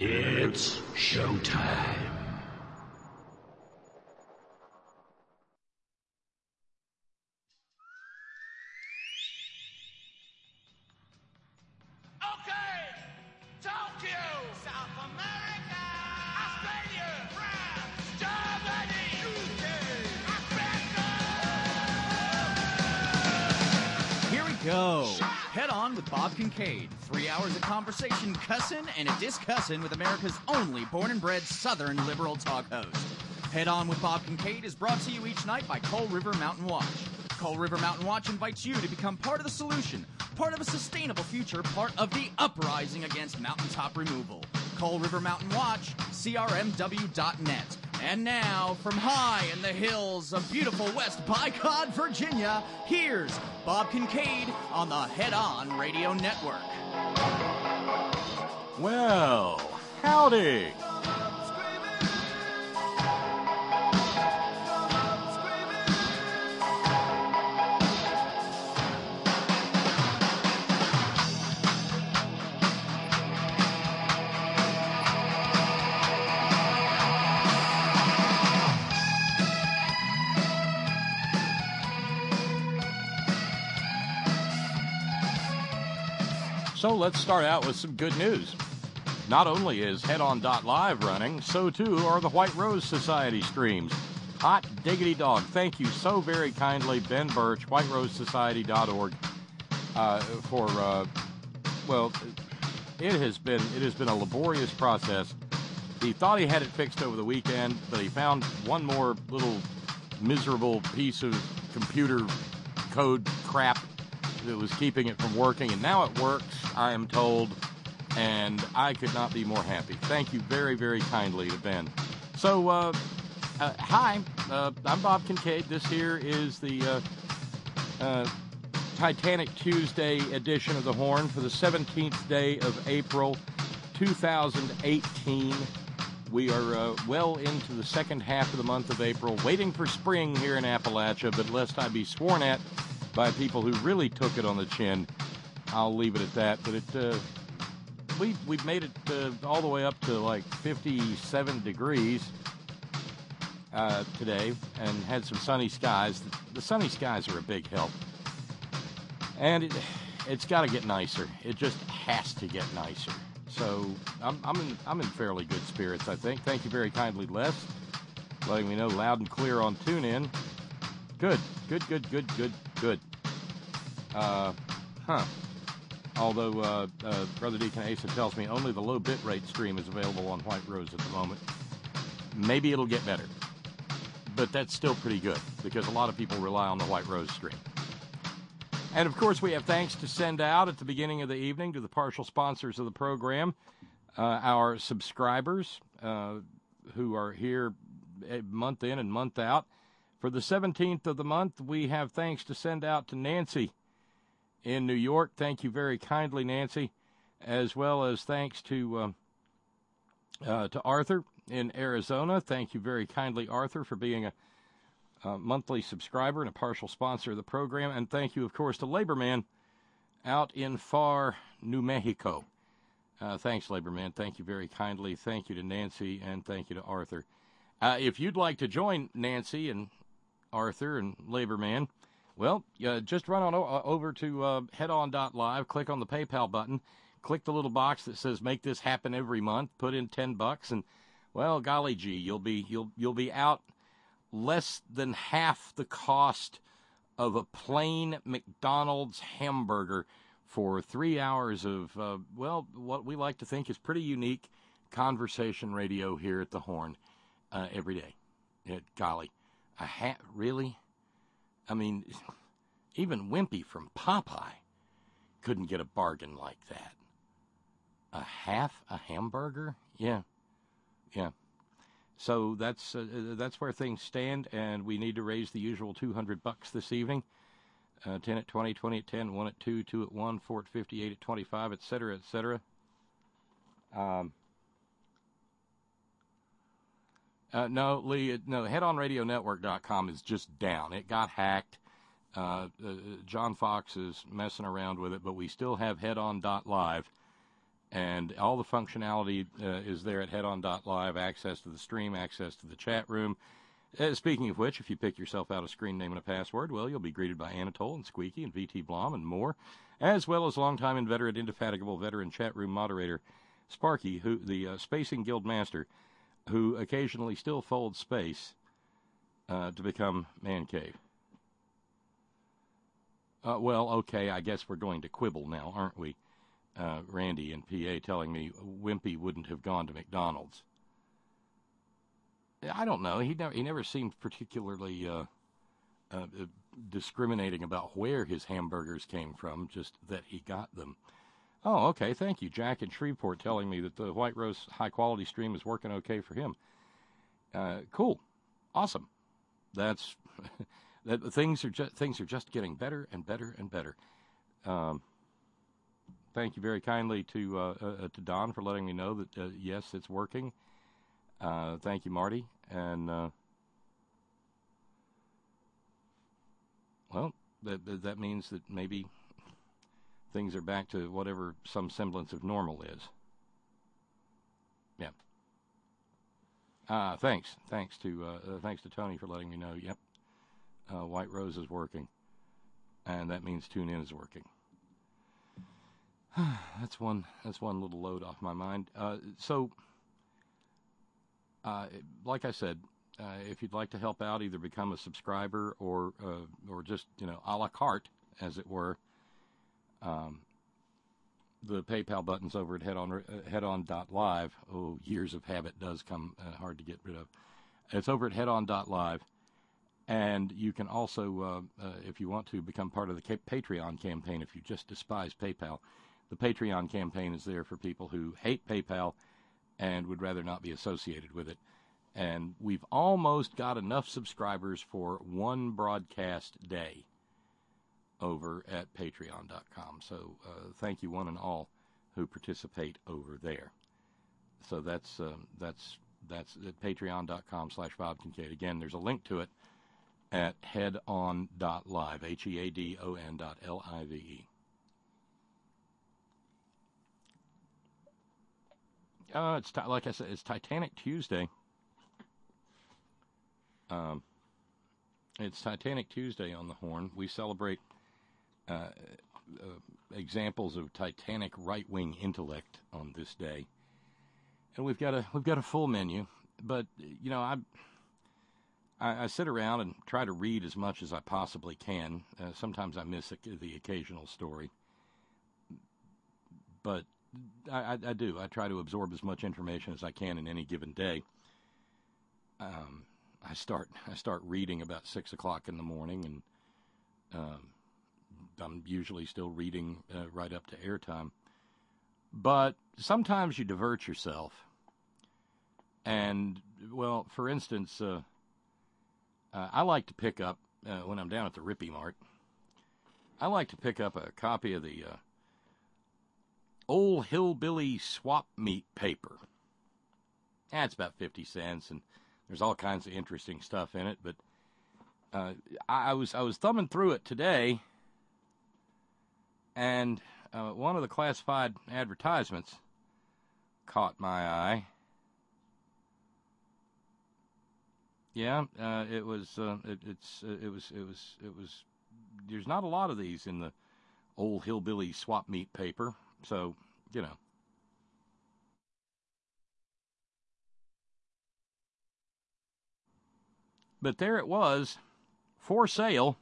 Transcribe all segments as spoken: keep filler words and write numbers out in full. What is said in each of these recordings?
It's showtime. Go. Head On with Bob Kincaid. Three hours of conversation, cussing, and a discussin' with America's only born and bred Southern liberal talk host. Head On with Bob Kincaid is brought to you each night by Coal River Mountain Watch. Coal River Mountain Watch invites you to become part of the solution, part of a sustainable future, part of the uprising against mountaintop removal. Coal River Mountain Watch, C R M W dot net. And now, from high in the hills of beautiful West Bycott, Virginia, here's Bob Kincaid on the Head On Radio Network. Well, howdy. So let's start out with some good news. Not only is Head On dot live running, so too are the White Rose Society streams. Hot diggity dog. Thank you so very kindly, Ben Birch, white rose society dot org, uh, for, uh, well, it has been it has been a laborious process. He thought he had it fixed over the weekend, but he found one more little miserable piece of computer code crap that was keeping it from working, and now it works, I am told, and I could not be more happy. Thank you very, very kindly to Ben. So, uh, uh, hi, uh, I'm Bob Kincaid. This here is the uh, uh, Titanic Tuesday edition of The Horn for the seventeenth day of April, two thousand eighteen. We are uh, well into the second half of the month of April, waiting for spring here in Appalachia, but lest I be sworn at by people who really took it on the chin, I'll leave it at that. But it, uh, we we've made it uh, all the way up to like fifty-seven degrees uh, today, and had some sunny skies. The, the sunny skies are a big help, and it it's got to get nicer. It just has to get nicer. So I'm I'm in I'm in fairly good spirits, I think. Thank you very kindly, Les, letting me know loud and clear on TuneIn. Good, good, good, good, good, good. Uh, huh. Although, uh, uh, Brother Deacon Asa tells me only the low bit rate stream is available on White Rose at the moment. Maybe it'll get better. But that's still pretty good, because a lot of people rely on the White Rose stream. And, of course, we have thanks to send out at the beginning of the evening to the partial sponsors of the program, uh, our subscribers uh, who are here month in and month out. For the seventeenth of the month, we have thanks to send out to Nancy in New York. Thank you very kindly, Nancy, as well as thanks to um, uh, to Arthur in Arizona. Thank you very kindly, Arthur, for being a, a monthly subscriber and a partial sponsor of the program. And thank you, of course, to Laborman out in far New Mexico. Uh, thanks, Laborman. Thank you very kindly. Thank you to Nancy, and thank you to Arthur. Uh, if you'd like to join Nancy and Arthur and Laborman, well, uh, just run on o- over to uh, Head On dot live, click on the PayPal button, click the little box that says "Make this happen every month," put in ten bucks, and well, golly gee, you'll be you'll you'll be out less than half the cost of a plain McDonald's hamburger for three hours of uh, well, what we like to think is pretty unique conversation radio here at the Horn uh, every day. It, golly. A hat, really? I mean, even Wimpy from Popeye couldn't get a bargain like that. A half a hamburger? Yeah, yeah. So that's uh, that's where things stand, and we need to raise the usual two hundred bucks this evening. Uh, ten at twenty, twenty at ten, one at two, two at one, four at fifty, eight at twenty-five, et cetera, et cetera. Um. Uh, no, Lee, no, head on radio network dot com is just down. It got hacked. Uh, uh, John Fox is messing around with it, but we still have head on dot live. And all the functionality uh, is there at headon dot live, access to the stream, access to the chat room. Uh, speaking of which, if you pick yourself out a screen name and a password, well, you'll be greeted by Anatole and Squeaky and V T Blom and more, as well as longtime inveterate, indefatigable veteran chat room moderator Sparky, who the uh, Spacing Guild Master, who occasionally still folds space uh, to become Man Cave. Uh, well, okay, I guess we're going to quibble now, aren't we? Uh, Randy and P A telling me Wimpy wouldn't have gone to McDonald's. I don't know. He never, he never seemed particularly uh, uh, discriminating about where his hamburgers came from, just that he got them. Oh, okay, thank you. Jack in Shreveport telling me that the White Rose high-quality stream is working okay for him. Uh, cool. Awesome. That's... that things are just things are just getting better and better and better. Um, thank you very kindly to uh, uh, to Don for letting me know that uh, yes, it's working. Uh, thank you, Marty, and uh, well, that that means that maybe things are back to whatever some semblance of normal is. Yeah. Uh, thanks, thanks to uh, uh, thanks to Tony for letting me know. Yep. Uh, White Rose is working, and that means TuneIn is working. that's one. That's one little load off my mind. Uh, so, uh, like I said, uh, if you'd like to help out, either become a subscriber or uh, or just you know a la carte, as it were. Um, the PayPal button's over at headon uh, headon dot live. Oh, years of habit does come uh, hard to get rid of. It's over at headon dot live. And you can also, uh, uh, if you want to, become part of the Patreon campaign if you just despise PayPal. The Patreon campaign is there for people who hate PayPal and would rather not be associated with it. And we've almost got enough subscribers for one broadcast day over at patreon dot com. So uh, thank you one and all who participate over there. So that's um, that's that's at patreon dot com slash Bob Kincaid. Again, there's a link to it at headon dot live, H E A D O N dot L I V E. Uh, it's like I said, it's Titanic Tuesday. Um, it's Titanic Tuesday on the Horn. We celebrate uh, uh, examples of Titanic right-wing intellect on this day, and we've got a we've got a full menu. But you know, I. I, I sit around and try to read as much as I possibly can. Uh, sometimes I miss a, the occasional story. But I, I, I do. I try to absorb as much information as I can in any given day. Um, I start I start reading about six o'clock in the morning, and um, I'm usually still reading uh, right up to airtime. But sometimes you divert yourself. And, well, for instance... Uh, Uh, I like to pick up, uh, when I'm down at the Rippy Mart, I like to pick up a copy of the uh, Old Hillbilly Swap Meet paper. That's about fifty cents, and there's all kinds of interesting stuff in it. But uh, I, I was I was thumbing through it today, and uh, one of the classified advertisements caught my eye. Yeah, uh, it was. Uh, it, it's. Uh, it was. It was. It was. There's not a lot of these in the Old Hillbilly Swap Meet paper, so you know. But there it was, for sale.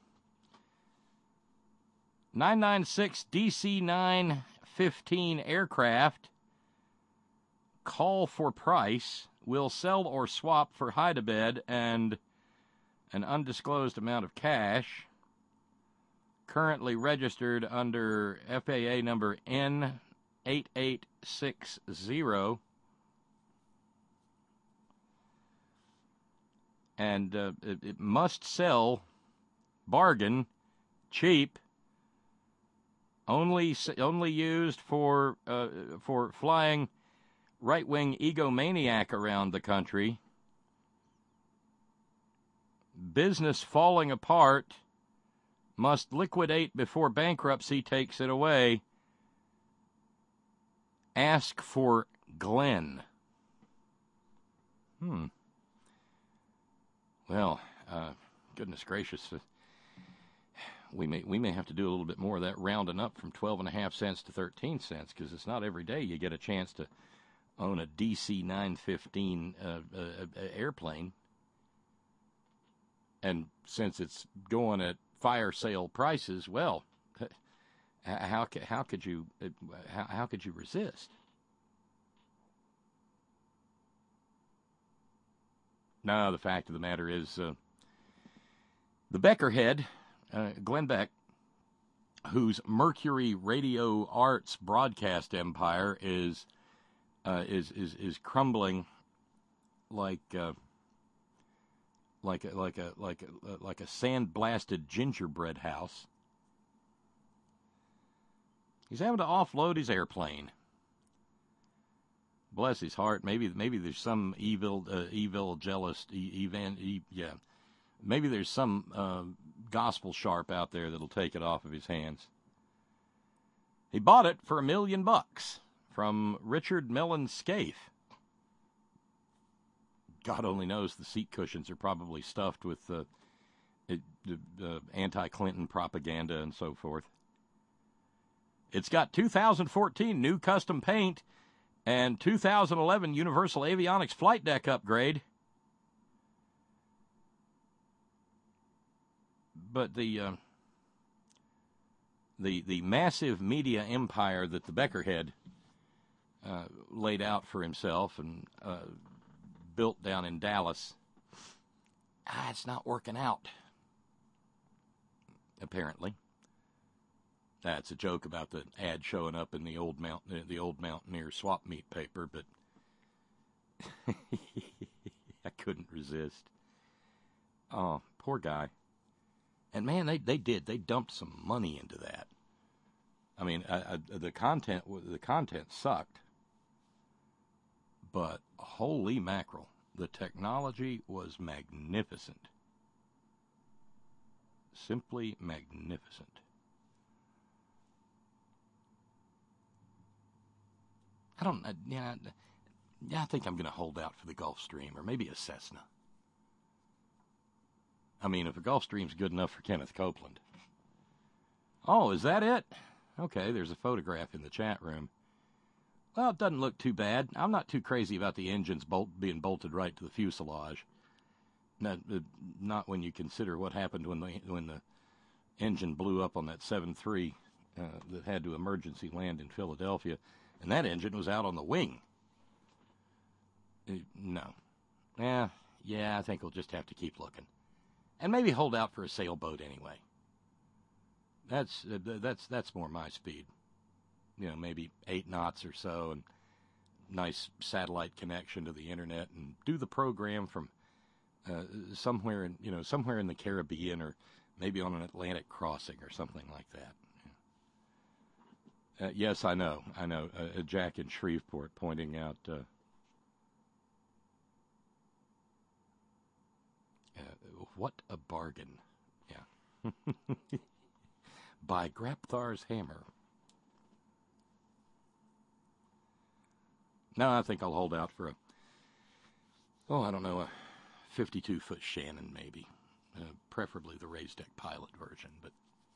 nine ninety-six D C nine fifteen aircraft. Call for price. Will sell or swap for hide-a-bed and an undisclosed amount of cash. Currently registered under F A A number N eight eight six zero. And uh, it, it must sell, bargain, cheap, only only used for uh, for flying right-wing egomaniac around the country. Business falling apart. Must liquidate before bankruptcy takes it away. Ask for Glenn. Hmm. Well, uh, goodness gracious. Uh, we may we may have to do a little bit more of that rounding up from twelve and a half cents to thirteen cents, because it's not every day you get a chance to own a D C nine fifteen uh, uh, uh, airplane. And since it's going at fire sale prices, well, how how could you how, how could you resist? No, the fact of the matter is, uh, the Beckerhead, uh, Glenn Beck, whose Mercury Radio Arts broadcast empire is uh, is is is crumbling like uh, like a, like a like a like a sand-blasted gingerbread house. He's having to offload his airplane. Bless his heart. Maybe maybe there's some evil, uh, evil, jealous, e- evan, e- yeah. Maybe there's some uh, gospel sharp out there that'll take it off of his hands. He bought it for a million bucks from Richard Mellon Scaife. God only knows the seat cushions are probably stuffed with uh, it, uh, anti-Clinton propaganda and so forth. It's got two thousand fourteen new custom paint and two thousand eleven Universal Avionics flight deck upgrade. But the uh, the the massive media empire that the Beckerhead uh, laid out for himself and uh, built down in Dallas, ah, it's not working out. Apparently. That's a joke about the ad showing up in the old Mount, the old Mountaineer swap meet paper, but I couldn't resist. Oh, poor guy. And man, they they did. They dumped some money into that. I mean, I, I, the content the content sucked, but holy mackerel, the technology was magnificent. Simply magnificent. I don't, uh, yeah, yeah, I think I'm going to hold out for the Gulfstream, or maybe a Cessna. I mean, if a Gulfstream's good enough for Kenneth Copeland. Oh, is that it? Okay, there's a photograph in the chat room. Well, it doesn't look too bad. I'm not too crazy about the engines bolt, being bolted right to the fuselage. Not, uh, not when you consider what happened when the, when the engine blew up on that seven three uh, that had to emergency land in Philadelphia. And that engine was out on the wing. Uh, no. Yeah, yeah, I think we'll just have to keep looking. And maybe hold out for a sailboat anyway. That's uh, that's that's more my speed. You know, maybe eight knots or so, and nice satellite connection to the internet, and do the program from uh, somewhere in, you know, somewhere in the Caribbean, or maybe on an Atlantic crossing or something like that. Uh, yes, I know. I know. Uh, Jack in Shreveport pointing out uh, uh, what a bargain. Yeah. By Grapthar's hammer. No, I think I'll hold out for a, oh, I don't know, a fifty-two foot Shannon maybe. Uh, preferably the raised deck pilot version, but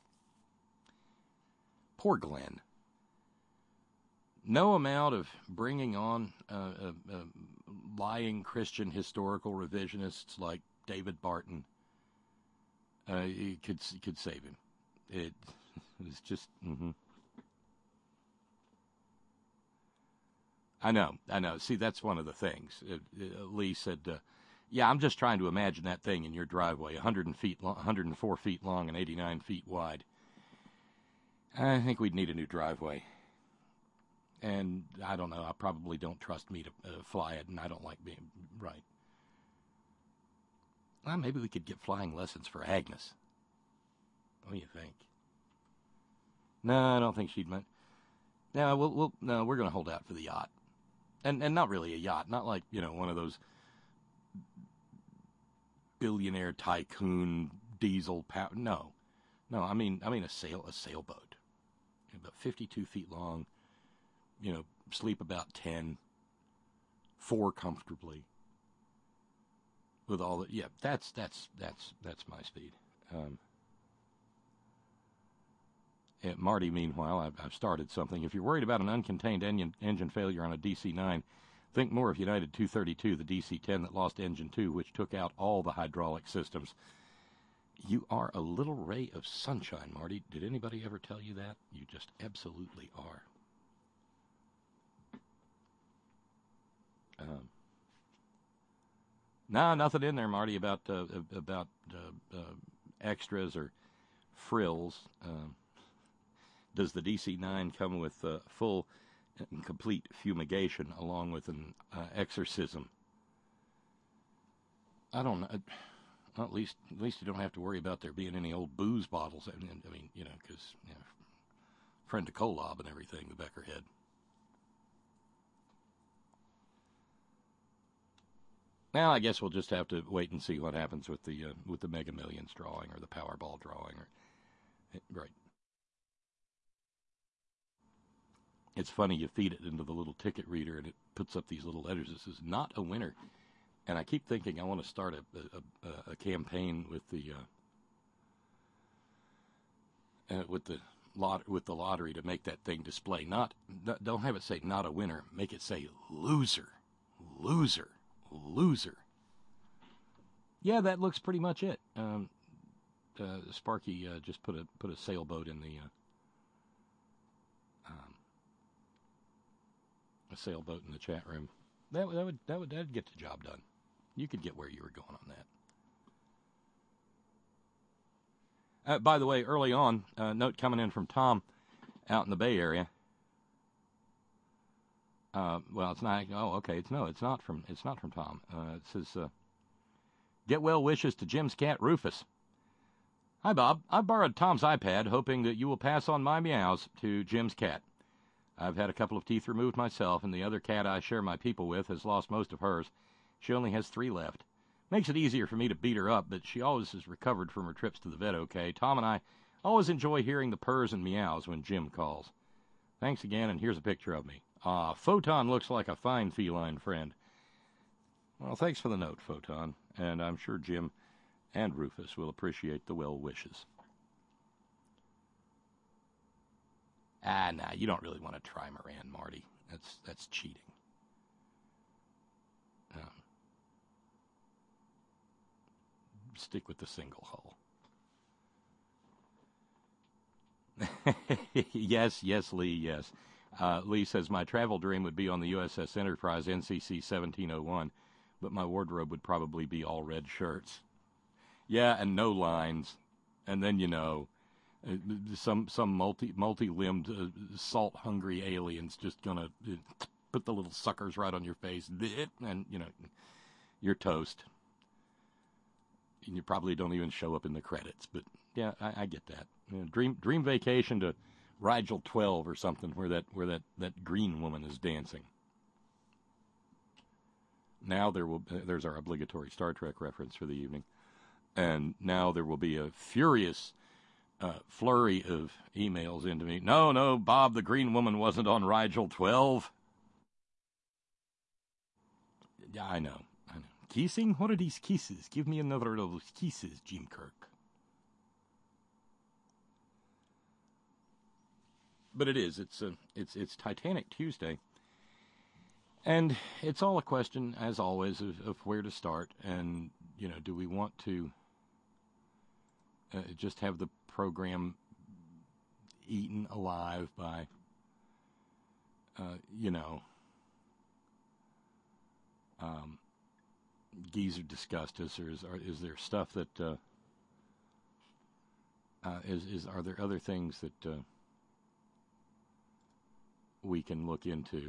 poor Glenn. No amount of bringing on uh, uh, uh, lying Christian historical revisionists like David Barton uh, could could save him. It was just. Mm-hmm. I know, I know. See, that's one of the things. It, it, Lee said, uh, "Yeah, I'm just trying to imagine that thing in your driveway, one hundred feet, long, one hundred four feet long, and eighty-nine feet wide. I think we'd need a new driveway." And I don't know, I probably don't trust me to uh, fly it, and I don't like being right. Well, maybe we could get flying lessons for Agnes. What do you think? No, I don't think she'd mind. No, we'll, we'll, no, we're going to hold out for the yacht. And and not really a yacht, not like, you know, one of those billionaire tycoon diesel power. No, no, I mean, I mean a sail, a sailboat, about fifty-two feet long. You know, sleep about ten, four comfortably. With all the, yeah, that's, that's, that's, that's my speed. Um, yeah, Marty, meanwhile, I've, I've started something. If you're worried about an uncontained engine, engine failure on a D C nine, think more of United two thirty-two, the D C ten that lost engine two, which took out all the hydraulic systems. You are a little ray of sunshine, Marty. Did anybody ever tell you that? You just absolutely are. Um, no, nothing in there, Marty, about uh, about uh, uh, extras or frills. Um, does the D C nine come with uh, full and complete fumigation along with an uh, exorcism? I don't know. Well, at least, at least you don't have to worry about there being any old booze bottles. I mean, I mean you know, because you know, friend of Kolob and everything, the Beckerhead. Well, I guess we'll just have to wait and see what happens with the uh, with the Mega Millions drawing or the Powerball drawing, or right. It's funny, you feed it into the little ticket reader and it puts up these little letters that says "not a winner." And I keep thinking I want to start a, a, a campaign with the uh, uh, with the lot with the lottery to make that thing display. Not don't have it say "not a winner." Make it say "loser, loser, loser." Yeah, that looks pretty much it. Um, uh, Sparky uh, just put a put a sailboat in the uh, um, a sailboat in the chat room. That that would that would that'd get the job done. You could get where you were going on that. Uh, by the way, early on, a uh, note coming in from Tom out in the Bay Area. Uh, well, it's not. Oh, okay. It's no. It's not from. It's not from Tom. Uh, it says, uh, "Get well wishes to Jim's cat Rufus." Hi, Bob. I borrowed Tom's iPad, hoping that you will pass on my meows to Jim's cat. I've had a couple of teeth removed myself, and the other cat I share my people with has lost most of hers. She only has three left. Makes it easier for me to beat her up, but she always has recovered from her trips to the vet okay. Tom and I always enjoy hearing the purrs and meows when Jim calls. Thanks again, and here's a picture of me. Ah, Photon looks like a fine feline friend. Well, thanks for the note, Photon, and I'm sure Jim and Rufus will appreciate the well wishes. Ah, nah, you don't really want to try Moran, Marty. That's that's cheating. Um, stick with the single hull. yes, yes, Lee, yes. Uh, Lee says, my travel dream would be on the U S S Enterprise N C C seventeen oh one, but my wardrobe would probably be all red shirts. Yeah, and no lines. And then, you know, uh, some some multi, multi-limbed, uh, salt-hungry aliens just going to uh, put the little suckers right on your face, and, you know, you're toast. And you probably don't even show up in the credits. But, yeah, I, I get that. You know, dream dream vacation to Rigel twelve or something where that where that, that green woman is dancing. Now there will there's our obligatory Star Trek reference for the evening. And now there will be a furious uh, flurry of emails into me. No, no, Bob, the green woman wasn't on Rigel twelve. Yeah, I know. I know. Kissing? What are these kisses? Give me another of those kisses, Jim Kirk. But it is. It's a, it's it's Titanic Tuesday. And it's all a question, as always, of, of where to start. And, you know, do we want to uh, just have the program eaten alive by, uh, you know, um, Geezer Disgustus, or is, or is there stuff that, uh, uh, is, is, are there other things that uh, we can look into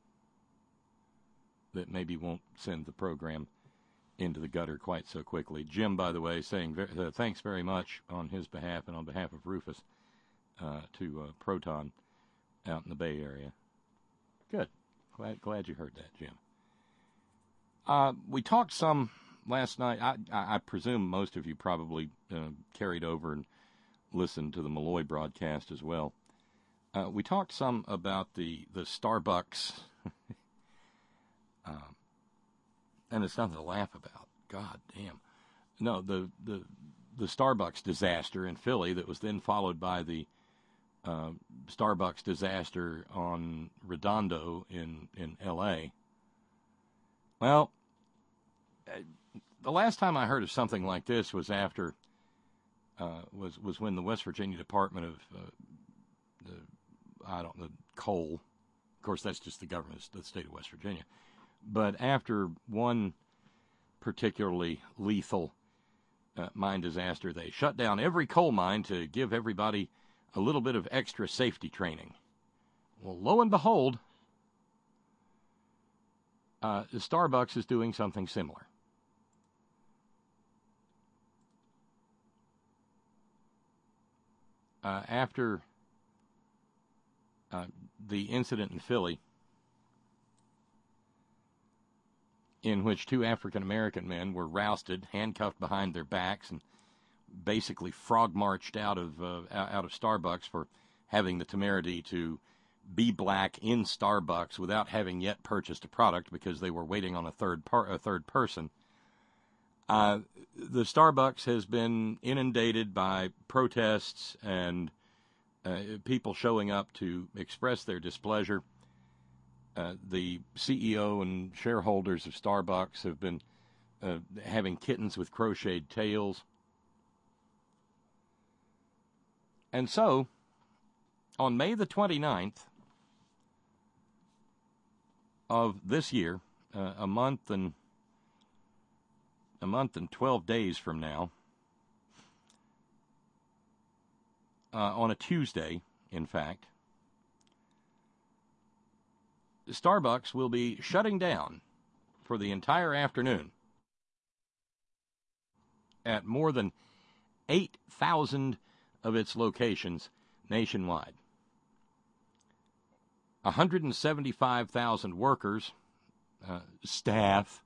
that maybe won't send the program into the gutter quite so quickly? Jim, by the way, saying uh, thanks very much on his behalf and on behalf of Rufus uh, to uh, Proton out in the Bay Area. Good. Glad, glad you heard that, Jim. Uh, we talked some last night. I, I, I presume most of you probably uh, carried over and listened to the Malloy broadcast as well. Uh, we talked some about the, the Starbucks, um, and it's nothing to laugh about. God damn. No, the, the, the Starbucks disaster in Philly that was then followed by the uh, Starbucks disaster on Redondo in, in L A. Well, the last time I heard of something like this was after, uh, was, was when the West Virginia Department of, uh, the, I don't know, coal, of course that's just the government of the state of West Virginia, but after one particularly lethal uh, mine disaster, they shut down every coal mine to give everybody a little bit of extra safety training. Well, lo and behold, uh, Starbucks is doing something similar. Uh, after uh, the incident in Philly, in which two African-American men were rousted, handcuffed behind their backs, and basically frog-marched out of uh, out of Starbucks for having the temerity to be black in Starbucks without having yet purchased a product because they were waiting on a third par- a third person. Uh, the Starbucks has been inundated by protests and uh, people showing up to express their displeasure. Uh, the C E O and shareholders of Starbucks have been uh, having kittens with crocheted tails. And so, on May the twenty-ninth of this year, uh, a month and a month and twelve days from now, uh, on a Tuesday, in fact, Starbucks will be shutting down for the entire afternoon at more than eight thousand of its locations nationwide. one hundred seventy-five thousand workers, uh, staff,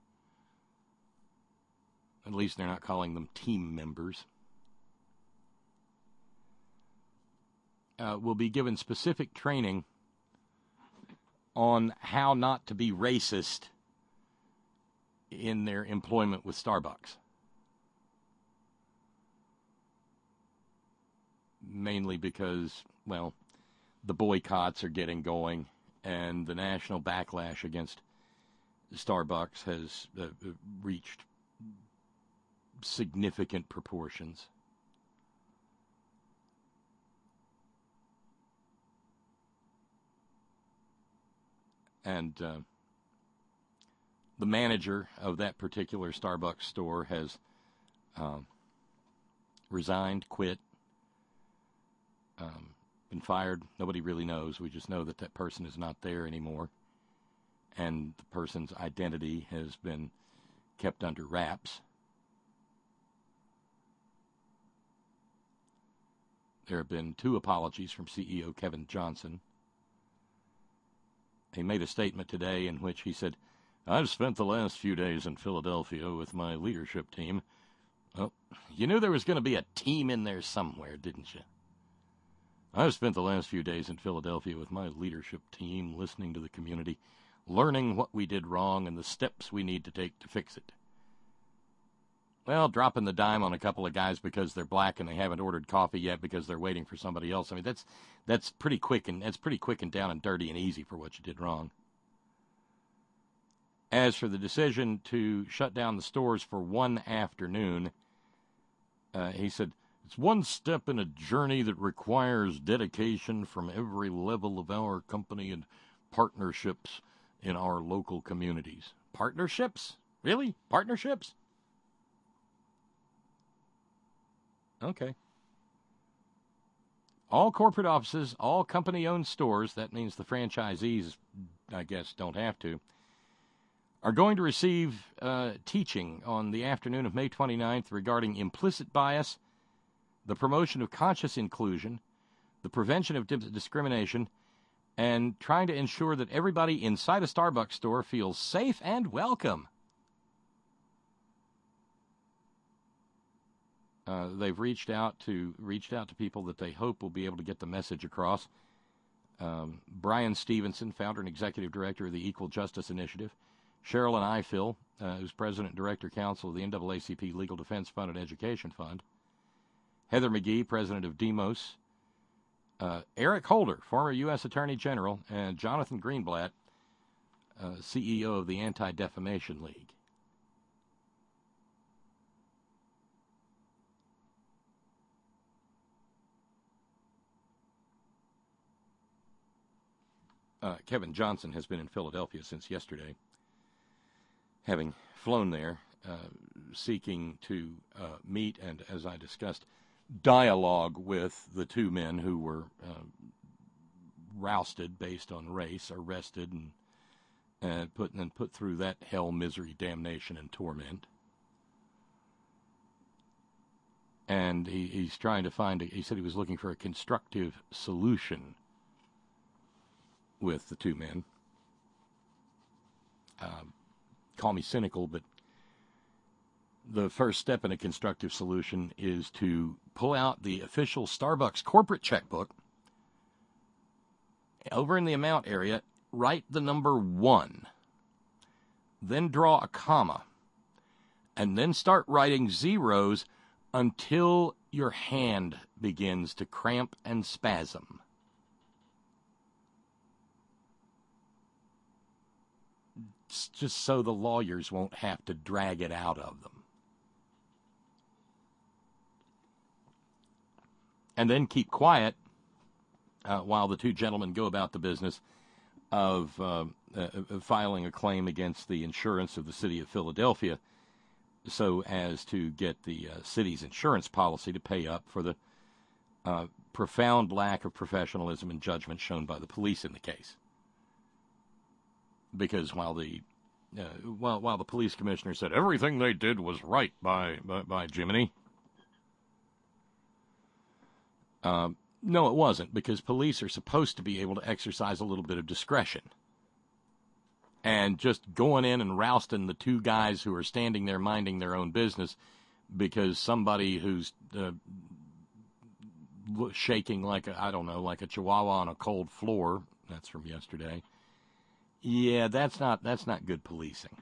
at least they're not calling them team members, uh, will be given specific training on how not to be racist in their employment with Starbucks. Mainly because, well, the boycotts are getting going, and the national backlash against Starbucks has uh, reached significant proportions. And uh, the manager of that particular Starbucks store has uh, resigned, quit, um, been fired. Nobody really knows. We just know that that person is not there anymore. And the person's identity has been kept under wraps. There have been two apologies from C E O Kevin Johnson. He made a statement today in which he said, "I've spent the last few days in Philadelphia with my leadership team." Well, you knew there was going to be a team in there somewhere, didn't you? I've spent the last few days in Philadelphia with my leadership team, listening to the community, learning what we did wrong and the steps we need to take to fix it. Well, dropping the dime on a couple of guys because they're black and they haven't ordered coffee yet because they're waiting for somebody else. I mean, that's that's pretty quick and that's pretty quick and down and dirty and easy for what you did wrong. As for the decision to shut down the stores for one afternoon, uh, he said, "It's one step in a journey that requires dedication from every level of our company and partnerships in our local communities." Partnerships? Really? Partnerships? Okay. All corporate offices, all company-owned stores, that means the franchisees, I guess, don't have to, are going to receive uh, teaching on the afternoon of May twenty-ninth regarding implicit bias, the promotion of conscious inclusion, the prevention of discrimination, and trying to ensure that everybody inside a Starbucks store feels safe and welcome. Uh, they've reached out to reached out to people that they hope will be able to get the message across. Um, Brian Stevenson, founder and executive director of the Equal Justice Initiative. Sherilyn Ifill, uh, who's president and director counsel of the N double A C P Legal Defense Fund and Education Fund. Heather McGee, president of Demos. Uh, Eric Holder, former U S Attorney General. And Jonathan Greenblatt, uh, C E O of the Anti-Defamation League. Uh, Kevin Johnson has been in Philadelphia since yesterday, having flown there, uh, seeking to uh, meet and, as I discussed, dialogue with the two men who were uh, rousted based on race, arrested, and, and, put, and put through that hell, misery, damnation, and torment. And he, he's trying to find, a, he said he was looking for a constructive solution with the two men. Uh, call me cynical, but the first step in a constructive solution is to pull out the official Starbucks corporate checkbook, over in the amount area, write the number one, then draw a comma, and then start writing zeros until your hand begins to cramp and spasm. Just so the lawyers won't have to drag it out of them. And then keep quiet uh, while the two gentlemen go about the business of uh, uh, filing a claim against the insurance of the city of Philadelphia so as to get the uh, city's insurance policy to pay up for the uh, profound lack of professionalism and judgment shown by the police in the case. Because while the uh, while while the police commissioner said everything they did was right by by, by Jiminy, uh, no, it wasn't, because police are supposed to be able to exercise a little bit of discretion. And just going in and rousting the two guys who are standing there minding their own business because somebody who's uh, shaking like a, I don't know, like a chihuahua on a cold floor, that's from yesterday. Yeah, that's not that's not good policing.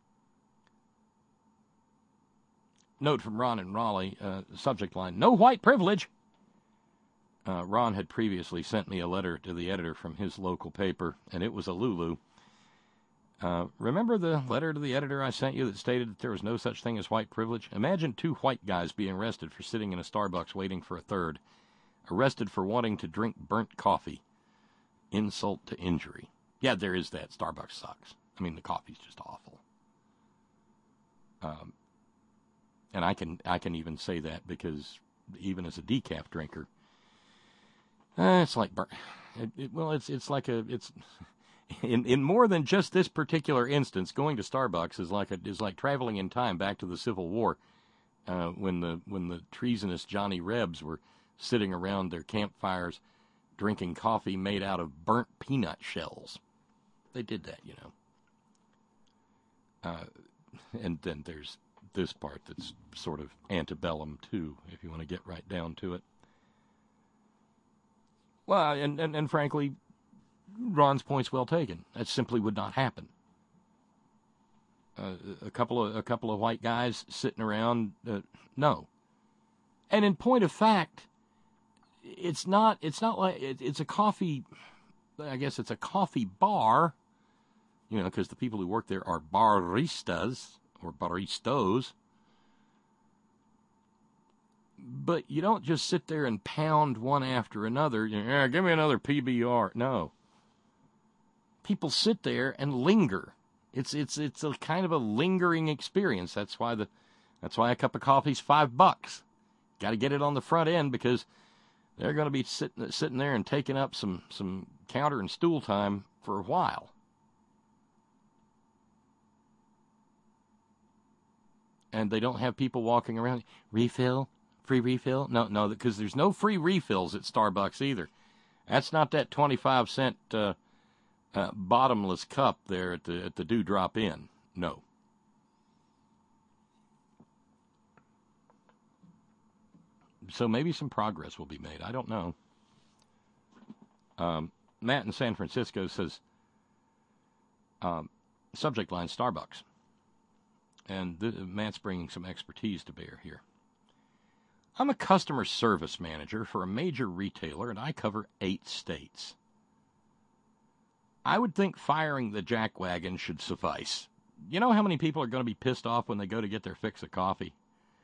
Note from Ron in Raleigh, uh, subject line, no white privilege. Uh, Ron had previously sent me a letter to the editor from his local paper, and it was a Lulu. Uh, remember the letter to the editor I sent you that stated that there was no such thing as white privilege? Imagine two white guys being arrested for sitting in a Starbucks waiting for a third. Arrested for wanting to drink burnt coffee. Insult to injury. Yeah, there is that. Starbucks sucks. I mean, the coffee's just awful. Um, and I can I can even say that because even as a decaf drinker, uh, it's like burnt. It, it, well, it's it's like a it's in in more than just this particular instance. Going to Starbucks is like a is like traveling in time back to the Civil War, uh, when the when the treasonous Johnny Rebs were sitting around their campfires, drinking coffee made out of burnt peanut shells. They did that, you know. Uh, and then there's this part that's sort of antebellum, too, if you want to get right down to it. Well, and, and, and frankly, Ron's point's well taken. That simply would not happen. Uh, a couple of a couple of white guys sitting around, uh, no. And in point of fact, it's not it's not like it, it's a coffee. I guess it's a coffee bar. You know, because the people who work there are baristas or baristos. But you don't just sit there and pound one after another. You know, yeah, give me another P B R. No. People sit there and linger. It's it's it's a kind of a lingering experience. That's why the that's why a cup of coffee's five bucks. Got to get it on the front end because they're going to be sitting sitting there and taking up some some counter and stool time for a while. And they don't have people walking around, refill, free refill? No, no, because there's no free refills at Starbucks either. That's not that twenty-five cent uh, uh, bottomless cup there at the at the Dewdrop Inn. No. So maybe some progress will be made. I don't know. Um, Matt in San Francisco says, um, subject line, Starbucks. And th- Matt's bringing some expertise to bear here. I'm a customer service manager for a major retailer, and I cover eight states. I would think firing the jackwagon should suffice. You know how many people are going to be pissed off when they go to get their fix of coffee?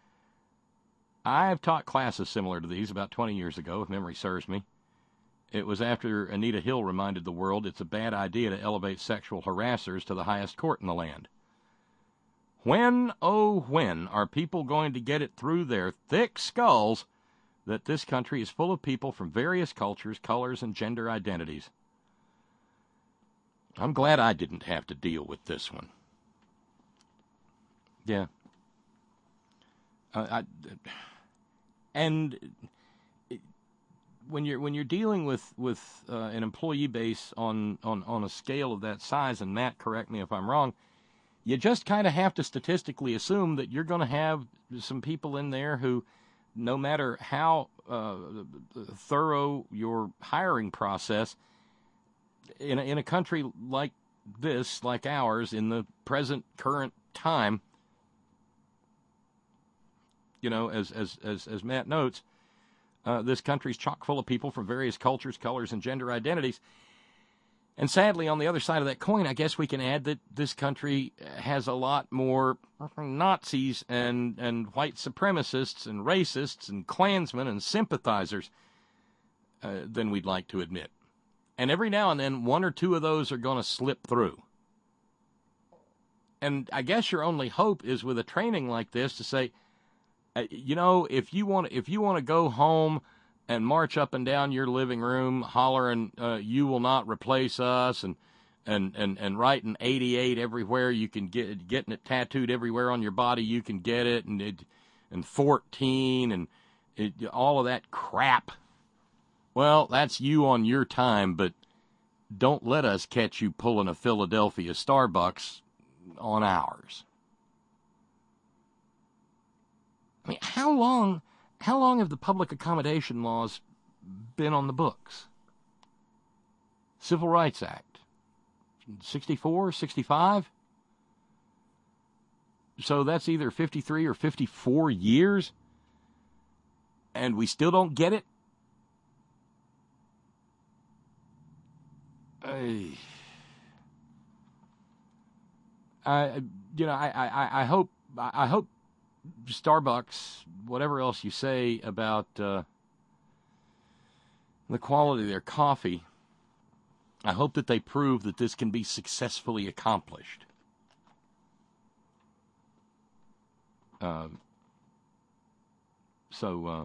I've taught classes similar to these about twenty years ago, if memory serves me. It was after Anita Hill reminded the world it's a bad idea to elevate sexual harassers to the highest court in the land. When, oh when, are people going to get it through their thick skulls that this country is full of people from various cultures, colors, and gender identities? I'm glad I didn't have to deal with this one. Yeah. Uh, I, and when you're when you're dealing with with uh, an employee base on, on, on a scale of that size, and Matt, correct me if I'm wrong, you just kind of have to statistically assume that you're going to have some people in there who, no matter how uh, thorough your hiring process, in a, in a country like this, like ours, in the present current time, you know, as as as, as Matt notes, uh, this country's chock full of people from various cultures, colors, and gender identities. And sadly, on the other side of that coin, I guess we can add that this country has a lot more Nazis and, and white supremacists and racists and Klansmen and sympathizers uh, than we'd like to admit. And every now and then, one or two of those are going to slip through. And I guess your only hope is with a training like this to say, uh, you know, if you want, if you want to go home and march up and down your living room hollering, uh, you will not replace us, and and, and, and writing eighty-eight everywhere, you can get getting it tattooed everywhere on your body, you can get it, and it, and fourteen, and it, all of that crap. Well, that's you on your time, but don't let us catch you pulling a Philadelphia Starbucks on ours. I mean, how long... How long have the public accommodation laws been on the books? Civil Rights Act, sixty-four, sixty-five? So that's either fifty-three or fifty-four years, and we still don't get it? I, I you know, I, I, I hope, I hope Starbucks, whatever else you say about uh, the quality of their coffee, I hope that they prove that this can be successfully accomplished. Uh, so, uh,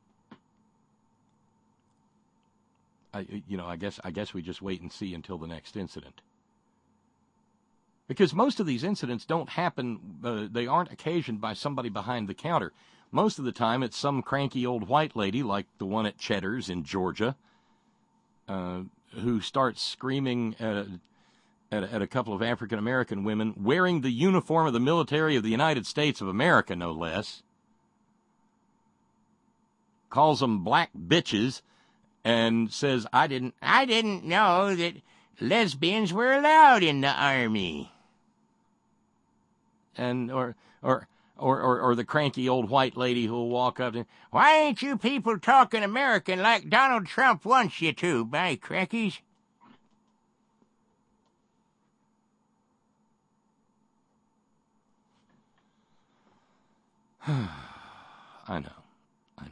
I, you know, I guess I guess we just wait and see until the next incident. Because most of these incidents don't happen, uh, they aren't occasioned by somebody behind the counter. Most of the time, it's some cranky old white lady, like the one at Cheddar's in Georgia, uh, who starts screaming at a, at, a, at a couple of African-American women wearing the uniform of the military of the United States of America, no less. Calls them black bitches and says, I didn't, I didn't know that lesbians were allowed in the Army. And or or or or, or the cranky old white lady who'll walk up and, why ain't you people talking American like Donald Trump wants you to, by crackies? I know, I know.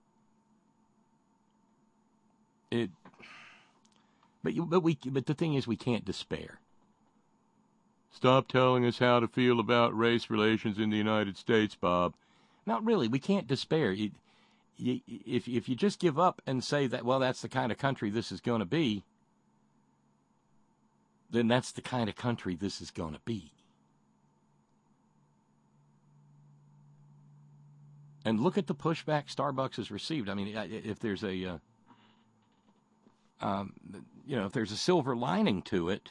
It, but you, but we, but the thing is, we can't despair. Stop telling us how to feel about race relations in the United States, Bob. Not really. We can't despair. You, you, if if you just give up and say that, well, that's the kind of country this is going to be, then that's the kind of country this is going to be. And look at the pushback Starbucks has received. I mean, if there's a, uh, um, you know, if there's a silver lining to it,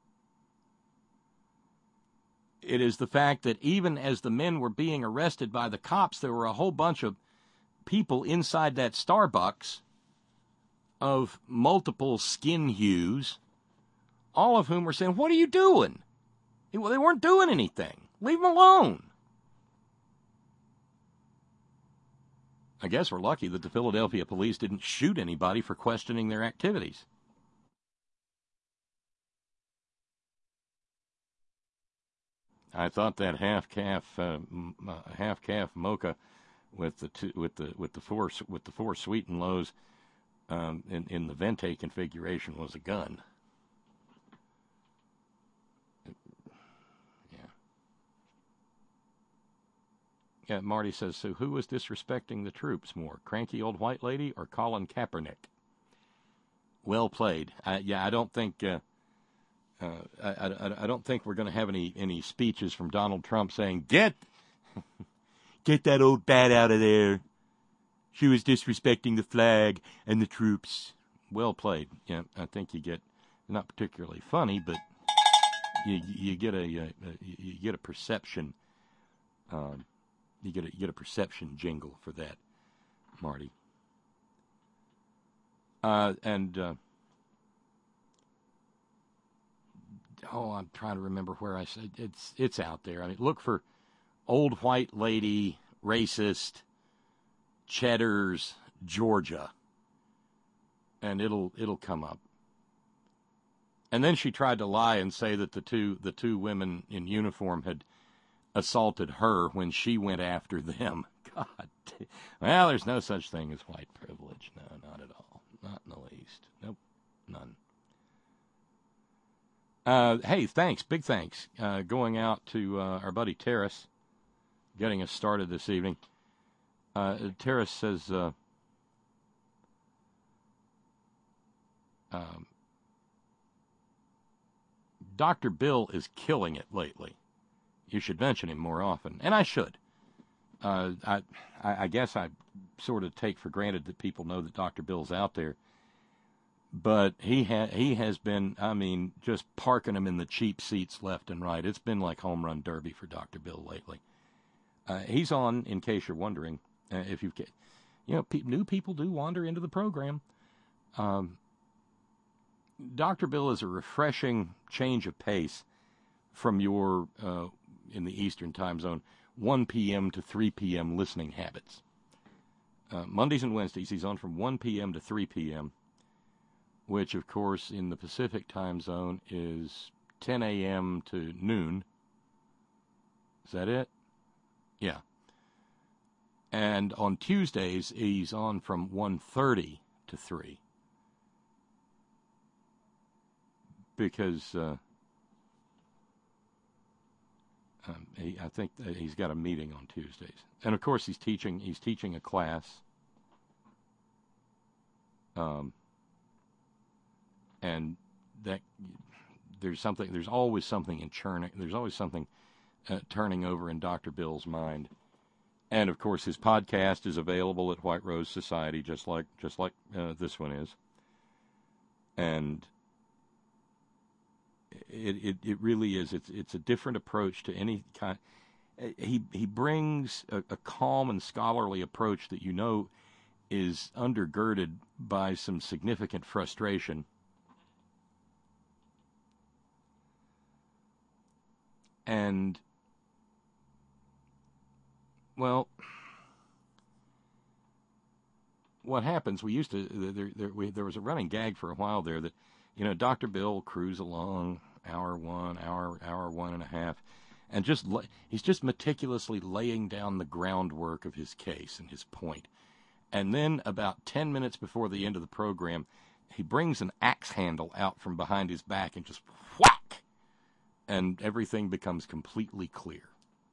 it is the fact that even as the men were being arrested by the cops, there were a whole bunch of people inside that Starbucks of multiple skin hues, all of whom are saying, what are you doing? Well, they weren't doing anything. Leave them alone. I guess we're lucky that the Philadelphia police didn't shoot anybody for questioning their activities. I thought that half calf, uh, half calf mocha, with the two, with the with the four with the four sweet and lows, um, in in the Vente configuration was a gun. Yeah. Yeah. Marty says, so who was disrespecting the troops more, cranky old white lady or Colin Kaepernick? Well played. I, yeah, I don't think. Uh, Uh, I, I, I don't think we're going to have any, any speeches from Donald Trump saying, get, get that old bat out of there. She was disrespecting the flag and the troops. Well played. Yeah, I think you get, not particularly funny, but you you get a, a, a you get a perception. Um, you get a, you get a perception jingle for that, Marty. Uh, and. Uh, Oh, I'm trying to remember where I said it's. It's out there. I mean, look for old white lady, racist, Cheddar's, Georgia, and it'll it'll come up. And then she tried to lie and say that the two the two women in uniform had assaulted her when she went after them. God, well, there's no such thing as white privilege. No, not at all. Not in the least. Nope, none. Uh, hey, thanks, big thanks, uh, going out to uh, our buddy Terrace, getting us started this evening. Uh, Terrace says, uh, um, Doctor Bill is killing it lately. You should mention him more often, and I should. Uh, I, I guess I sort of take for granted that people know that Doctor Bill's out there. But he ha- he has been, I mean, just parking them in the cheap seats left and right. It's been like home run derby for Doctor Bill lately. Uh, he's on, in case you're wondering, uh, if you you know, pe- new people do wander into the program. Um, Doctor Bill is a refreshing change of pace from your, uh, in the Eastern time zone, one p.m. to three p.m. listening habits. Uh, Mondays and Wednesdays, he's on from one p.m. to three p.m., which, of course, in the Pacific time zone is ten a.m. to noon. Is that it? Yeah. And on Tuesdays, he's on from one thirty to three. Because uh, um, he, I think that he's got a meeting on Tuesdays. And, of course, he's teaching, he's teaching a class. Um... And that there's something, there's always something in churning, there's always something uh, turning over in Doctor Bill's mind. And of course, his podcast is available at White Rose Society, just like just like uh, this one is. And it, it it really is. It's it's a different approach to any kind. He he brings a, a calm and scholarly approach that you know is undergirded by some significant frustration. And, well, what happens, we used to, there, there, we, there was a running gag for a while there that, you know, Doctor Bill cruise along, hour one, hour, hour one and a half, and just, he's just meticulously laying down the groundwork of his case and his point. And then about ten minutes before the end of the program, he brings an axe handle out from behind his back and just whack! And everything becomes completely clear.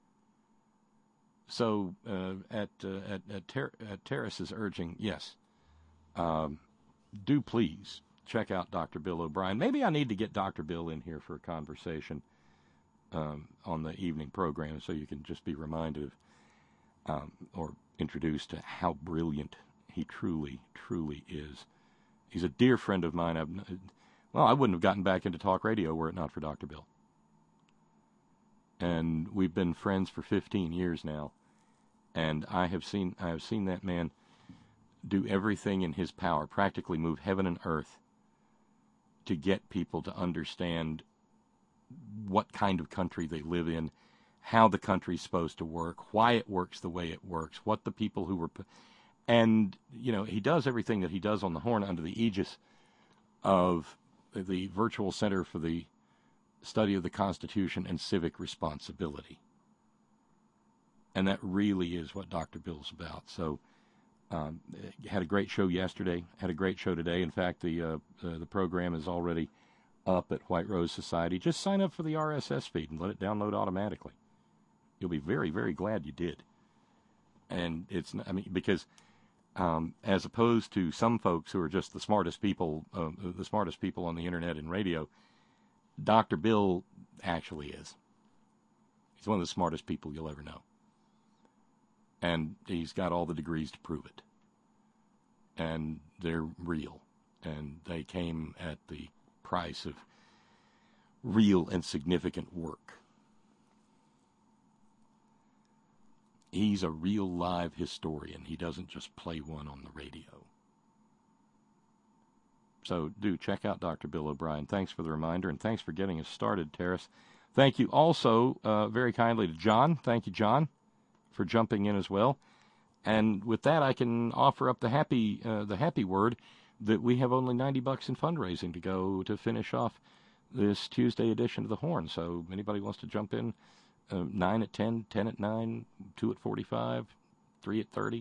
So uh, at, uh, at, at, Ter- at Terrace's urging, yes, um, do please check out Doctor Bill O'Brien. Maybe I need to get Doctor Bill in here for a conversation um, on the evening program so you can just be reminded of um, or introduced to how brilliant he truly, truly is. He's a dear friend of mine. I've, well, I wouldn't have gotten back into talk radio were it not for Doctor Bill. And we've been friends for fifteen years now, and I have seen I have seen that man do everything in his power, practically move heaven and earth, to get people to understand what kind of country they live in, how the country's supposed to work, why it works the way it works, what the people who were... And, you know, he does everything that he does on the Horn under the aegis of the Virtual Center for the Study of the Constitution and Civic Responsibility. And that really is what Doctor Bill's about. So, um, had a great show yesterday, had a great show today. In fact, the uh, uh, the program is already up at White Rose Society. Just sign up for the R S S feed and let it download automatically. You'll be very, very glad you did. And it's, I mean, because um, as opposed to some folks who are just the smartest people, uh, the smartest people on the internet and radio, Doctor Bill actually is. He's one of the smartest people you'll ever know. And he's got all the degrees to prove it. And they're real. And they came at the price of real and significant work. He's a real live historian. He doesn't just play one on the radio. So do check out Doctor Bill O'Brien. Thanks for the reminder, and thanks for getting us started, Terrace. Thank you also uh, very kindly to John. Thank you, John, for jumping in as well. And with that, I can offer up the happy uh, the happy word that we have only ninety bucks in fundraising to go to finish off this Tuesday edition of the Horn. So anybody wants to jump in, uh, nine at ten, ten at nine, two at forty-five, three at thirty,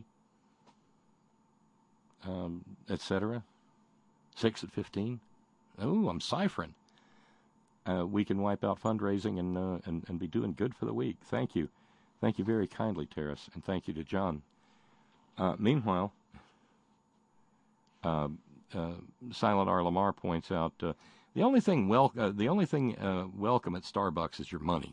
um, et cetera, six at fifteen. Oh, I'm ciphering. Uh, we can wipe out fundraising and, uh, and and be doing good for the week. Thank you. Thank you very kindly, Terrace, and thank you to John. Uh, meanwhile, uh, uh, Silent R. Lamar points out uh, the only thing wel- uh, the only thing uh, welcome at Starbucks is your money,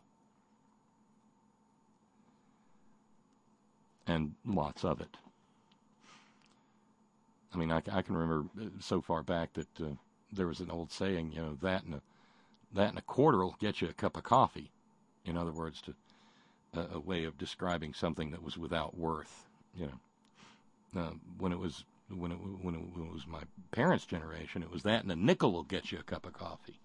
and lots of it. I mean, I, I can remember so far back that uh, there was an old saying, you know, that and a that and a quarter will get you a cup of coffee. In other words, to a, a way of describing something that was without worth. You know, uh, when it was when it when it, when it was my parents' generation, it was that and a nickel will get you a cup of coffee.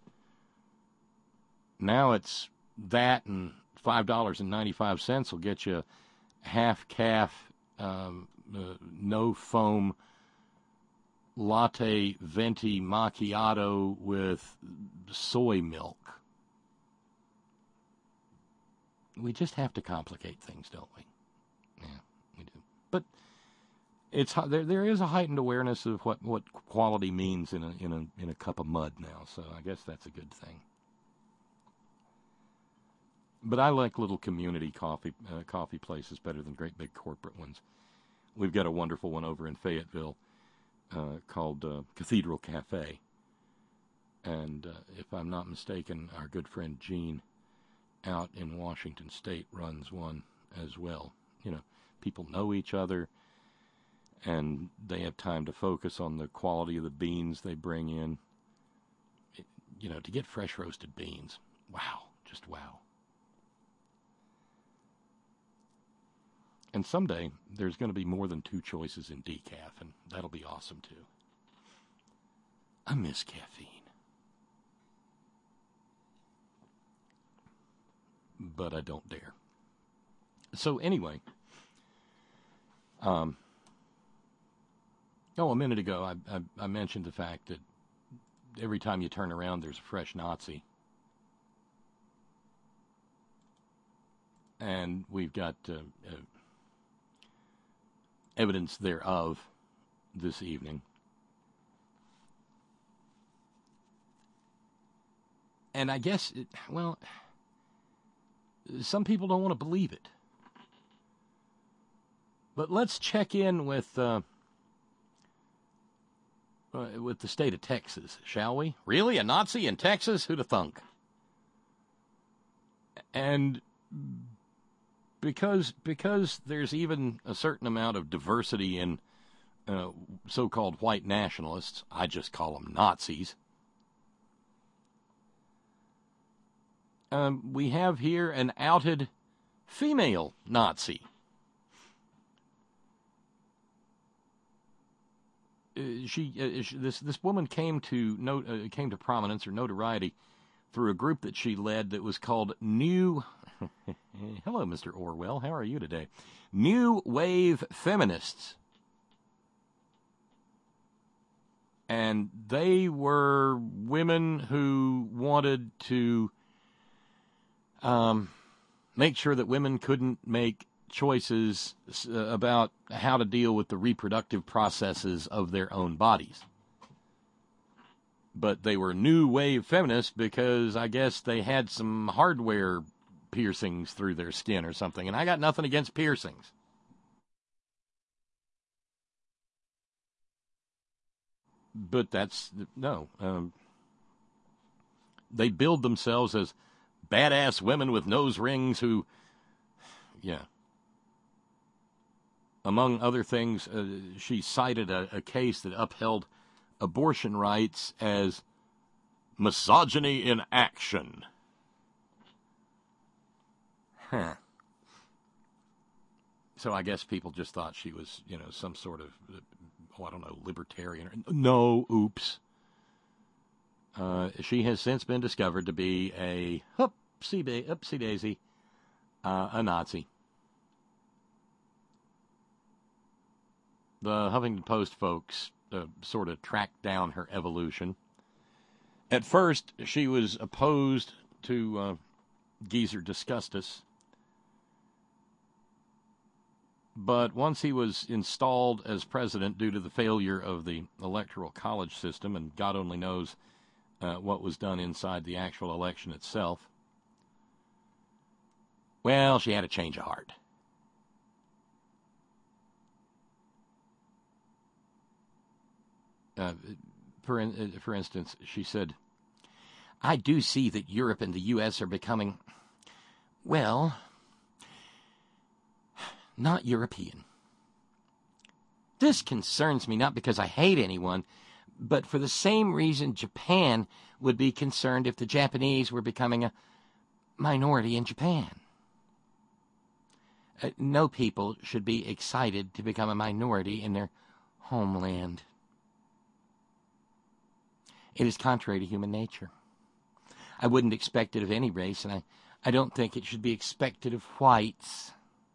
Now it's that and five dollars and ninety five cents will get you half calf, um, uh, no foam latte venti macchiato with soy milk. We just have to complicate things, don't we? Yeah, we do. But it's there. There is a heightened awareness of what, what quality means in a in a in a cup of mud now. So I guess that's a good thing. But I like little community coffee uh, coffee places better than great big corporate ones. We've got a wonderful one over in Fayetteville uh, called uh, Cathedral Cafe, and uh, if I'm not mistaken, our good friend Gene out in Washington State runs one as well. You know, people know each other, and they have time to focus on the quality of the beans they bring in. It, you know, to get fresh roasted beans, wow, just wow. And someday there's going to be more than two choices in decaf, and that'll be awesome too. I miss caffeine. But I don't dare. So anyway, um, oh, a minute ago I, I, I mentioned the fact that every time you turn around there's a fresh Nazi. And we've got uh, uh, evidence thereof this evening. And I guess, it, well... some people don't want to believe it. But let's check in with uh, uh, with the state of Texas, shall we? Really? A Nazi in Texas? Who'd have thunk? And because because there's even a certain amount of diversity in uh, so-called white nationalists, I just call them Nazis. Um, we have here an outed female Nazi. uh, she, uh, she this this woman came to no, uh, came to prominence or notoriety through a group that she led that was called New. Hello, Mister Orwell. How are you today? New Wave Feminists. And they were women who wanted to um, make sure that women couldn't make choices about how to deal with the reproductive processes of their own bodies. But they were new wave feminists because I guess they had some hardware piercings through their skin or something. And I got nothing against piercings. But that's, no. Um, they build themselves as badass women with nose rings who, yeah. Among other things, uh, she cited a, a case that upheld abortion rights as misogyny in action. Huh. So I guess people just thought she was, you know, some sort of, oh, I don't know, libertarian. No, oops. Uh, she has since been discovered to be a, oopsie, oopsie daisy, uh, a Nazi. The Huffington Post folks uh, sort of tracked down her evolution. At first, she was opposed to uh, Geezer Disgustus. But once he was installed as president due to the failure of the electoral college system, and God only knows uh, what was done inside the actual election itself, well, she had a change of heart. Uh, for, in, for instance, she said, I do see that Europe and the U S are becoming, well, not European. This concerns me not because I hate anyone, but for the same reason Japan would be concerned if the Japanese were becoming a minority in Japan. Uh, no people should be excited to become a minority in their homeland. It is contrary to human nature. I wouldn't expect it of any race, and I, I don't think it should be expected of whites.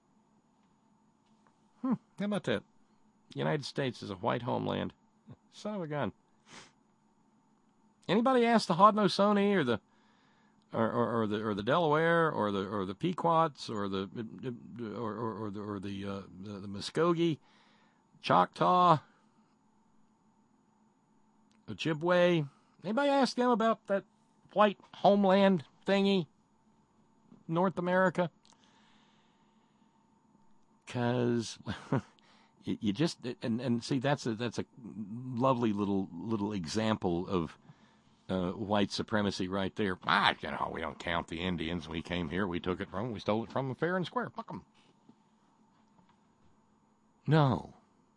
Hmm, how about that? The United States is a white homeland. Son of a gun. Anybody ask the Haudenosaunee or the or, or, or the or the Delaware or the or the Pequots or the or or, or the or the, uh, the the Muskogee, Choctaw, Ojibwe? Anybody ask them about that white homeland thingy, North America? Because you, you just and, and see that's a that's a lovely little little example of uh, white supremacy right there. Ah, you know, we don't count the Indians. We came here, we took it from, we stole it from them fair and square. Fuck them. No.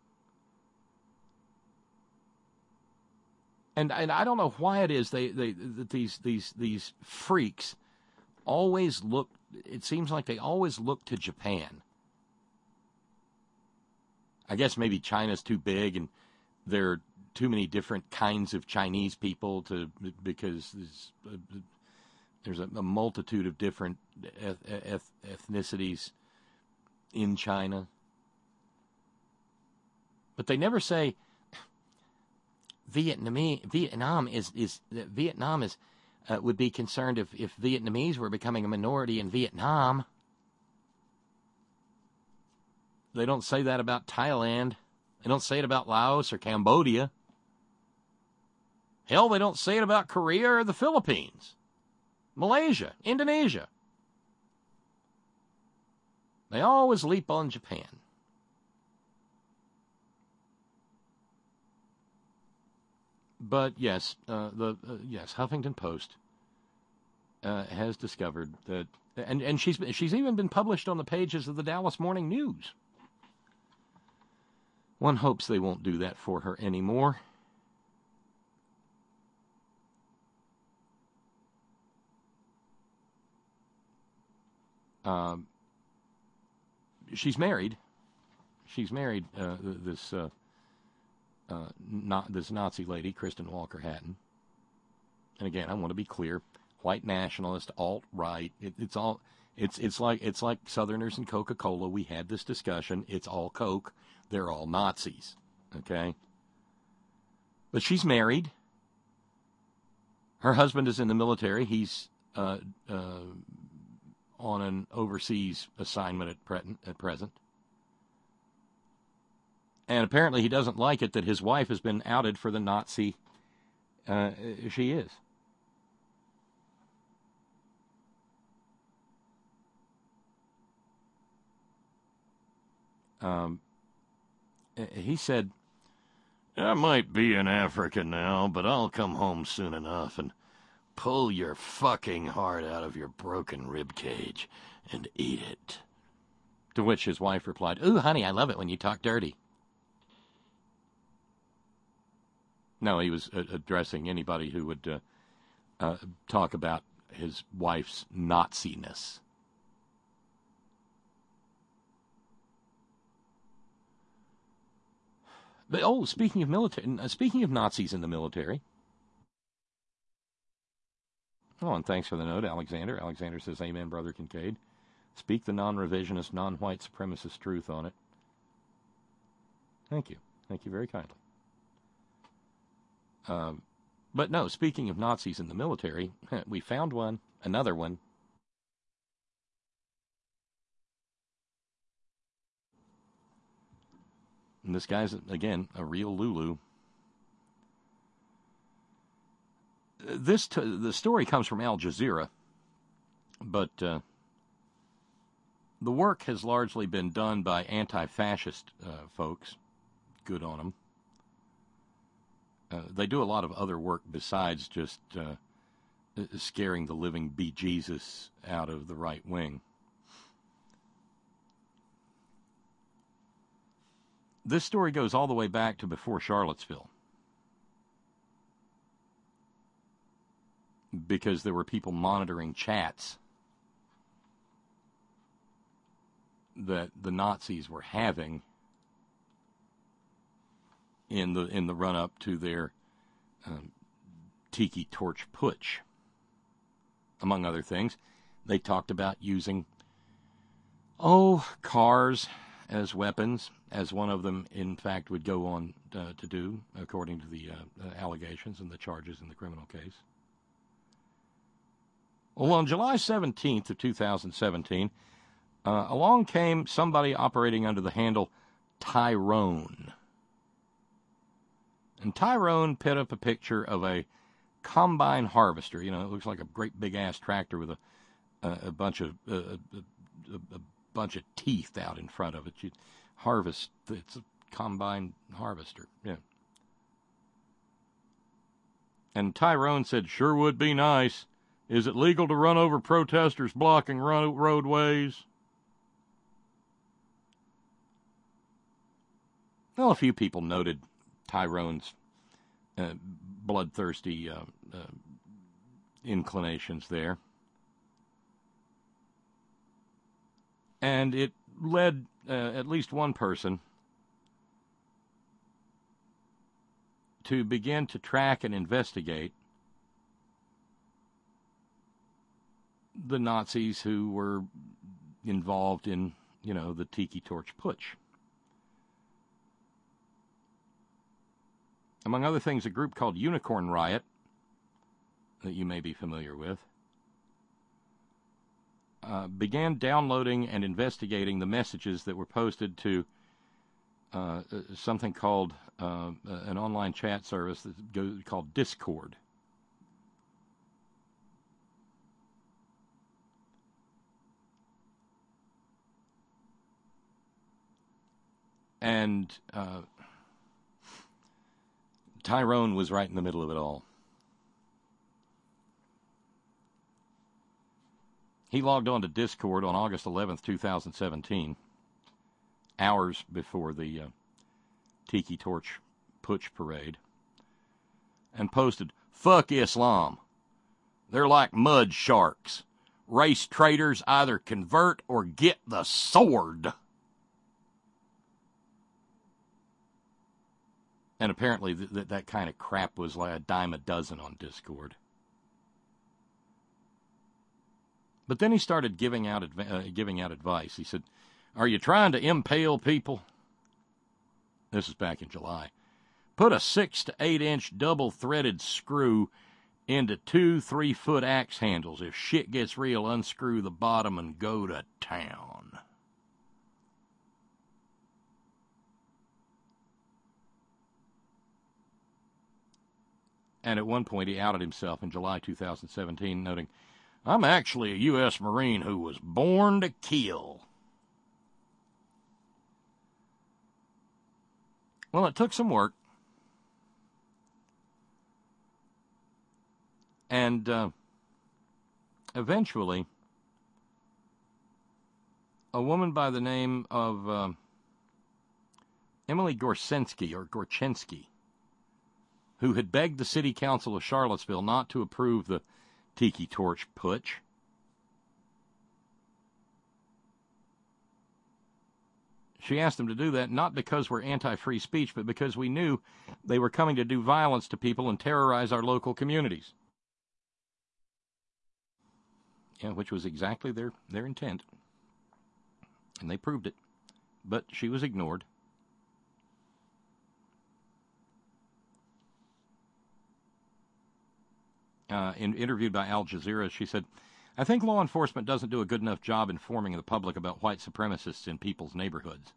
And and I don't know why it is they, they that these these these freaks always look. It seems like they always look to Japan. I guess maybe China's too big and there are too many different kinds of Chinese people to because there's a, there's a, a multitude of different eth, eth, ethnicities in China. But they never say Vietnamese, Vietnam is is Vietnam is uh, would be concerned if, if Vietnamese were becoming a minority in Vietnam. They don't say that about Thailand. They don't say it about Laos or Cambodia. Hell, they don't say it about Korea or the Philippines, Malaysia, Indonesia. They always leap on Japan. But yes, uh, the uh, yes, Huffington Post uh, has discovered that, and and she's she's even been published on the pages of the Dallas Morning News. One hopes they won't do that for her anymore. Um, she's married. She's married. Uh, this. Uh, uh, not this Nazi lady, Kristen Walker Hatton. And again, I want to be clear: white nationalist, alt-right. It, it's all. It's it's like it's like Southerners and Coca-Cola. We had this discussion. It's all Coke. They're all Nazis. Okay. But she's married. Her husband is in the military. He's uh, uh, on an overseas assignment at, pre- at present. And apparently he doesn't like it that his wife has been outed for the Nazi uh, she is. Um, he said, I might be in Africa now, but I'll come home soon enough and pull your fucking heart out of your broken rib cage and eat it. To which his wife replied, ooh, honey, I love it when you talk dirty. No, he was uh, addressing anybody who would uh, uh, talk about his wife's Nazi-ness. But, oh, speaking of military, speaking of Nazis in the military. Oh, and thanks for the note, Alexander. Alexander says, amen, Brother Kincaid. Speak the non-revisionist, non-white supremacist truth on it. Thank you. Thank you very kindly. Um, but no, speaking of Nazis in the military, we found one, another one. And this guy's, again, a real Lulu. This t- the story comes from Al Jazeera, but uh, the work has largely been done by anti-fascist uh, folks. Good on them. Uh, they do a lot of other work besides just uh, scaring the living bejesus out of the right wing. This story goes all the way back to before Charlottesville, because there were people monitoring chats that the Nazis were having in the in the run-up to their um, Tiki Torch Putsch. Among other things, they talked about using, oh, cars as weapons, as one of them, in fact, would go on uh, to do, according to the uh, uh, allegations and the charges in the criminal case. Well, on July seventeenth of two thousand seventeen, uh, along came somebody operating under the handle Tyrone. And Tyrone put up a picture of a combine harvester. You know, it looks like a great big-ass tractor with a a, a bunch of uh, a, a, a bunch of teeth out in front of it. You harvest. It's a combine harvester. Yeah. And Tyrone said, "Sure would be nice. Is it legal to run over protesters blocking ro- roadways?" Well, a few people noted Tyrone's uh, bloodthirsty uh, uh, inclinations there. And it led uh, at least one person to begin to track and investigate the Nazis who were involved in, you know, the Tiki Torch Putsch. Among other things, a group called Unicorn Riot, that you may be familiar with, uh, began downloading and investigating the messages that were posted to uh, something called uh, an online chat service that goes, called Discord. And uh, Tyrone was right in the middle of it all. He logged on to Discord on August eleventh, twenty seventeen, hours before the uh, Tiki Torch Putsch parade, and posted, "Fuck Islam. They're like mud sharks. Race traitors either convert or get the sword." And apparently th- th- that kind of crap was like a dime a dozen on Discord. But then he started giving out adv- uh, giving out advice. He said, "Are you trying to impale people?" This is back in July. "Put a six to eight inch double threaded screw into two three foot axe handles. If shit gets real, unscrew the bottom and go to town." And at one point, he outed himself in July two thousand seventeen, noting, "I'm actually a U S Marine who was born to kill." Well, it took some work. And uh, eventually, a woman by the name of uh, Emily Gorczynski, or Gorczynski, who had begged the city council of Charlottesville not to approve the Tiki Torch putsch, she asked them to do that not because we're anti-free speech, but because we knew they were coming to do violence to people and terrorize our local communities. Yeah, which was exactly their, their intent. And they proved it. But she was ignored. Uh, in, interviewed by Al Jazeera, she said, "I think law enforcement doesn't do a good enough job informing the public about white supremacists in people's neighborhoods."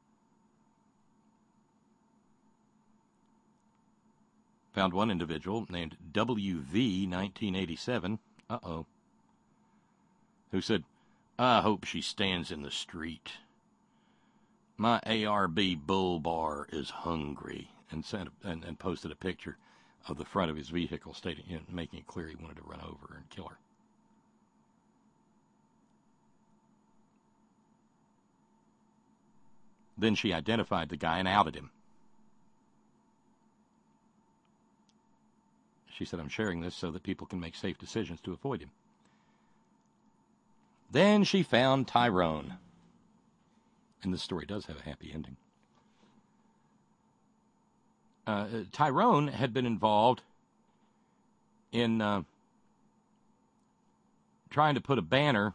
Found one individual named W V nineteen eighty-seven, uh-oh, who said, "I hope she stands in the street. My A R B bull bar is hungry," and sent and, and posted a picture of the front of his vehicle, stating, you know, making it clear he wanted to run over and kill her. Then she identified the guy and outed him. She said, "I'm sharing this so that people can make safe decisions to avoid him." Then she found Tyrone. And this story does have a happy ending. Uh, Tyrone had been involved in uh, trying to put a banner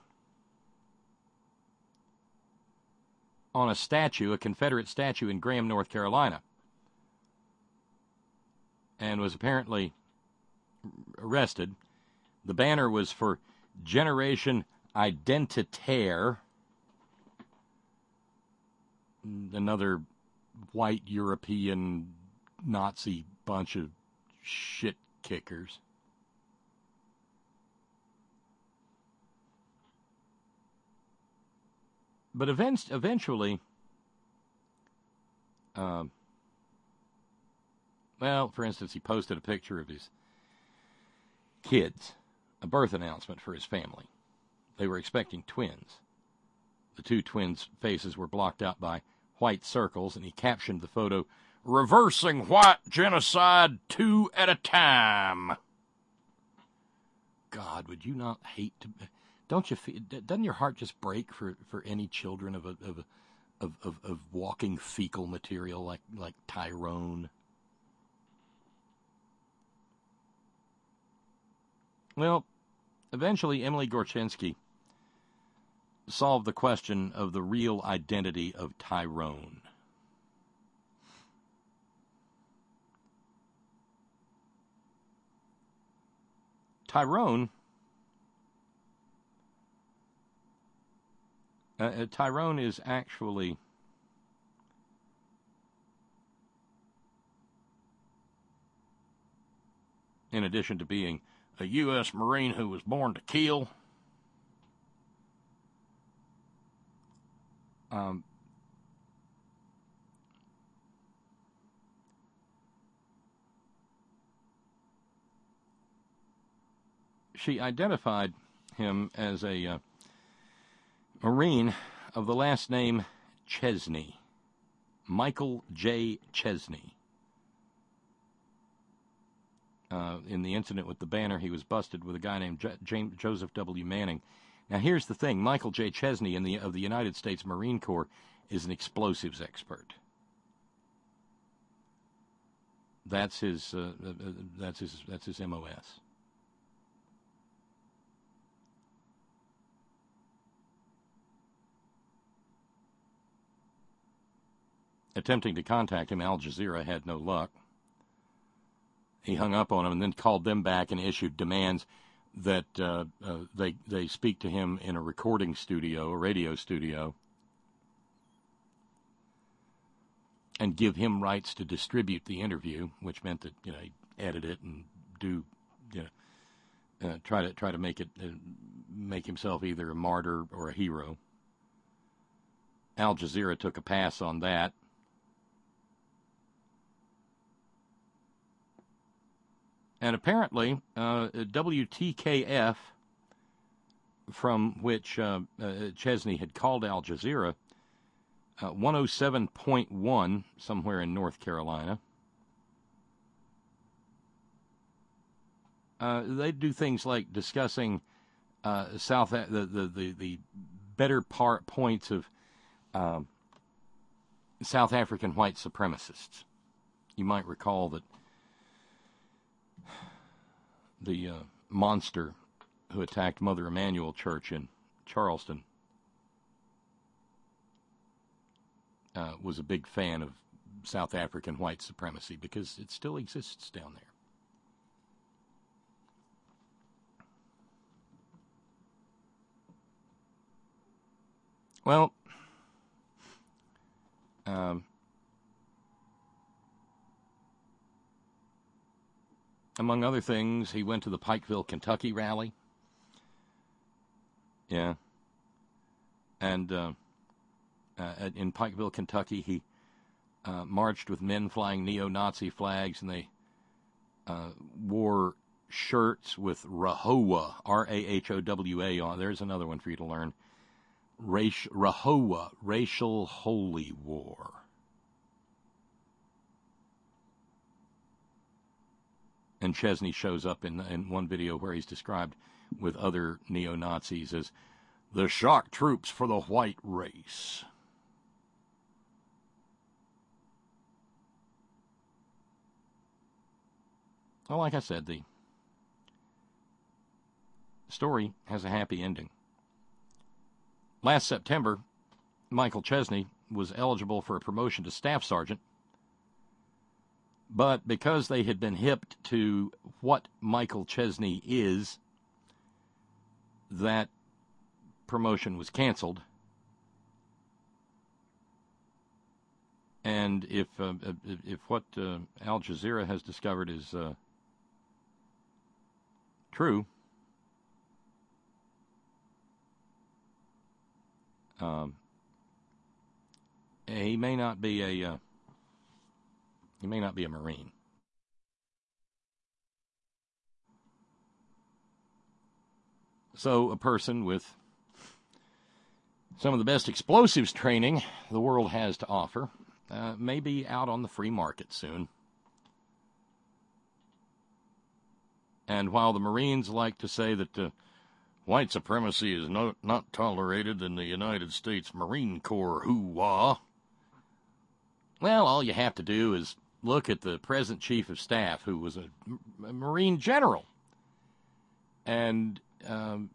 on a statue, a Confederate statue in Graham, North Carolina, and was apparently arrested. The banner was for Generation Identitaire, another white European Nazi bunch of shit kickers. But events, eventually, uh, well, for instance, he posted a picture of his kids, a birth announcement for his family. They were expecting twins. The two twins' faces were blocked out by white circles, and he captioned the photo, "Reversing white genocide two at a time." God, would you not hate to... Don't you feel... Doesn't your heart just break for, for any children of, a, of, a, of, of, of walking fecal material like, like Tyrone? Well, eventually Emily Gorczynski solved the question of the real identity of Tyrone. Tyrone, uh, Tyrone is actually in addition to being a U S Marine who was born to kill, um, she identified him as a uh, Marine of the last name Chesney, Michael J. Chesney. Uh, in the incident with the banner, he was busted with a guy named J- James, Joseph W. Manning. Now, here's the thing. Michael J. Chesney in the, of the United States Marine Corps is an explosives expert. That's his. Uh, uh, that's his. That's his M O S. Attempting to contact him, Al Jazeera had no luck. He hung up on him and then called them back and issued demands that uh, uh, they they speak to him in a recording studio, a radio studio, and give him rights to distribute the interview, which meant that, you know, he'd edit it and do, you know, uh, try to try to make it uh, make himself either a martyr or a hero. Al Jazeera took a pass on that. And apparently, uh, W T K F, from which uh, uh, Chesney had called Al Jazeera, uh, one oh seven point one, somewhere in North Carolina, uh, they do things like discussing uh, South the, the, the, the better part points of um, South African white supremacists. You might recall that the uh, monster who attacked Mother Emanuel Church in Charleston uh, was a big fan of South African white supremacy because it still exists down there. Well, um, among other things, he went to the Pikeville, Kentucky rally. Yeah. And uh, uh, in Pikeville, Kentucky, he uh, marched with men flying neo-Nazi flags, and they uh, wore shirts with RAHOWA, R A H O W A on. There's another one for you to learn. Raci- RAHOWA, Racial Holy War. And Chesney shows up in, in one video where he's described with other neo-Nazis as the shock troops for the white race. Well, like I said, the story has a happy ending. Last September, Michael Chesney was eligible for a promotion to staff sergeant, but because they had been hipped to what Michael Chesney is, that promotion was canceled. And if uh, if, if what uh, Al Jazeera has discovered is uh, true, um, he may not be a uh, he may not be a Marine. So a person with some of the best explosives training the world has to offer uh, may be out on the free market soon. And while the Marines like to say that uh, white supremacy is no, not tolerated in the United States Marine Corps, hoo-wah, well, all you have to do is look at the present Chief of Staff, who was a, a Marine general, and um,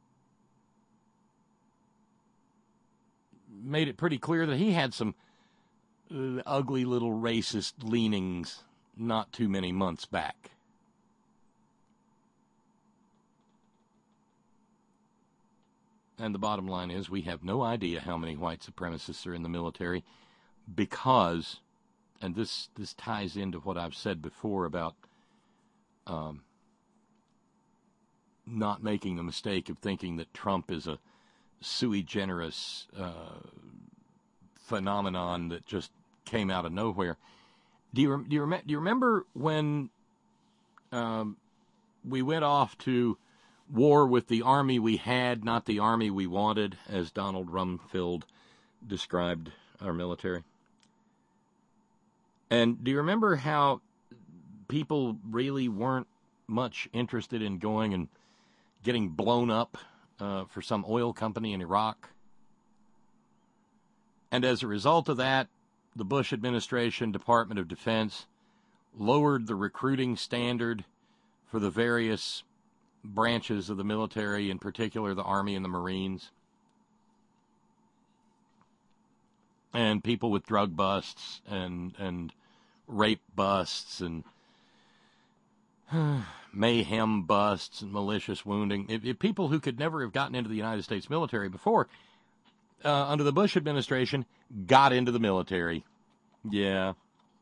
made it pretty clear that he had some uh, ugly little racist leanings not too many months back. And the bottom line is we have no idea how many white supremacists are in the military because, and this, this ties into what I've said before about um, not making the mistake of thinking that Trump is a sui generis uh, phenomenon that just came out of nowhere. Do you, do you, rem- do you remember when um, we went off to war with the army we had, not the army we wanted, as Donald Rumsfeld described our military? And do you remember how people really weren't much interested in going and getting blown up uh, for some oil company in Iraq? And as a result of that, the Bush administration, Department of Defense, lowered the recruiting standard for the various branches of the military, in particular the Army and the Marines. And people with drug busts and and rape busts and mayhem busts and malicious wounding. If, if people who could never have gotten into the United States military before, uh, under the Bush administration, got into the military. Yeah.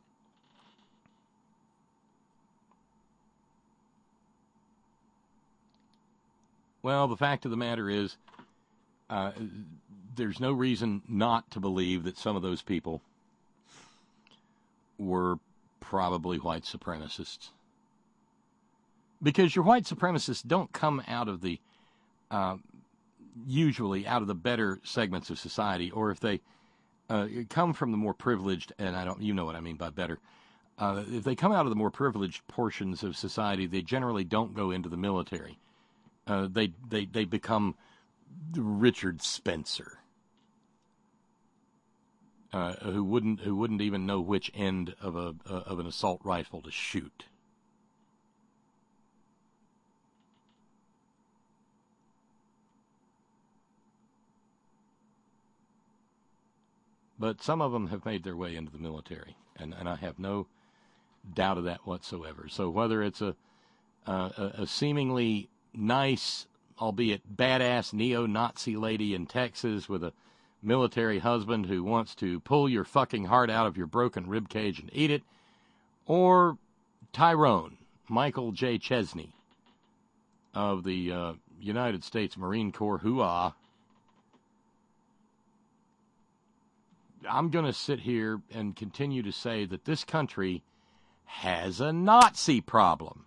Well, the fact of the matter is, uh, there's no reason not to believe that some of those people were probably white supremacists. Because your white supremacists don't come out of the, uh, usually out of the better segments of society, or if they uh, come from the more privileged, and I don't, you know what I mean by better, uh, if they come out of the more privileged portions of society, they generally don't go into the military. Uh, they, they, they become Richard Spencer, uh, who wouldn't, who wouldn't even know which end of a, uh, of an assault rifle to shoot. But some of them have made their way into the military, and, and I have no doubt of that whatsoever. So whether it's a, uh, a, a seemingly nice, albeit badass neo-Nazi lady in Texas with a military husband who wants to pull your fucking heart out of your broken rib cage and eat it, or Tyrone, Michael J. Chesney of the uh, United States Marine Corps, hoo-ah, I'm going to sit here and continue to say that this country has a Nazi problem.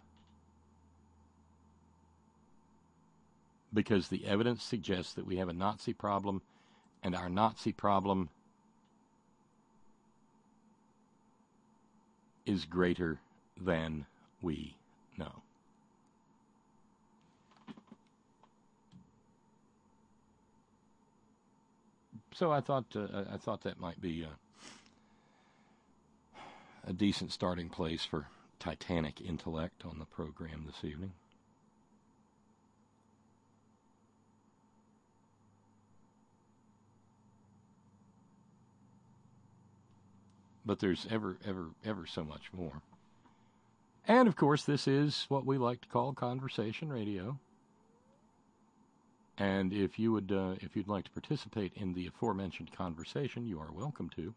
Because the evidence suggests that we have a Nazi problem, and our Nazi problem is greater than we know. So I thought uh, I thought that might be uh, a decent starting place for Titanic intellect on the program this evening. But there's ever, ever, ever so much more. And, of course, this is what we like to call conversation radio. And if you would, uh, if you'd like to participate in the aforementioned conversation, you are welcome to.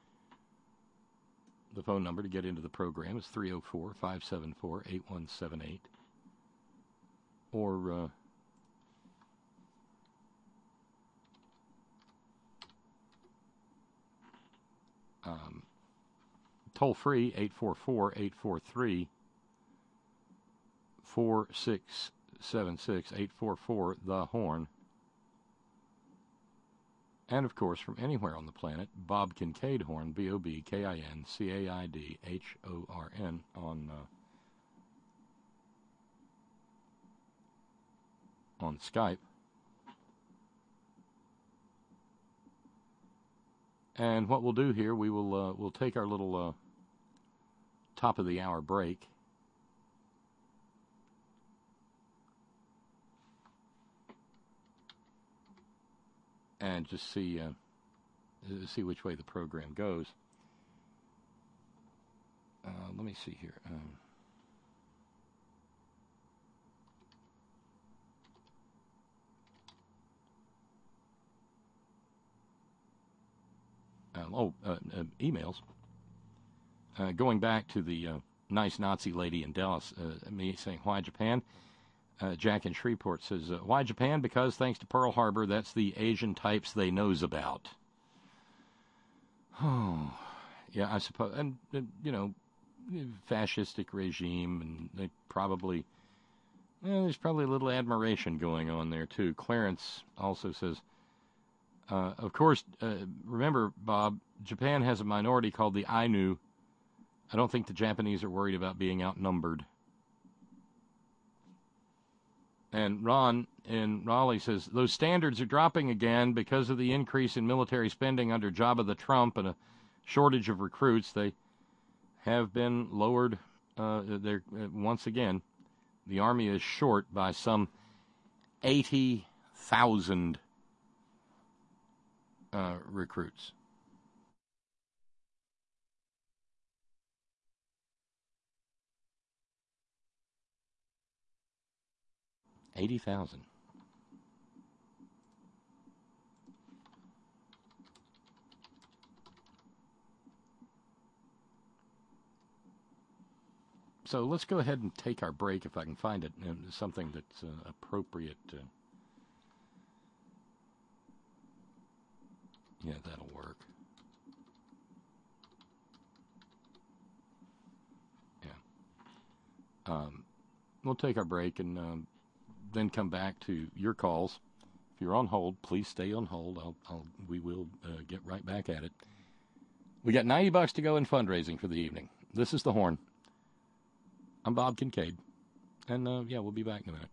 The phone number to get into the program is three oh four, five seven four, eight one seven eight. Or, uh, um, toll free, eight four four, eight four three, four six seven six, eight four four, the horn. And, of course, from anywhere on the planet, Bob Kincaid Horn, B O B K I N C A I D H O R N on, uh, on Skype. And what we'll do here, we will uh, we'll take our little uh, top of the hour break. And just see uh, see which way the program goes. Uh, let me see here. Um, uh, oh, uh, uh, emails. Uh, going back to the uh, nice Nazi lady in Dallas, uh, me saying, why Japan? Uh, Jack in Shreveport says, uh, why Japan? Because thanks to Pearl Harbor, that's the Asian types they knows about. Oh, yeah, I suppose. And, uh, you know, fascistic regime, and they probably, well, there's probably a little admiration going on there, too. Clarence also says, uh, of course, uh, remember, Bob, Japan has a minority called the Ainu. I don't think the Japanese are worried about being outnumbered. And Ron in Raleigh says, those standards are dropping again because of the increase in military spending under Jabba the Trump and a shortage of recruits. They have been lowered. Uh, they're, uh, once again, the Army is short by some eighty thousand uh, recruits. eighty thousand. So let's go ahead and take our break if I can find it, and something that's uh, appropriate. Uh, yeah, that'll work. Yeah. Um, we'll take our break and um, then come back to your calls. If you're on hold, please stay on hold. I'll, I'll, we will uh, get right back at it. We got ninety bucks to go in fundraising for the evening. This is The Horn. I'm Bob Kincaid, and uh, yeah, we'll be back in a minute.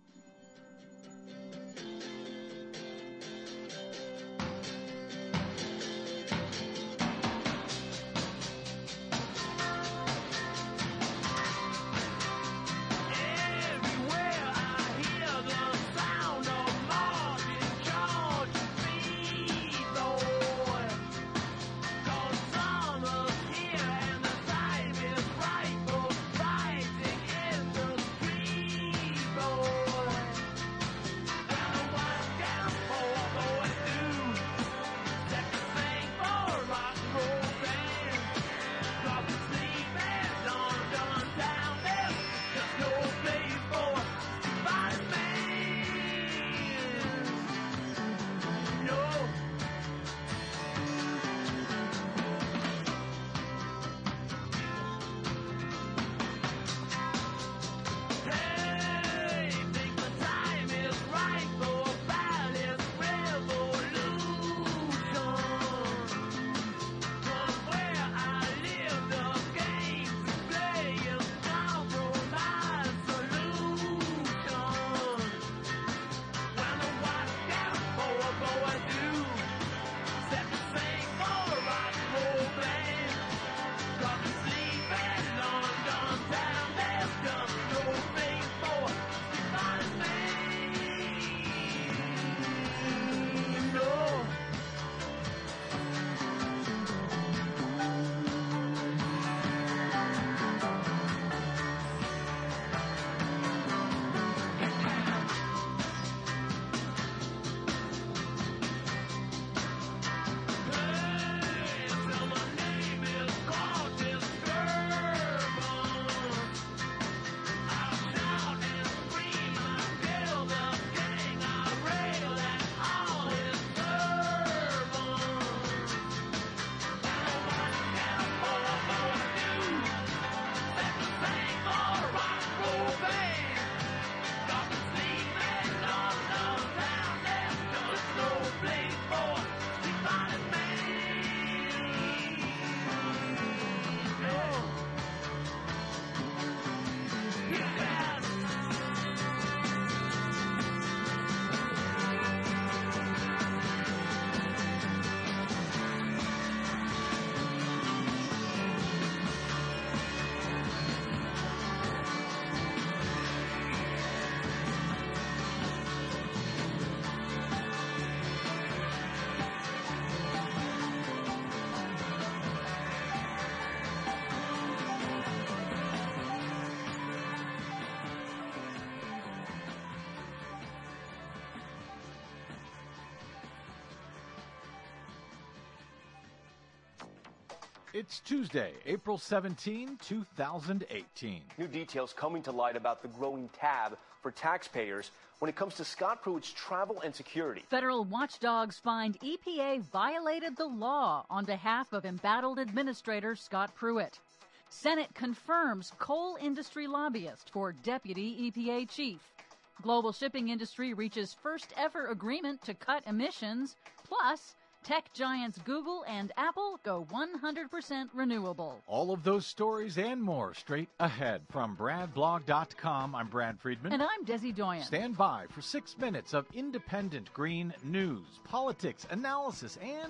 It's Tuesday, April seventeenth, two thousand eighteen. New details coming to light about the growing tab for taxpayers when it comes to Scott Pruitt's travel and security. Federal watchdogs find E P A violated the law on behalf of embattled Administrator Scott Pruitt. Senate confirms coal industry lobbyist for deputy E P A chief. Global shipping industry reaches first ever agreement to cut emissions. Plus, tech giants Google and Apple go one hundred percent renewable. All of those stories and more straight ahead from brad blog dot com. I'm Brad Friedman. And I'm Desi Doyen. Stand by for six minutes of independent green news, politics, analysis, and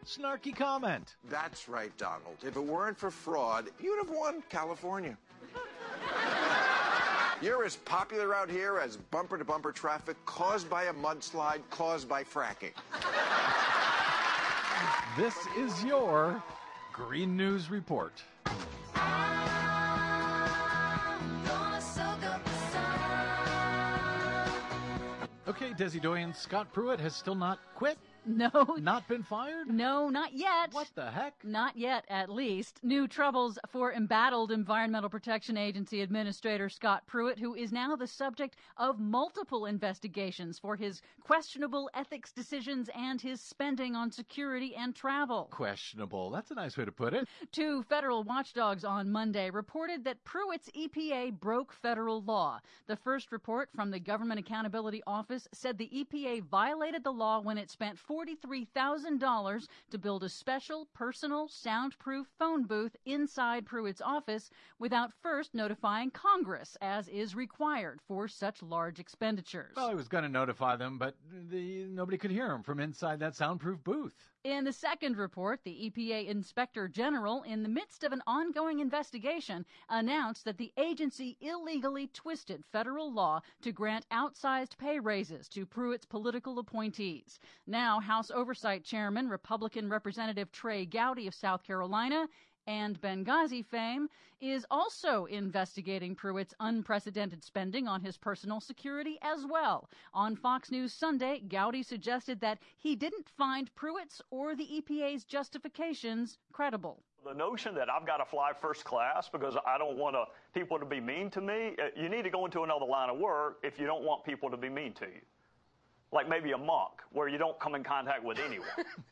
snarky comment. That's right, Donald. If it weren't for fraud, you'd have won California. You're as popular out here as bumper-to-bumper traffic caused by a mudslide caused by fracking. This is your Green News Report. Okay, Desi Doyen, Scott Pruitt has still not quit? No. Not been fired? No, not yet. What the heck? Not yet, at least. New troubles for embattled Environmental Protection Agency Administrator Scott Pruitt, who is now the subject of multiple investigations for his questionable ethics decisions and his spending on security and travel. Questionable. That's a nice way to put it. Two federal watchdogs on Monday reported that Pruitt's E P A broke federal law. The first report from the Government Accountability Office said the E P A violated the law when it spent forty-three thousand dollars to build a special personal soundproof phone booth inside Pruitt's office without first notifying Congress, as is required for such large expenditures. Well, I was going to notify them, but the, nobody could hear him from inside that soundproof booth. In the second report, the E P A Inspector General, in the midst of an ongoing investigation, announced that the agency illegally twisted federal law to grant outsized pay raises to Pruitt's political appointees. Now, House Oversight Chairman, Republican Representative Trey Gowdy of South Carolina, and Benghazi fame, is also investigating Pruitt's unprecedented spending on his personal security as well. On Fox News Sunday, Gowdy suggested that he didn't find Pruitt's or the E P A's justifications credible. The notion that I've got to fly first class because I don't want to, people to be mean to me, you need to go into another line of work if you don't want people to be mean to you. Like maybe a monk, where you don't come in contact with anyone.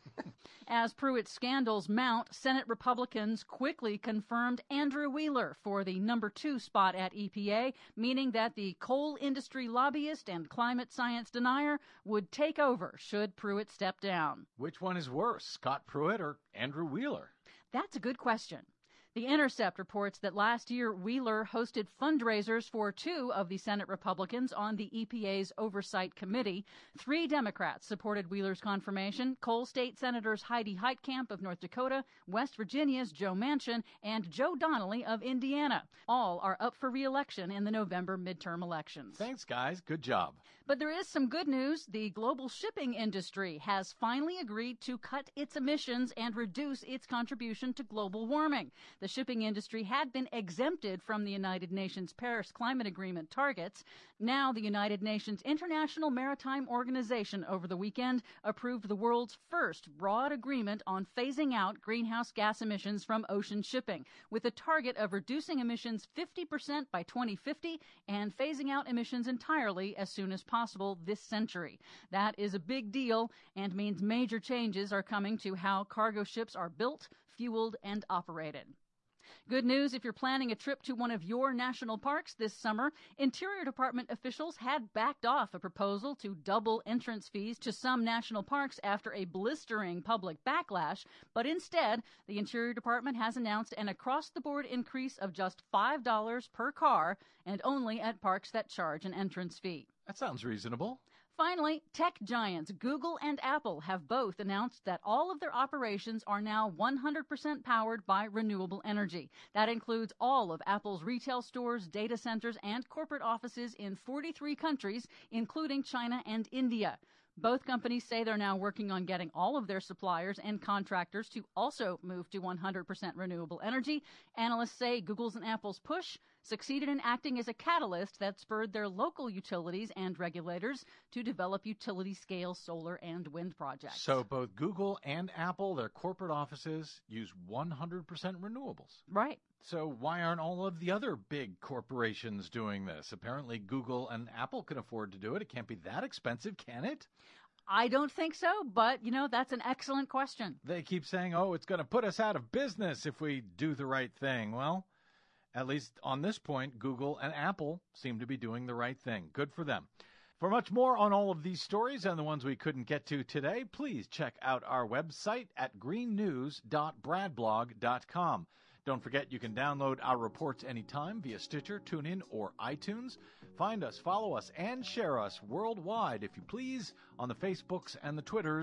As Pruitt's scandals mount, Senate Republicans quickly confirmed Andrew Wheeler for the number two spot at E P A, meaning that the coal industry lobbyist and climate science denier would take over should Pruitt step down. Which one is worse, Scott Pruitt or Andrew Wheeler? That's a good question. The Intercept reports that last year Wheeler hosted fundraisers for two of the Senate Republicans on the E P A's Oversight Committee. Three Democrats supported Wheeler's confirmation: Coal State Senators Heidi Heitkamp of North Dakota, West Virginia's Joe Manchin, and Joe Donnelly of Indiana. All are up for re-election in the November midterm elections. Thanks, guys. Good job. But there is some good news. The global shipping industry has finally agreed to cut its emissions and reduce its contribution to global warming. The shipping industry had been exempted from the United Nations Paris Climate Agreement targets. Now, the United Nations International Maritime Organization over the weekend approved the world's first broad agreement on phasing out greenhouse gas emissions from ocean shipping, with a target of reducing emissions fifty percent by twenty fifty and phasing out emissions entirely as soon as possible this century. That is a big deal and means major changes are coming to how cargo ships are built, fueled, and operated. Good news if you're planning a trip to one of your national parks this summer. Interior Department officials had backed off a proposal to double entrance fees to some national parks after a blistering public backlash, but instead, the Interior Department has announced an across-the-board increase of just five dollars per car and only at parks that charge an entrance fee. That sounds reasonable. Finally, tech giants Google and Apple have both announced that all of their operations are now one hundred percent powered by renewable energy. That includes all of Apple's retail stores, data centers, and corporate offices in forty-three countries, including China and India. Both companies say they're now working on getting all of their suppliers and contractors to also move to one hundred percent renewable energy. Analysts say Google's and Apple's push succeeded in acting as a catalyst that spurred their local utilities and regulators to develop utility-scale solar and wind projects. So both Google and Apple, their corporate offices, use one hundred percent renewables. Right. So why aren't all of the other big corporations doing this? Apparently Google and Apple can afford to do it. It can't be that expensive, can it? I don't think so, but, you know, that's an excellent question. They keep saying, oh, it's going to put us out of business if we do the right thing. Well, at least on this point, Google and Apple seem to be doing the right thing. Good for them. For much more on all of these stories and the ones we couldn't get to today, please check out our website at green news dot brad blog dot com. Don't forget you can download our reports anytime via Stitcher, TuneIn, or iTunes. Find us, follow us, and share us worldwide, if you please, on the Facebooks and the Twitters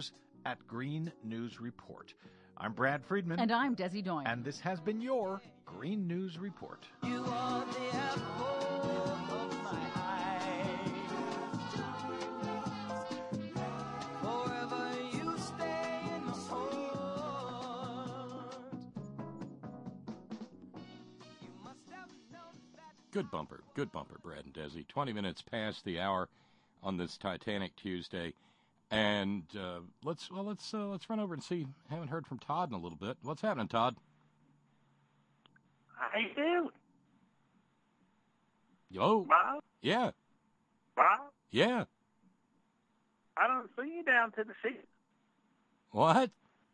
at Green News Report. I'm Brad Friedman. And I'm Desi Doyen. And this has been your Green News Report. You are the apple of my eye. Forever you stay in my heart. You must have known that. Good bumper. Good bumper, Brad and Desi. twenty minutes past the hour on this Titanic Tuesday. And uh, let's well let's uh, let's run over and see. Haven't heard from Todd in a little bit. What's happening, Todd? How you doing? Yo. Bob? Yeah. Bob? Yeah. I don't see you down to the sheet. What?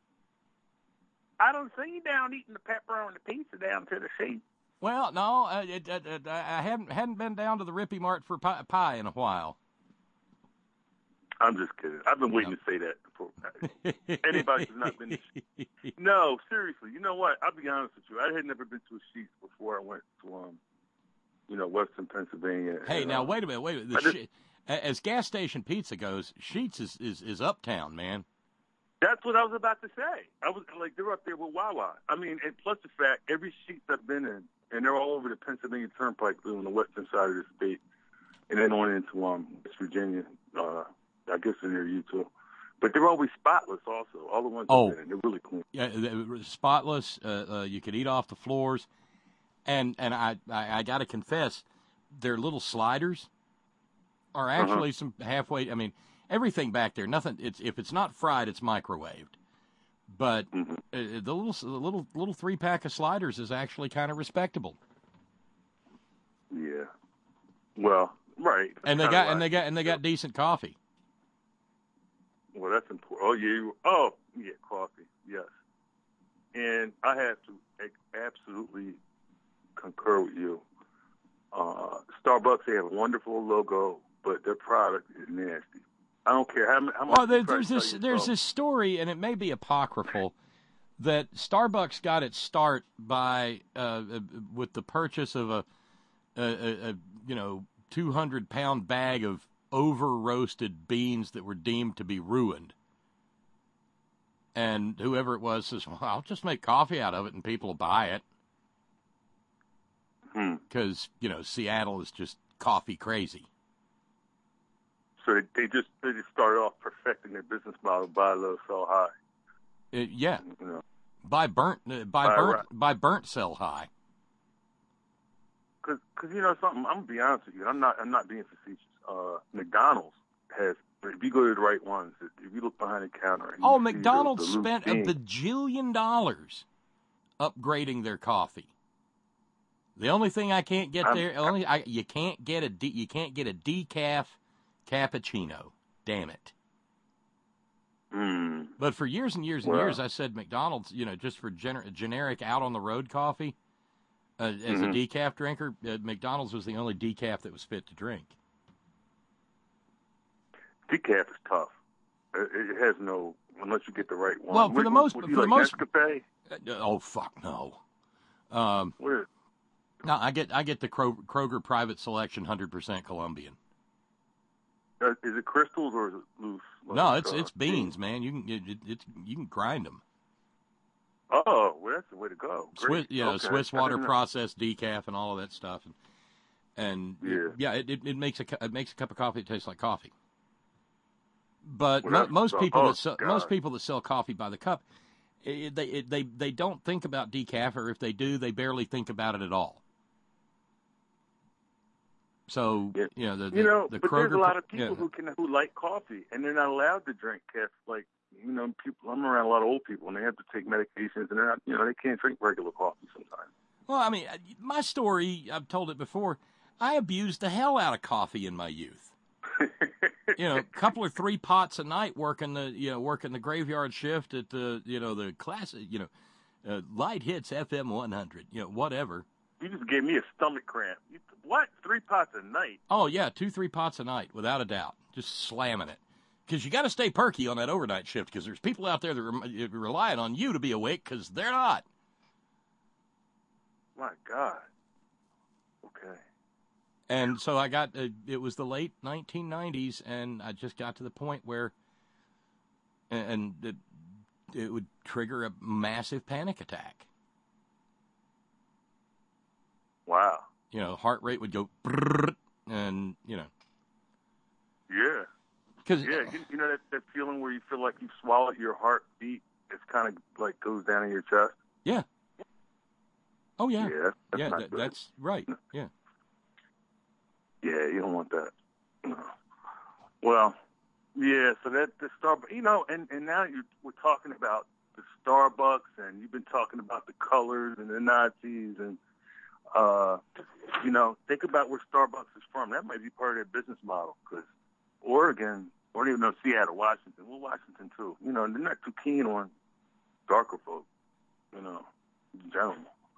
I don't see you down eating the pepperoni pizza down to the sheet. Well, no, uh, it, it, it, I haven't hadn't been down to the Rippy Mart for pie, pie in a while. I'm just kidding. I've been waiting no. to say that before. Anybody who's not been to Sheetz. No, seriously. You know what? I'll be honest with you. I had never been to a Sheetz before I went to, um, you know, Western Pennsylvania. Hey, and, now, um, wait a minute. Wait a minute. The just, she- as gas station pizza goes, Sheetz is, is, is uptown, man. That's what I was about to say. I was like, they're up there with Wawa. I mean, and plus the fact, every Sheetz I've been in, and they're all over the Pennsylvania Turnpike, on the western side of the state, and then on into um, West Virginia, uh, I guess they're near you too, but they're always spotless. Also, all the ones oh, I've been in, they're really clean. Yeah, they're spotless. Uh, uh, you could eat off the floors, and and I I, I got to confess, their little sliders are actually uh-huh. some halfway. I mean, everything back there. Nothing. It's if it's not fried, it's microwaved. But mm-hmm. uh, the little the little little three pack of sliders is actually kind of respectable. Yeah. Well, right. And they got and they got and they got decent coffee. Well, that's important. Oh, yeah. Oh, yeah, coffee. Yes. And I have to absolutely concur with you. Uh, Starbucks, they have a wonderful logo, but their product is nasty. I don't care how, how much. Well, there, there's this there's this story, and it may be apocryphal, that Starbucks got its start by uh, with the purchase of a, a, a, a you know two hundred pound bag of over roasted beans that were deemed to be ruined. And whoever it was says, well, I'll just make coffee out of it and people will buy it. Because, hmm. you know, Seattle is just coffee crazy. So they, they just they just started off perfecting their business model, buy low, sell high. Uh, yeah. You know. Buy burnt, uh, buy, buy burnt, right. buy burnt, sell high. Because, you know something, I'm going to be honest with you. I'm not, I'm not being facetious. Uh, McDonald's has, if you go to the right ones, if you look behind the counter. Oh, McDonald's the, the spent a bajillion dollars upgrading their coffee. The only thing I can't get I'm, there, only I, you can't get a de, you can't get a decaf cappuccino. Damn it. Mm, but for years and years and well, years, I said McDonald's, you know, just for gener- generic out on the road coffee. Uh, as mm-hmm. a decaf drinker, uh, McDonald's was the only decaf that was fit to drink. Decaf is tough. It, it has no, unless you get the right one. Well, for would, the most, would for you the like most, Nescafe? Uh, oh fuck no. Um, Where? No, I get I get the Kroger, Kroger Private Selection one hundred percent Colombian. Uh, is it crystals or is it loose? Like, no, it's uh, it's beans, man. You can it, it, it's you can grind them. Oh, well, that's the way to go. Swiss, yeah, okay. Swiss water processed decaf and all of that stuff, and and yeah, yeah it, it, it makes a it makes a cup of coffee that tastes like coffee. But well, mo- most people oh, that sell, most people that sell coffee by the cup, it, they it, they they don't think about decaf, or if they do, they barely think about it at all. So yeah. you know the, the you know, the but Kroger, there's a lot of people yeah. who can who like coffee, and they're not allowed to drink caffeine. Like you know, people. I'm around a lot of old people, and they have to take medications, and they're not. You know, they can't drink regular coffee sometimes. Well, I mean, my story, I've told it before. I abused the hell out of coffee in my youth. You know, a couple or three pots a night working the, you know, working the graveyard shift at the, you know, the class, you know, uh, Light Hits F M one hundred, you know, whatever. You just gave me a stomach cramp. You, what? Three pots a night? Oh, yeah, two, three pots a night, without a doubt. Just slamming it. Because you got to stay perky on that overnight shift, because there's people out there that are relying on you to be awake, because they're not. My God. Okay. And so I got, uh, it was the late nineteen nineties, and I just got to the point where and it, it would trigger a massive panic attack. Wow. You know, heart rate would go, brrr, and you know. Yeah. Cause, yeah, you, you know that, that feeling where you feel like you've swallowed your heartbeat. It's kind of like goes down in your chest. Yeah. Oh yeah. Yeah. That's, yeah, not that, good. that's right. Yeah. Yeah, you don't want that. No. Well, yeah. So that the Starbucks, you know, and and now you we're talking about the Starbucks, and you've been talking about the colors and the Nazis, and uh, you know, think about where Starbucks is from. That might be part of their business model, because Oregon, or even know Seattle, Washington, well, Washington too. You know, they're not too keen on darker folk. You know, in general.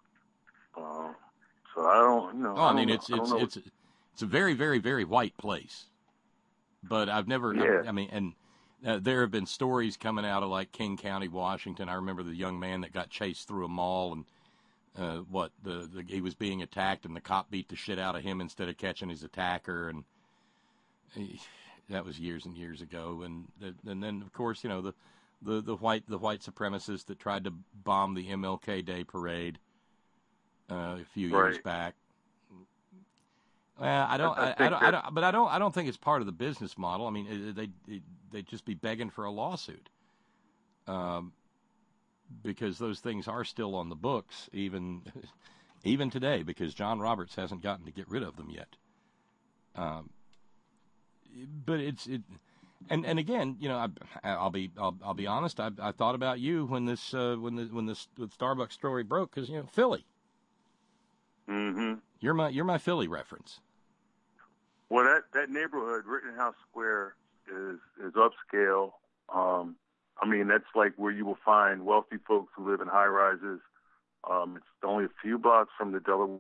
Uh, so I don't, you know. Oh, I, I mean, know, it's I it's know. it's it's a very very very white place, but I've never. Yeah. I, I mean, and uh, there have been stories coming out of like King County, Washington. I remember the young man that got chased through a mall, and uh, what the, the he was being attacked, and the cop beat the shit out of him instead of catching his attacker, and he, that was years and years ago. And and then of course, you know, the the the white the white supremacists that tried to bomb the M L K Day parade. Uh, a few years Right. back. Well, I don't, I- I I, I, think don't, I that- don't, but I don't, I don't think it's part of the business model. I mean, they, they, they'd just be begging for a lawsuit, um, because those things are still on the books, even, even today, because John Roberts hasn't gotten to get rid of them yet. Um, but it's it, and and again, you know, I, I'll be, I'll, I'll be honest. I, I thought about you when this, uh, when the, when this the Starbucks story broke, because you know, Philly. Mm-hmm. You're my you're my Philly reference. Well, that, that neighborhood, Rittenhouse Square, is is upscale. Um, I mean, that's like where you will find wealthy folks who live in high rises. Um, it's only a few blocks from the Delaware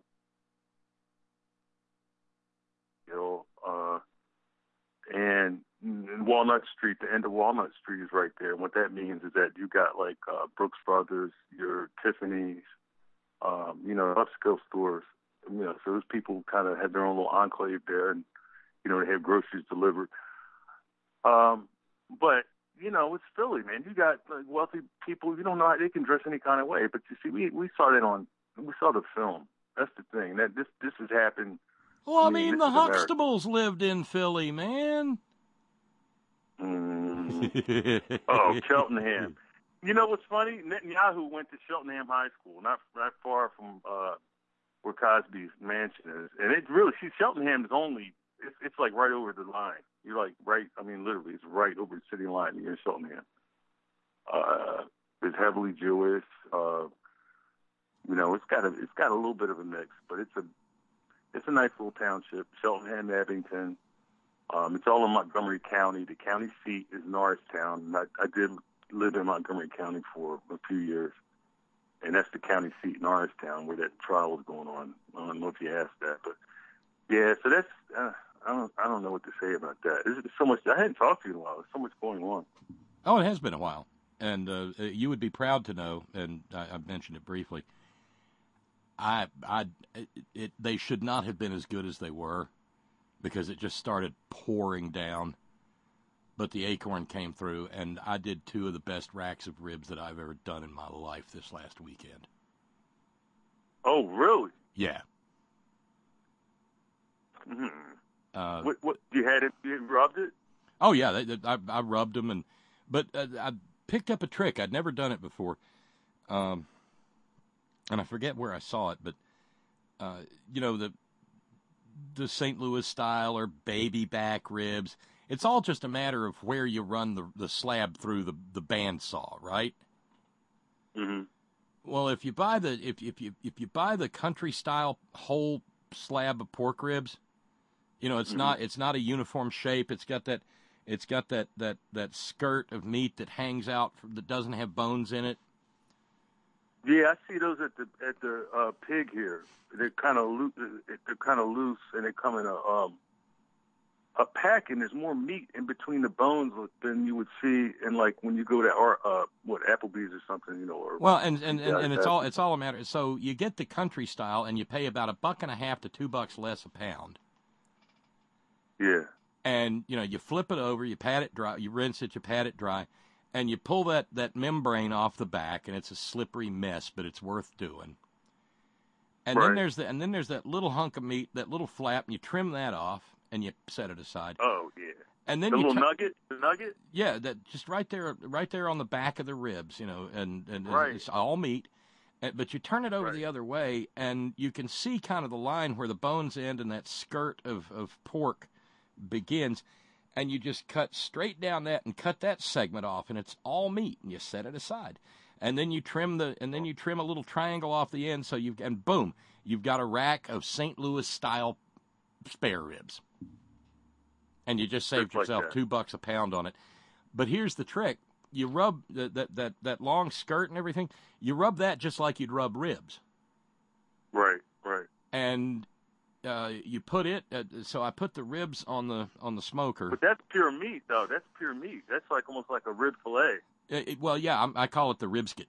Hill, uh, and in Walnut Street, the end of Walnut Street is right there. And what that means is that you got like uh, Brooks Brothers, your Tiffany's, um, you know, upscale stores. You know, so those people kind of had their own little enclave there, and you know, they have groceries delivered. Um, but you know, it's Philly, man. You got like, wealthy people. You don't know how they can dress any kind of way. But you see, we we saw that on we saw the film. That's the thing. That this this has happened. Well, I I mean, mean, this the is America. Huxtables lived in Philly, man. Mm. Oh, Cheltenham. You know what's funny? Netanyahu went to Cheltenham High School, not not far from uh, where Cosby's mansion is. And it really, see, Cheltenham is only, it's, it's like right over the line. You're like right, I mean, literally, it's right over the city line. You're in Cheltenham. Uh, it's heavily Jewish. Uh, you know, it's got a, it's got a little bit of a mix, but it's a, it's a nice little township. Cheltenham, Abington. Um, it's all in Montgomery County. The county seat is Norristown. I, I did live in Montgomery County for a few years. And that's the county seat, Norristown, where that trial was going on. I don't know if you asked that, but yeah. So that's uh, I don't I don't know what to say about that. There's so much. I hadn't talked to you in a while. There's so much going on. Oh, it has been a while, and uh, you would be proud to know. And I, I mentioned it briefly. I I it, it they should not have been as good as they were, because it just started pouring down. But the Acorn came through, and I did two of the best racks of ribs that I've ever done in my life this last weekend. Oh, really? Yeah. Mm-hmm. Uh, what, what you had it? You rubbed it? oh yeah, they, they, I, I rubbed them, and but uh, I picked up a trick. I'd never done it before, um, and I forget where I saw it, but uh, you know the the Saint Louis style or baby back ribs. It's all just a matter of where you run the the slab through the, the bandsaw, right? Mm-hmm. Well, if you buy the if if you if you buy the country style whole slab of pork ribs, you know it's Mm-hmm. not it's not a uniform shape. It's got that it's got that, that, that skirt of meat that hangs out from, that doesn't have bones in it. Yeah, I see those at the at the uh, pig here. They're kind of loo- they're kind of loose, and they come in a um, a pack, and there's more meat in between the bones than you would see in like when you go to or uh, what Applebee's or something, you know. Or Well, and and, and, yeah, and it's all it's all a matter. So you get the country style, and you pay about a buck and a half to two bucks less a pound. Yeah. And you know, you flip it over, you pat it dry, you rinse it, you pat it dry, and you pull that, that membrane off the back, and it's a slippery mess, but it's worth doing. And Right. then there's the, and then there's that little hunk of meat, that little flap, and you trim that off, and you set it aside. Oh yeah. And then the you little tu- nugget, the nugget. Yeah, that just right there, right there on the back of the ribs, you know, and, and Right. it's all meat. And, but you turn it over Right. the other way, and you can see kind of the line where the bones end and that skirt of, of pork begins, and you just cut straight down that and cut that segment off, and it's all meat, and you set it aside. And then you trim the, and then you trim a little triangle off the end, so you've, and boom, you've got a rack of Saint Louis style spare ribs. And you just saved Just like yourself that. two bucks a pound on it. But here's the trick. You rub the, that, that, that long skirt and everything, you rub that just like you'd rub ribs. Right, right. And uh, you put it, uh, so I put the ribs on the on the smoker. But that's pure meat, though. That's pure meat. That's like almost like a rib fillet. It, it- well, yeah, I'm, I call it the ribskit.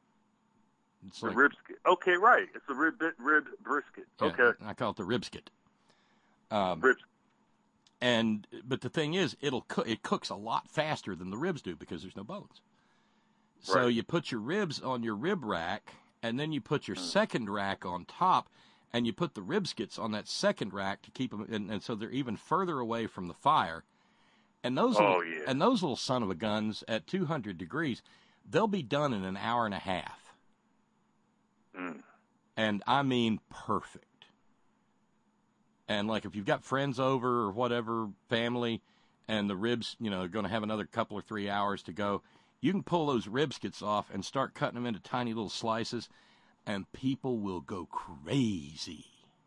It's The like, rib skit. Okay, right. It's a rib bit, rib brisket. yeah, Okay, I call it the ribskit. Um, ribs. And but the thing is, it'll cook. It cooks a lot faster than the ribs do because there's no bones. So Right. you put your ribs on your rib rack, and then you put your Mm. second rack on top, and you put the ribskits on that second rack to keep them, and, and so they're even further away from the fire. And those, Oh, little, yeah. and those little son of a guns at two hundred degrees, they'll be done in an hour and a half. Mm. And I mean perfect. And like if you've got friends over or whatever, family, and the ribs, you know, are going to have another couple or three hours to go, you can pull those ribskits off and start cutting them into tiny little slices, and people will go crazy.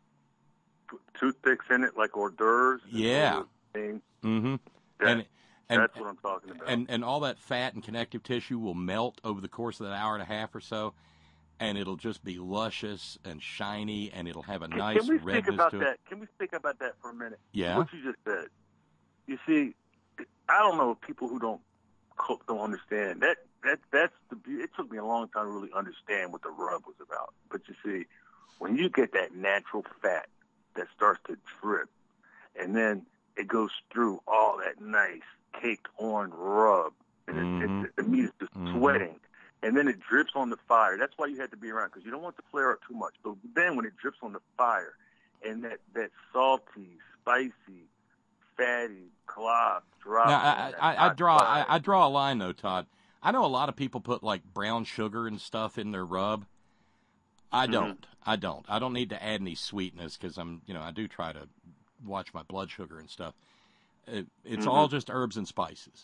Toothpicks in it like hors d'oeuvres. and Yeah. all those things. Mm-hmm. That- and and That's what I'm talking about. and and all that fat and connective tissue will melt over the course of that hour and a half or so, and it'll just be luscious and shiny, and it'll have a Can- nice Can we speak redness about to that? it. Can we speak about that for a minute? Yeah. What you just said. You see, I don't know if people who don't cook don't understand that. That that's the. be- It took me a long time to really understand what the rub was about. But you see, when you get that natural fat that starts to drip, and then it goes through all that nice caked on rub, and Mhm. it, it, the meat is just Mhm. sweating. And then it drips on the fire. That's why you had to be around, because you don't want to flare up too much. But then when it drips on the fire, and that, that salty, spicy, fatty clove drops. Now, on I, that I, I hot draw I, fire. I draw a line though, Todd. I know a lot of people put like brown sugar and stuff in their rub. I Mhm. don't. I don't. I don't need to add any sweetness because I'm, you know, I do try to watch my blood sugar and stuff. It, it's Mhm. all just herbs and spices.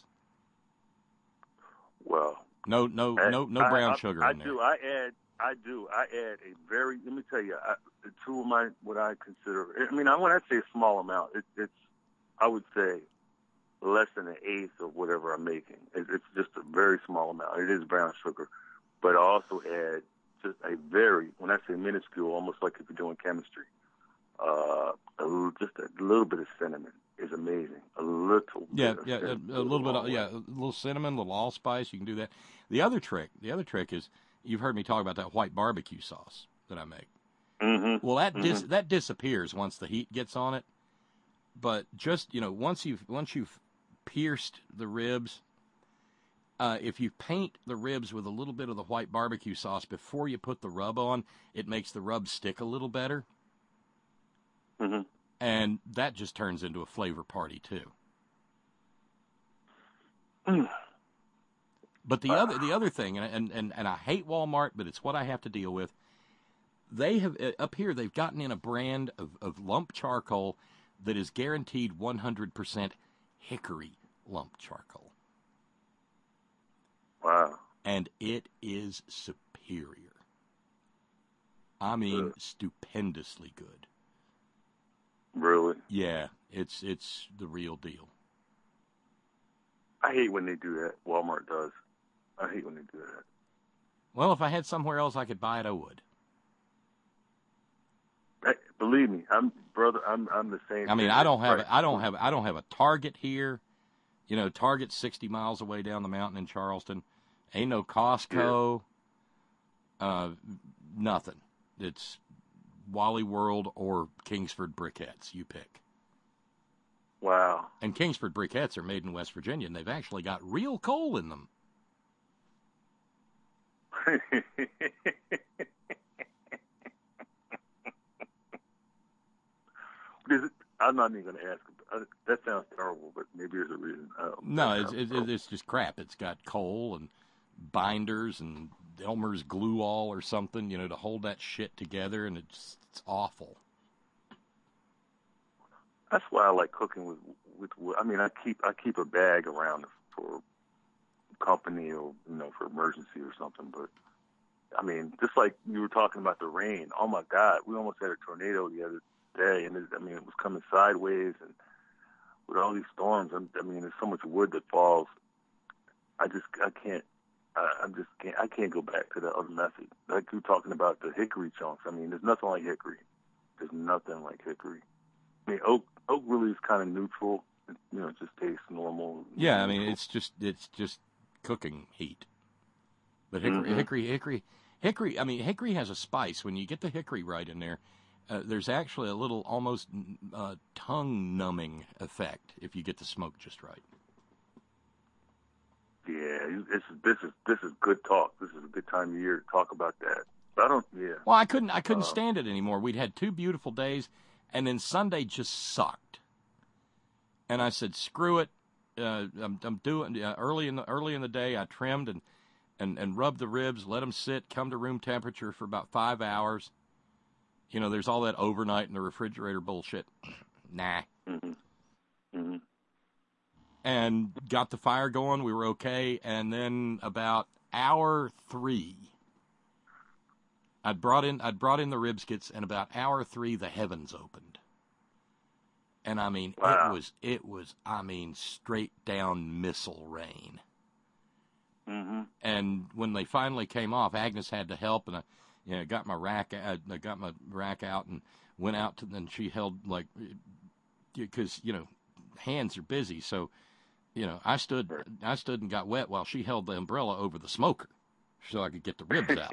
Well, No, no, I- no, no I- brown I, sugar I in there. do. I add. I do. I add a very. Let me tell you, I, the two of my what I consider. I mean, I when I say a small amount, it, it's. I would say less than an eighth of whatever I'm making. It, it's just a very small amount. It is brown sugar, but I also add just a very. When I say minuscule, almost like if you're doing chemistry, uh, a little, just a little bit of cinnamon is amazing. A little. Yeah, bit of yeah, a, cinnamon a little goes bit, long of, way. yeah, a little cinnamon, a little allspice. You can do that. The other trick, the other trick is you've heard me talk about that white barbecue sauce that I make. Mm-hmm. Well, that dis- Mhm. that disappears once the heat gets on it. But just you know, once you've once you've pierced the ribs, uh, if you paint the ribs with a little bit of the white barbecue sauce before you put the rub on, it makes the rub stick a little better, Mm-hmm. and that just turns into a flavor party too. Mm. But the other the other thing, and, and and and I hate Walmart, but it's what I have to deal with. They have uh, up here. They've gotten in a brand of, of lump charcoal that is guaranteed one hundred percent hickory lump charcoal, Wow. and it is superior. I mean, Good. stupendously good. Really? Yeah, it's it's the real deal. I hate when they do that. Walmart does. I hate when they do that. Well, if I had somewhere else I could buy it, I would. Hey, believe me, I'm brother. I'm I'm the same. I mean, thing. I don't have Right. I don't have I don't have a Target here. You know, Target's sixty miles away down the mountain in Charleston. Ain't no Costco. Uh, nothing. It's Wally World or Kingsford Briquettes. You pick. Wow. And Kingsford Briquettes are made in West Virginia, and they've actually got real coal in them. I'm not even going to ask. That sounds terrible, but maybe there's a reason. No, it's, it, it's just crap. It's got coal and binders and Elmer's glue all or something, you know, to hold that shit together, and it's it's awful. That's why I like cooking with with wood. I mean, I keep I keep a bag around for company or, you know, for emergency or something. But I mean, just like you were talking about the rain. Oh my God, we almost had a tornado the other day, and it, I mean, it was coming sideways, and with all these storms, I'm, I mean, there's so much wood that falls. I just I can't. I, I'm just can't. I can't go back to the other method. Like you were talking about the hickory chunks. I mean, there's nothing like hickory. There's nothing like hickory. I mean, oak oak really is kind of neutral. It, you know, it just tastes normal. Yeah, I mean, it's just it's just cooking heat. But hickory, mm-hmm. hickory, hickory, hickory. I mean, hickory has a spice. When you get the hickory right in there, uh, there's actually a little almost uh, tongue-numbing effect if you get the smoke just right. Yeah, this is this is this is good talk. This is a good time of year to talk about that. But I don't. Yeah. Well, I couldn't. I couldn't uh, stand it anymore. We'd had two beautiful days, and then Sunday just sucked. And I said, "Screw it! Uh, I'm, I'm doing uh, early in the early in the day. I trimmed and, and and rubbed the ribs, let them sit, come to room temperature for about five hours. You know, there's all that overnight in the refrigerator bullshit. Nah. Mm-hmm. Mm-hmm. And got the fire going. We were okay. And then about hour three, I'd brought in I'd brought in the ribskits, and about hour three, the heavens opened. And I mean, wow. it was it was I mean, straight down missile rain. Mm-hmm. And when they finally came off, Agnes had to help, and I, you know, got my rack I got my rack out and went out to. And she held like, because you know, hands are busy, so. You know, I stood, I stood and got wet while she held the umbrella over the smoker, so I could get the ribs out.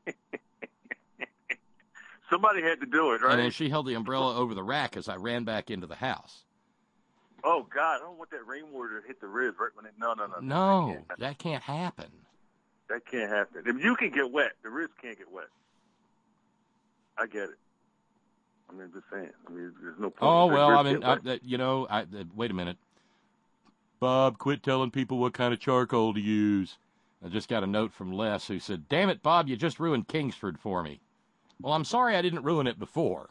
Somebody had to do it, right? And then she held the umbrella over the rack as I ran back into the house. Oh God, I don't want that rainwater to hit the ribs right when it. No, no, no. No, that can't, that can't happen. That can't happen. If you can get wet, the ribs can't get wet. I get it. I mean, just saying. I mean, there's no point. Oh well, I mean, I, you know, I, wait a minute. Bob, quit telling people what kind of charcoal to use. I just got a note from Les who said, damn it, Bob, you just ruined Kingsford for me. Well, I'm sorry I didn't ruin it before.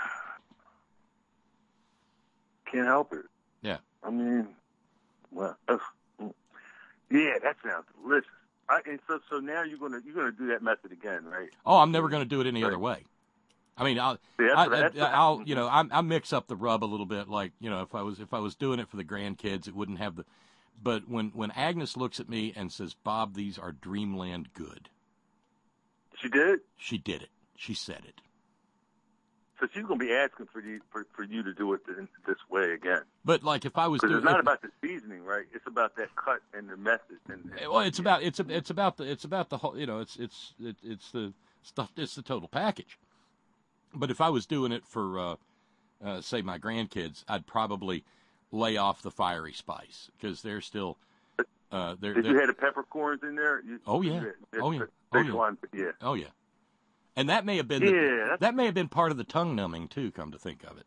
Can't help it. Yeah. I mean, well, uh, yeah, that sounds delicious. I, and so, so now you're gonna you're gonna do that method again, right? Oh, I'm never gonna do it any right. other way. I mean, I'll, See, that's, I, that's, I, I'll, you know, I, I mix up the rub a little bit. Like, you know, if I was, if I was doing it for the grandkids, it wouldn't have the. But when, when Agnes looks at me and says, "Bob, these are dreamland good," she did. She did it. She said it. So she's gonna be asking for you for, for you to do it this way again. But like, if I was doing, it's not if, about the seasoning, right? It's about that cut and the method. And, and well, it's about it's it's about the it's about the whole. You know, it's it's it, it's the stuff. It's the total package. But if I was doing it for, uh, uh, say, my grandkids, I'd probably lay off the fiery spice because they're still. Uh, they're, Did they're, you have the peppercorns in there? You, oh yeah, you had, oh yeah, oh yeah. One, yeah, oh yeah. And that may have been yeah, the, that may have been part of the tongue numbing too. Come to think of it.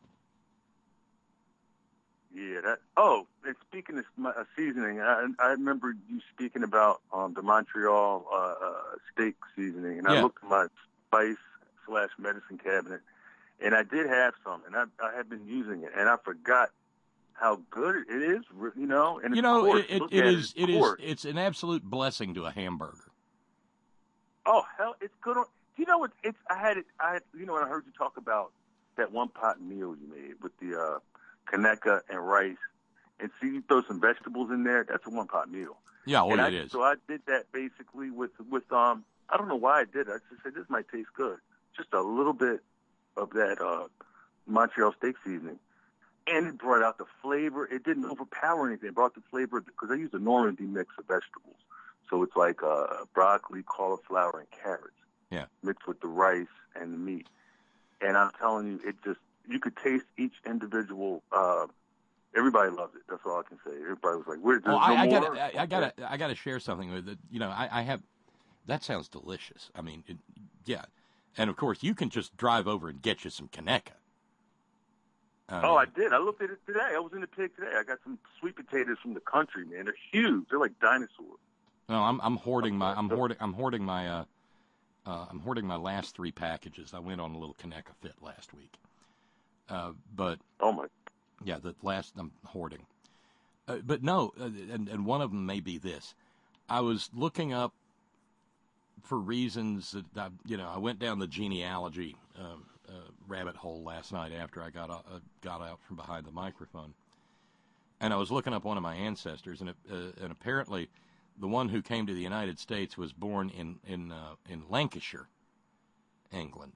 Yeah. That. Oh, and speaking of uh, seasoning, I, I remember you speaking about um, the Montreal uh, uh, steak seasoning, and yeah. I looked at my spice slash medicine cabinet, and I did have some, and I, I had been using it, and I forgot how good it is, you know. And you know, course, it, it, it is it is it's an absolute blessing to a hamburger. Oh hell, it's good on. You know, it's, it's I had it. I had, you know, when I heard you talk about that one pot meal you made with the uh, Kaneka and rice, and see you throw some vegetables in there. That's a one pot meal. Yeah, well, and it I, is. So I did that basically with with um. I don't know why I did it. I just said this might taste good. Just a little bit of that uh, Montreal steak seasoning, and it brought out the flavor. It didn't overpower anything. It brought the flavor because I used a Normandy mix of vegetables, so it's like uh, broccoli, cauliflower, and carrots. Yeah, mixed with the rice and the meat. And I'm telling you, it just you could taste each individual. Uh, everybody loves it. That's all I can say. Everybody was like, "Where's well, no I, I more?" gotta, I, I gotta, I gotta share something with it. You know, I, I have. That sounds delicious. I mean, it, yeah. And, of course, you can just drive over and get you some Conecuh. Uh, oh, I did. I looked at it today. I was in the pig today. I got some sweet potatoes from the country, man. They're huge. They're like dinosaurs. No, I'm I'm hoarding my I'm hoarding I'm hoarding my uh, uh I'm hoarding my last three packages. I went on a little Conecuh fit last week. Uh, but oh my, yeah, the last I'm hoarding. Uh, but no, uh, and and one of them may be this. I was looking up for reasons that I, you know I went down the genealogy um, uh, rabbit hole last night after I got uh, got out from behind the microphone, and I was looking up one of my ancestors, and it, uh, and apparently the one who came to the United States was born in in uh, in Lancashire, England,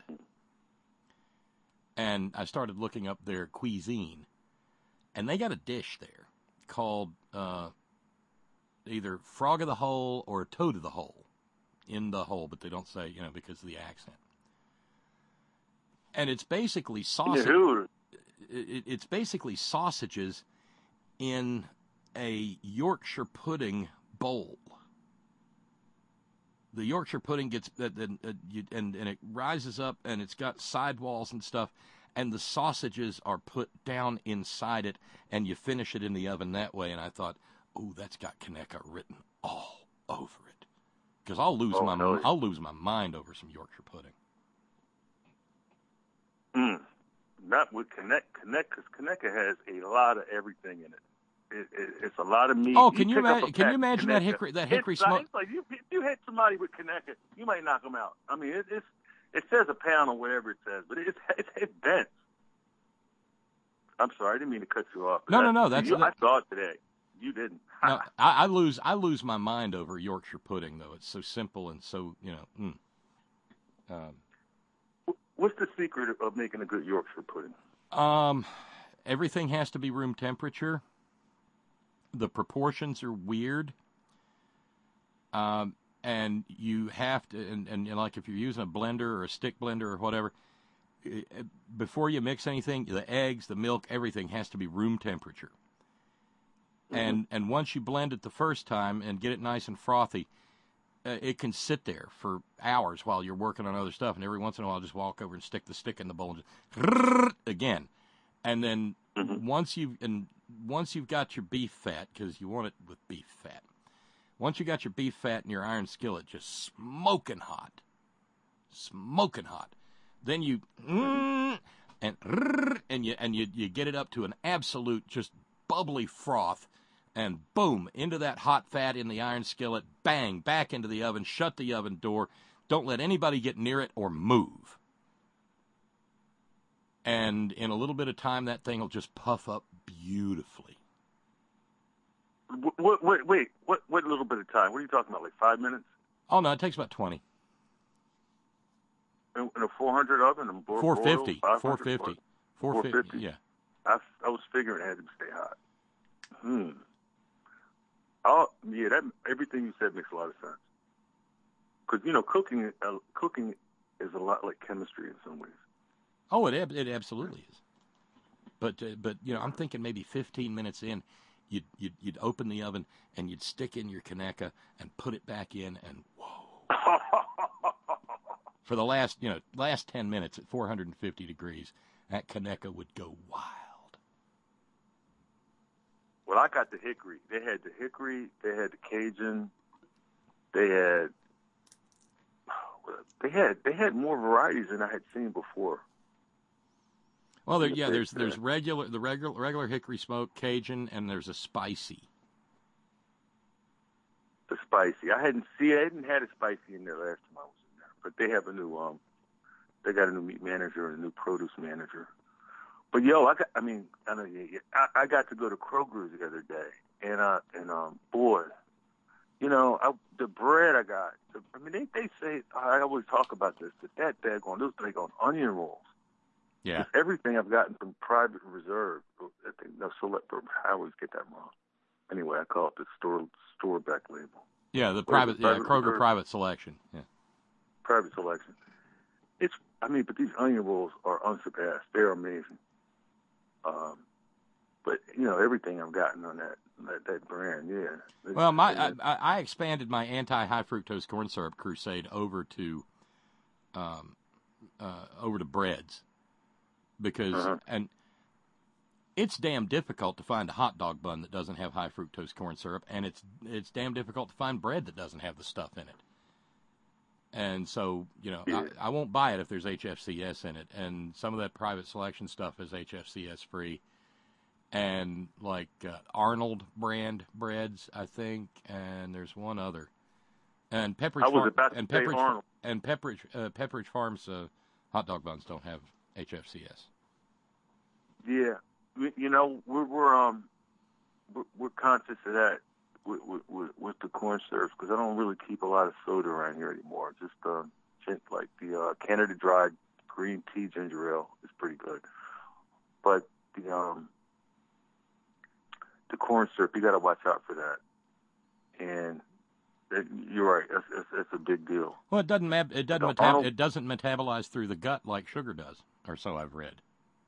and I started looking up their cuisine, and they got a dish there called uh, either frog of the hole or toad of the hole, in the hole, but they don't say, you know, because of the accent. And it's basically sausage. It, it's basically sausages in a Yorkshire pudding bowl. The Yorkshire pudding gets uh, uh, you, and and it rises up, and it's got sidewalls and stuff, and the sausages are put down inside it, and you finish it in the oven that way. And I thought, oh, that's got Conecuh written all over it, because I'll lose oh, my no. I'll lose my mind over some Yorkshire pudding. Mm. Not with Conecuh, because Conecuh has a lot of everything in it. It, it, it's a lot of meat. Oh, can you, you imagine? Can you imagine that Conecuh, hickory? That hickory it's, smoke. It's like you, if you hit somebody with Conecuh, you might knock them out. I mean, it, it's it says a pound or whatever it says, but it's it's, it's dense. I'm sorry, I didn't mean to cut you off. No, I, no, no. That's you, that, I saw it today. You didn't. no, I, I lose I lose my mind over Yorkshire pudding, though. It's so simple and so you know. Mm. Um, What's the secret of making a good Yorkshire pudding? Um, everything has to be room temperature. The proportions are weird. Um, and you have to, and, and, and like if you're using a blender or a stick blender or whatever, before you mix anything, the eggs, the milk, everything has to be room temperature. Mm-hmm. And and once you blend it the first time and get it nice and frothy, uh, it can sit there for hours while you're working on other stuff. And every once in a while, just walk over and stick the stick in the bowl and just again. And then mm-hmm. once you've and once you've got your beef fat, because you want it with beef fat. Once you got your beef fat in your iron skillet just smoking hot, smoking hot, then you mm, and and you and you you get it up to an absolute just bubbly froth, and boom, into that hot fat in the iron skillet, bang, back into the oven, shut the oven door, don't let anybody get near it or move. And in a little bit of time, that thing will just puff up beautifully. Wait, wait, wait. What, what little bit of time? What are you talking about, like five minutes? Oh, no, it takes about twenty. In, in a four hundred oven? four fifty. four fifty. four fifty, yeah. I, I was figuring it had to stay hot. Hmm. Oh, yeah, that everything you said makes a lot of sense. Because, you know, cooking uh, cooking is a lot like chemistry in some ways. Oh, it it absolutely is. But uh, but you know, I'm thinking maybe fifteen minutes in, you'd you'd you'd open the oven and you'd stick in your Conecuh and put it back in, and whoa! For the last you know last ten minutes at four hundred fifty degrees, that Conecuh would go wild. Well, I got the hickory. They had the hickory. They had the Cajun. They had they had they had more varieties than I had seen before. Well, there, yeah, there's there's regular the regular regular hickory smoke, Cajun, and there's a spicy. The spicy. I hadn't see I hadn't had a spicy in there last time I was in there, but they have a new um, they got a new meat manager and a new produce manager. But yo, I got I mean I know yeah, I, I got to go to Kroger's the other day, and uh and um boy, you know I, the bread I got. I mean they they say I always talk about this, but that daggone those daggone onion rolls. Yeah. Everything I've gotten from Private Reserve, I think no select. I always get that wrong. Anyway, I call it the store store back label. Yeah, the private, yeah, Kroger Reserve? Private Selection. Yeah. Private Selection. It's, I mean, but these onion rolls are unsurpassed. They're amazing. Um, but you know, everything I've gotten on that that, that brand, yeah. It's, well, my I, I expanded my anti-high fructose corn syrup crusade over to um, uh, over to breads because uh-huh. and it's damn difficult to find a hot dog bun that doesn't have high fructose corn syrup, and it's it's damn difficult to find bread that doesn't have the stuff in it. And so, you know, yeah. I, I won't buy it if there's H F C S in it, and some of that private selection stuff is H F C S free. And like uh, Arnold brand breads, I think, and there's one other. And Pepperidge I was Farm, about to and say Pepperidge Arnold. and Pepperidge uh, Pepperidge Farms uh, hot dog buns don't have H F C S. Yeah, we, you know we're we're um we're, we're conscious of that with with, with the corn syrups because I don't really keep a lot of soda around here anymore. Just uh, like the uh, Canada Dry green tea ginger ale is pretty good, but the um. The corn syrup, you got to watch out for that. And it, you're right, it's, it's, it's a big deal. Well, it doesn't mab- it doesn't No, metab- Arnold- it doesn't metabolize through the gut like sugar does, or so I've read.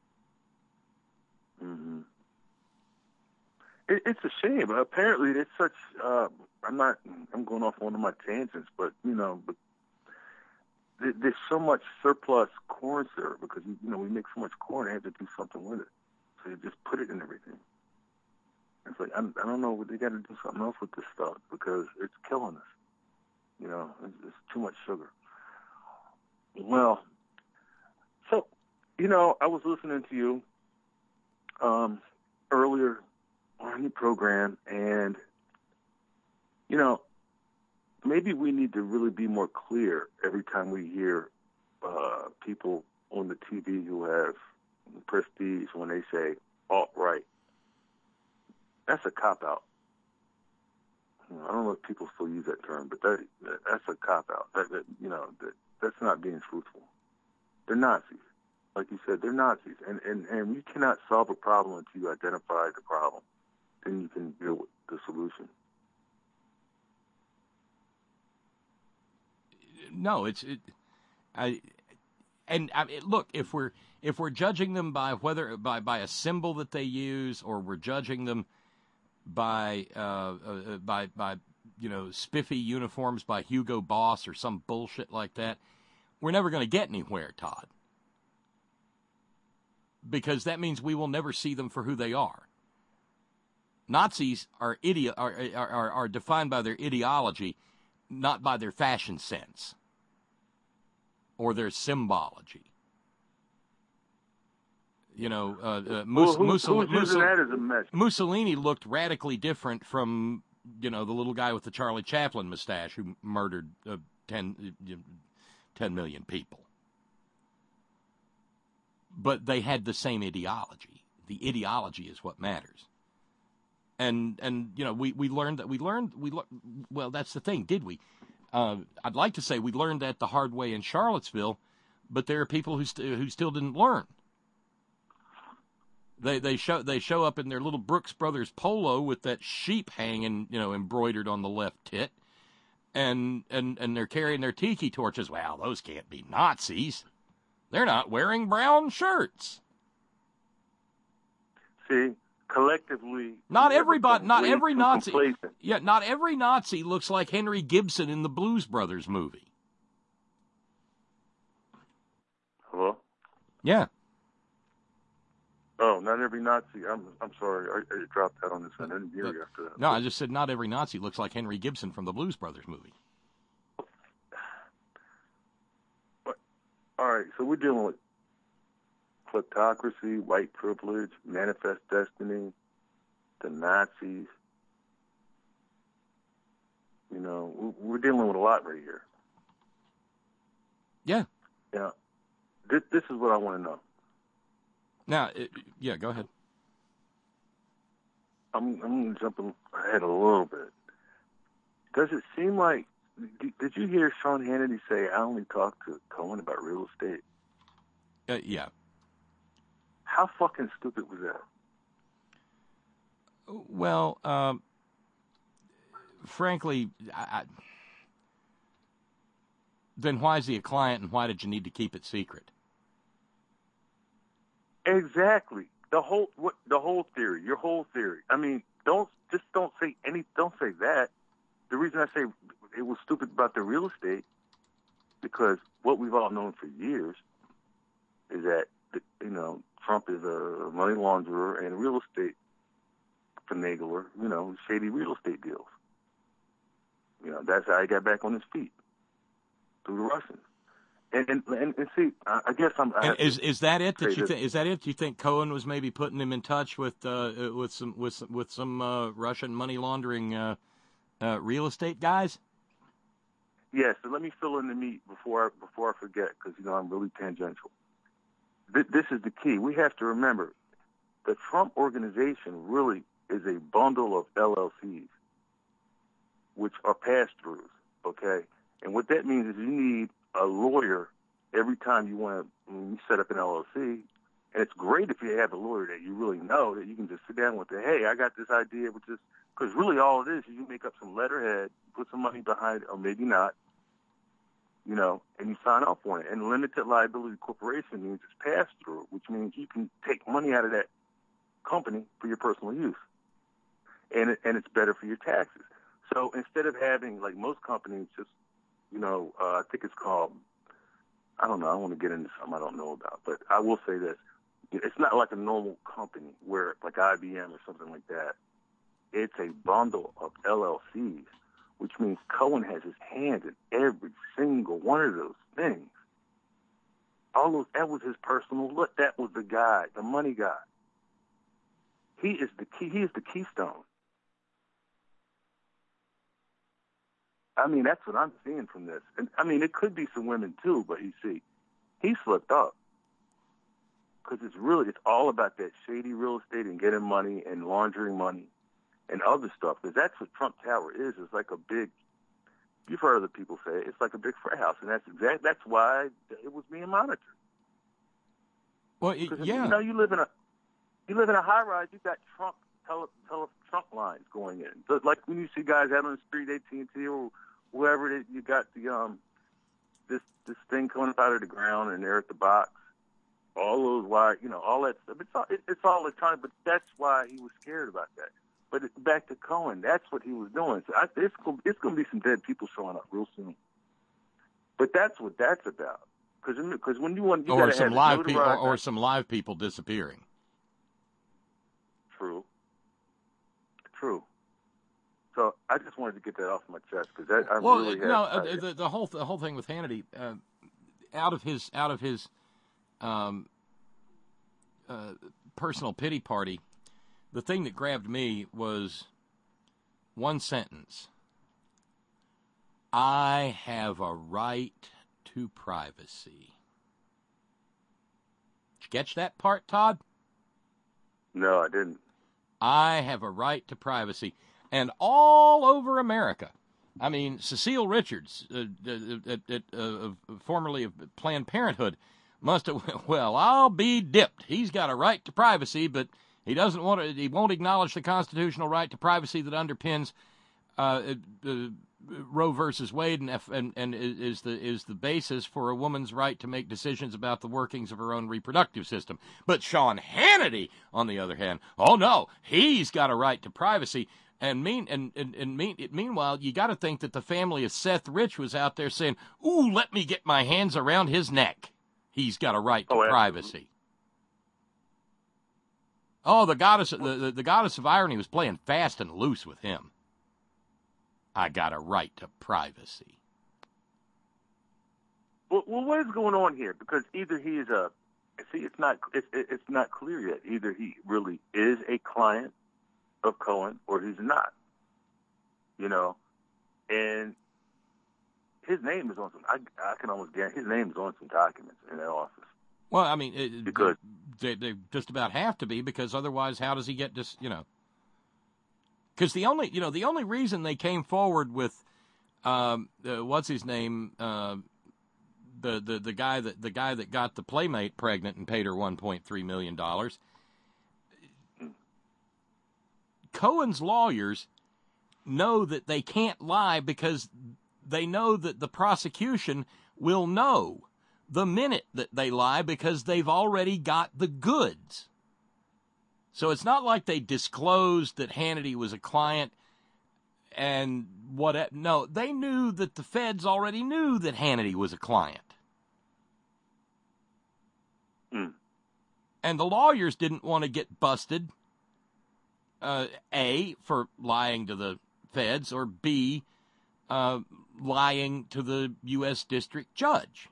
Mm-hmm. It, it's a shame. Apparently, it's such. Uh, I'm not. I'm going off one of my tangents, but you know, but there, there's so much surplus corn syrup because you know we make so much corn. I have to do something with it, so you just put it in everything. It's like, I'm, I don't know, they got to do something else with this stuff because it's killing us. You know, it's, it's too much sugar. Well, so, you know, I was listening to you um, earlier on your program, and, you know, maybe we need to really be more clear every time we hear uh, people on the T V who have prestige when they say alt-right. That's a cop-out. I don't know if people still use that term, but that, that that's a cop-out. That, that, you know, that, that's not being truthful. They're Nazis. Like you said, they're Nazis. And, and, and you cannot solve a problem until you identify the problem. Then you can deal with the solution. No, it's... It, I... And I mean, look, if we're if we're judging them by whether by, by a symbol that they use, or we're judging them by uh, uh, by by you know spiffy uniforms by Hugo Boss or some bullshit like that, we're never going to get anywhere, Todd. Because that means we will never see them for who they are. Nazis are idi- are, are are defined by their ideology, not by their fashion sense or their symbology. You know, uh, uh, Mus- well, who, Mussolini, who's using that as a message? Mussolini looked radically different from, you know, the little guy with the Charlie Chaplin mustache who murdered uh, ten, uh, ten million people. But they had the same ideology. The ideology is what matters. And and you know, we, we learned that we learned we le- well, that's the thing, did we? Uh, I'd like to say we learned that the hard way in Charlottesville, but there are people who st- who still didn't learn. They they show they show up in their little Brooks Brothers polo with that sheep hanging, you know, embroidered on the left tit, and and and they're carrying their tiki torches. Well, those can't be Nazis. They're not wearing brown shirts. See, collectively, not everybody, not every Nazi. Complacent. Yeah, not every Nazi looks like Henry Gibson in the Blues Brothers movie. Hello? Yeah. Oh, not every Nazi. I'm I'm sorry. I, I dropped that on this end. I didn't hear you after that. No, I just said not every Nazi looks like Henry Gibson from the Blues Brothers movie. But, all right, so we're dealing with kleptocracy, white privilege, manifest destiny, the Nazis. You know, we're dealing with a lot right here. Yeah. Yeah. This this is what I want to know. Now, it, yeah, go ahead. I'm I'm jumping ahead a little bit. Does it seem like, did, did you hear Sean Hannity say, I only talk to Cohen about real estate? Uh, yeah. How fucking stupid was that? Well, um, frankly, I, I, then why is he a client and why did you need to keep it secret? Exactly. The whole what, the whole theory, your whole theory. I mean, don't just don't say any. Don't say that. The reason I say it was stupid about the real estate, because what we've all known for years is that, you know, Trump is a money launderer and a real estate finagler, you know, shady real estate deals. You know, that's how he got back on his feet, through the Russians. And and, and, and see, I, I guess I'm. I is is that it? That you this. think is that it? Do you think Cohen was maybe putting him in touch with uh, with some with with some uh, Russian money laundering uh, uh, real estate guys? Yeah. So let me fill in the meat before I, before I forget, because you know I'm really tangential. Th- this is the key. We have to remember the Trump organization really is a bundle of L L Cs, which are pass-throughs. Okay, and what that means is you need a lawyer every time you want to when you set up an L L C, and it's great if you have a lawyer that you really know, that you can just sit down with it. Hey, I got this idea, which is because really all it is is you make up some letterhead, put some money behind it, or maybe not, you know, and you sign off on it. And limited liability corporation means it's pass through, which means you can take money out of that company for your personal use, and it, and it's better for your taxes. So instead of having, like most companies, just You know, uh, I think it's called, I don't know, I don't want to get into something I don't know about, but I will say this. It's not like a normal company where, like I B M or something like that. It's a bundle of L L Cs, which means Cohen has his hands in every single one of those things. All those, that was his personal look. That was the guy, the money guy. He is the key. He is the keystone. I mean, that's what I'm seeing from this. And I mean, it could be some women too, but you see, he slipped up. Because it's really, it's all about that shady real estate and getting money and laundering money and other stuff. Because that's what Trump Tower is. It's like a big, you've heard other people say it, it's like a big frat house. And that's exact. That's why it was being monitored. Well, it, yeah. You know, you live in a, you live in a high rise, you got Trump, tele, tele, Trump lines going in. So it's like when you see guys out on the street, A T and T or whoever it is, you got the um this this thing coming up out of the ground, and they're at the box. All those wire, you know, all that stuff. It's all it, it's all electronic, but that's why he was scared about that. But it, back to Cohen, that's what he was doing. So I, it's gonna, it's going to be some dead people showing up real soon. But that's what that's about. Because because when you want, you or gotta some have live people, or, or some live people disappearing. True. True. So I just wanted to get that off my chest because that I well, really no, have, uh, the the whole the whole thing with Hannity, uh, out of his out of his um, uh, personal pity party, the thing that grabbed me was one sentence: "I have a right to privacy." Did you catch that part, Todd? No, I didn't. I have a right to privacy. And all over America, I mean, Cecile Richards, uh, uh, uh, uh, formerly of Planned Parenthood, must have, well, I'll be dipped. He's got a right to privacy, but he doesn't want to, he won't acknowledge the constitutional right to privacy that underpins uh, uh, Roe versus Wade and, and, and is the is the basis for a woman's right to make decisions about the workings of her own reproductive system. But Sean Hannity, on the other hand, oh no, he's got a right to privacy. And mean and and, and mean, meanwhile, you got to think that the family of Seth Rich was out there saying, "Ooh, let me get my hands around his neck. He's got a right to oh, privacy." Oh, the goddess, the, the the goddess of irony was playing fast and loose with him. I got a right to privacy. Well, well, what is going on here? Because either he is a, see, it's not it's it's not clear yet. Either he really is a client of Cohen or he's not, you know, and his name is on some, I, I can almost guarantee his name is on some documents in that office. Well, I mean, it, because they, they just about have to be, because otherwise how does he get this, you know, because the only, you know, the only reason they came forward with, um, uh, what's his name, uh, the, the, the guy that, the guy that got the Playmate pregnant and paid her one point three million dollars, Cohen's lawyers know that they can't lie because they know that the prosecution will know the minute that they lie because they've already got the goods. So it's not like they disclosed that Hannity was a client and what. No, they knew that the feds already knew that Hannity was a client. Mm. And the lawyers didn't want to get busted, uh, A, for lying to the feds, or B, uh, lying to the U S district judge.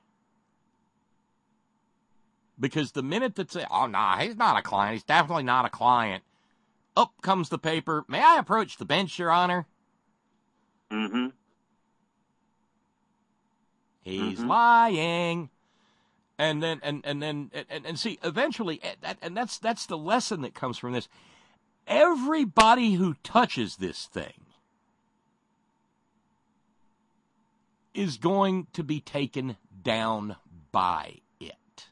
Because the minute that say, oh, no, nah, he's not a client, he's definitely not a client, up comes the paper, may I approach the bench, Your Honor? Mm-hmm. He's mm-hmm. lying. And then, and, and then, and, and see, eventually, and that's, that's the lesson that comes from this. Everybody who touches this thing is going to be taken down by it.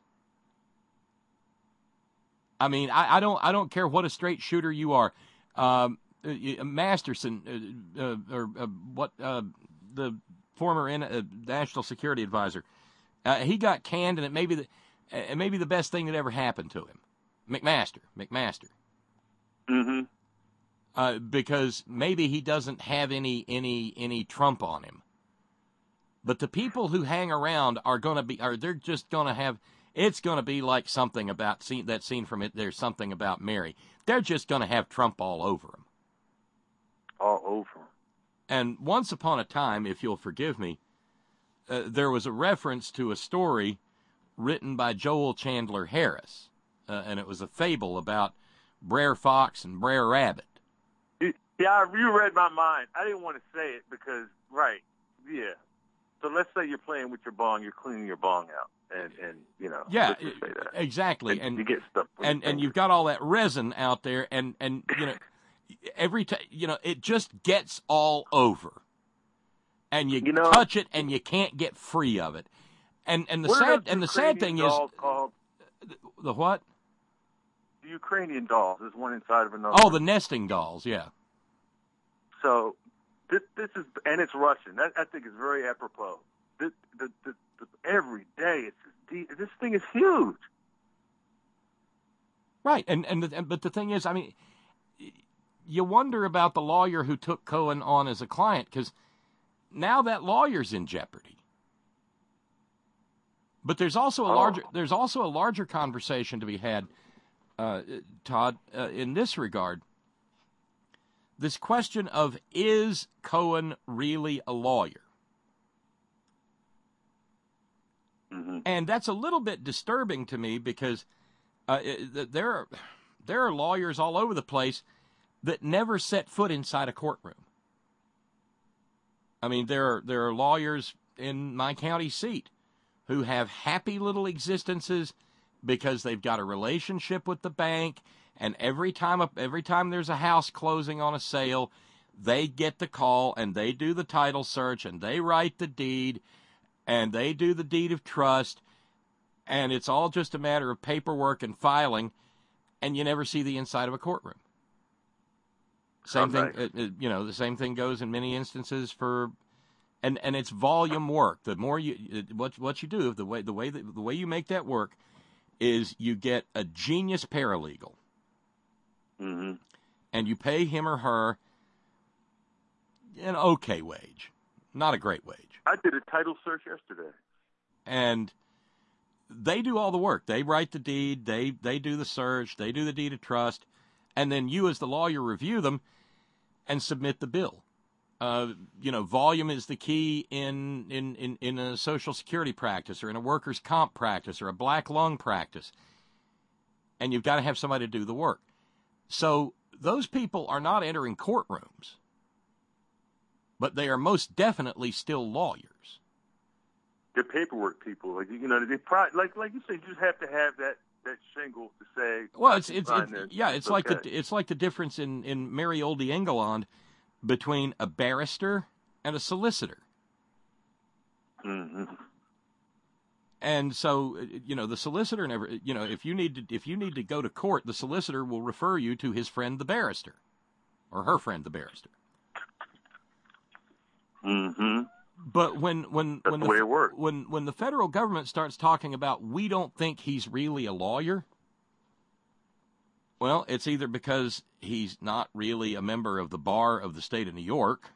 I mean, I, I don't, I don't care what a straight shooter you are. Um, Masterson, uh, uh, or uh, what, uh, the former in, uh, national security advisor, uh, he got canned, and it may be the, it may be the best thing that ever happened to him. McMaster, McMaster. Mm-hmm. Uh, because maybe he doesn't have any, any, any trump on him. But the people who hang around are going to be, are they're just going to have, it's going to be like something about, see, that scene from it, There's Something About Mary. They're just going to have Trump all over them. All over them. And once upon a time, if you'll forgive me, uh, there was a reference to a story written by Joel Chandler Harris. Uh, and it was a fable about Brer Fox and Brer Rabbit. Yeah, you read my mind. I didn't want to say it because, right, yeah. So let's say you're playing with your bong, you're cleaning your bong out, and, and you know, yeah, let's just say that. Exactly, and, and you get stuff, and and you've got all that resin out there, and and you know, every time you know, it just gets all over, and you, you know, touch it, and you can't get free of it, and and the what sad and the sad thing is, called? the what? The Ukrainian dolls. There's one inside of another. Oh, the nesting dolls, yeah. So this, this is, and it's Russian. That I think is very apropos. This, the, the, the, every day, it's just, this thing is huge. Right, and and, the, and but the thing is, I mean, you wonder about the lawyer who took Cohen on as a client, because now that lawyer's in jeopardy. But there's also a larger oh. there's also a larger conversation to be had, uh, Todd, uh, in this regard. This question of, is Cohen really a lawyer? Mm-hmm. And that's a little bit disturbing to me because uh, there are there are lawyers all over the place that never set foot inside a courtroom. I mean, there are, there are lawyers in my county seat who have happy little existences because they've got a relationship with the bank. And every time every time there's a house closing on a sale, they get the call and they do the title search and they write the deed and they do the deed of trust, and it's all just a matter of paperwork and filing, and you never see the inside of a courtroom. Same okay. thing, uh, you know, the same thing goes in many instances for, and, and it's volume work. The more you what what you do, the way the way that, the way you make that work is you get a genius paralegal. Mm-hmm. And you pay him or her an okay wage, not a great wage. I did a title search yesterday. And they do all the work. They write the deed, they, they do the search, they do the deed of trust, and then you as the lawyer review them and submit the bill. Uh, you know, volume is the key in, in, in, in a Social Security practice or in a workers' comp practice or a black lung practice. And you've got to have somebody to do the work. So those people are not entering courtrooms, but they are most definitely still lawyers. They're paperwork people, like you know, they probably, like like you said, you just have to have that, that shingle to say. Well, it's it's, it's this, yeah, it's it's like okay. the it's like the difference in in Mary Oldie Engelland between a barrister and a solicitor. Mm-hmm. And so, you know, the solicitor never, you know, if you need to, if you need to go to court, the solicitor will refer you to his friend, the barrister, or her friend, the barrister. Mm-hmm. But when, when, That's when the the, way it works. when, when the federal government starts talking about, we don't think he's really a lawyer. Well, it's either because he's not really a member of the bar of the state of New York,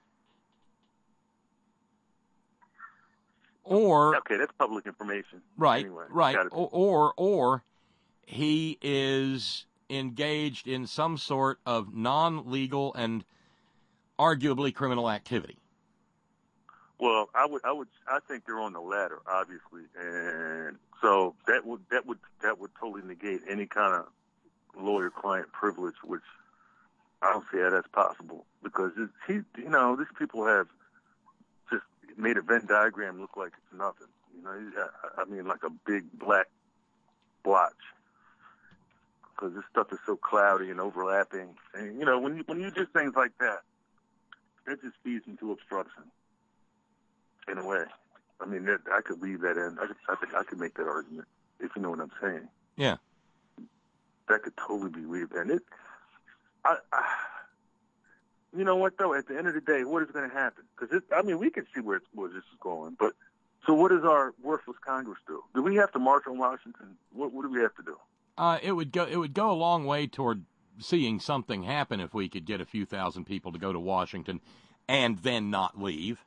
or okay, that's public information. Right, anyway, right, gotta, or, or or he is engaged in some sort of non-legal and arguably criminal activity. Well, I would, I would, I think they're on the latter, obviously, and so that would, that would, that would totally negate any kind of lawyer-client privilege, which I don't see how that's possible because it's, he, you know, these people have just made a Venn diagram look like it's nothing. You know, I, I mean, like a big black blotch because this stuff is so cloudy and overlapping, and you know, when you when you do things like that, that just feeds into obstruction. In a way, I mean, that, I could leave that in. I, could, I think I could make that argument, if you know what I'm saying. Yeah, that could totally be weaved in. It, I, I, you know what though? At the end of the day, what is going to happen? Because I mean, we can see where, it's, where this is going, but so what does our worthless Congress do? Do we have to march on Washington? What, what do we have to do? Uh, it would go. It would go a long way toward seeing something happen if we could get a few thousand people to go to Washington and then not leave.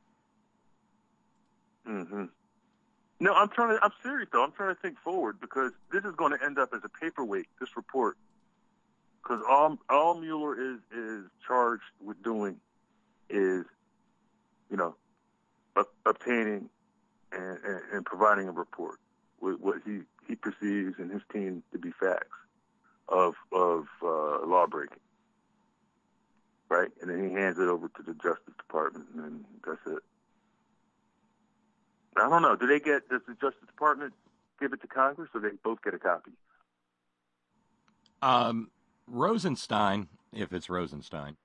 Mm-hmm. No, I'm trying to. I'm serious though. I'm trying to think forward because this is going to end up as a paperweight. This report, because all all Mueller is is charged with doing is, you know, ob- obtaining and, and, and providing a report with what he, he perceives and his team to be facts of of uh, law breaking, right? And then he hands it over to the Justice Department, and that's it. I don't know. Do they get? Does the Justice Department give it to Congress, or they both get a copy? Um, Rosenstein, if it's Rosenstein,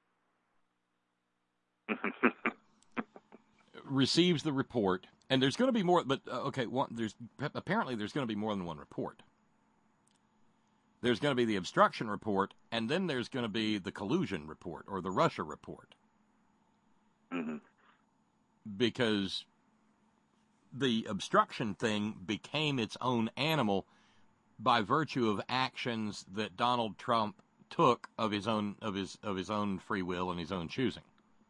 receives the report, and there's going to be more. But uh, okay, one, there's apparently there's going to be more than one report. There's going to be the obstruction report, and then there's going to be the collusion report or the Russia report, mm-hmm. because the obstruction thing became its own animal by virtue of actions that Donald Trump took of his own of his of his own free will and his own choosing.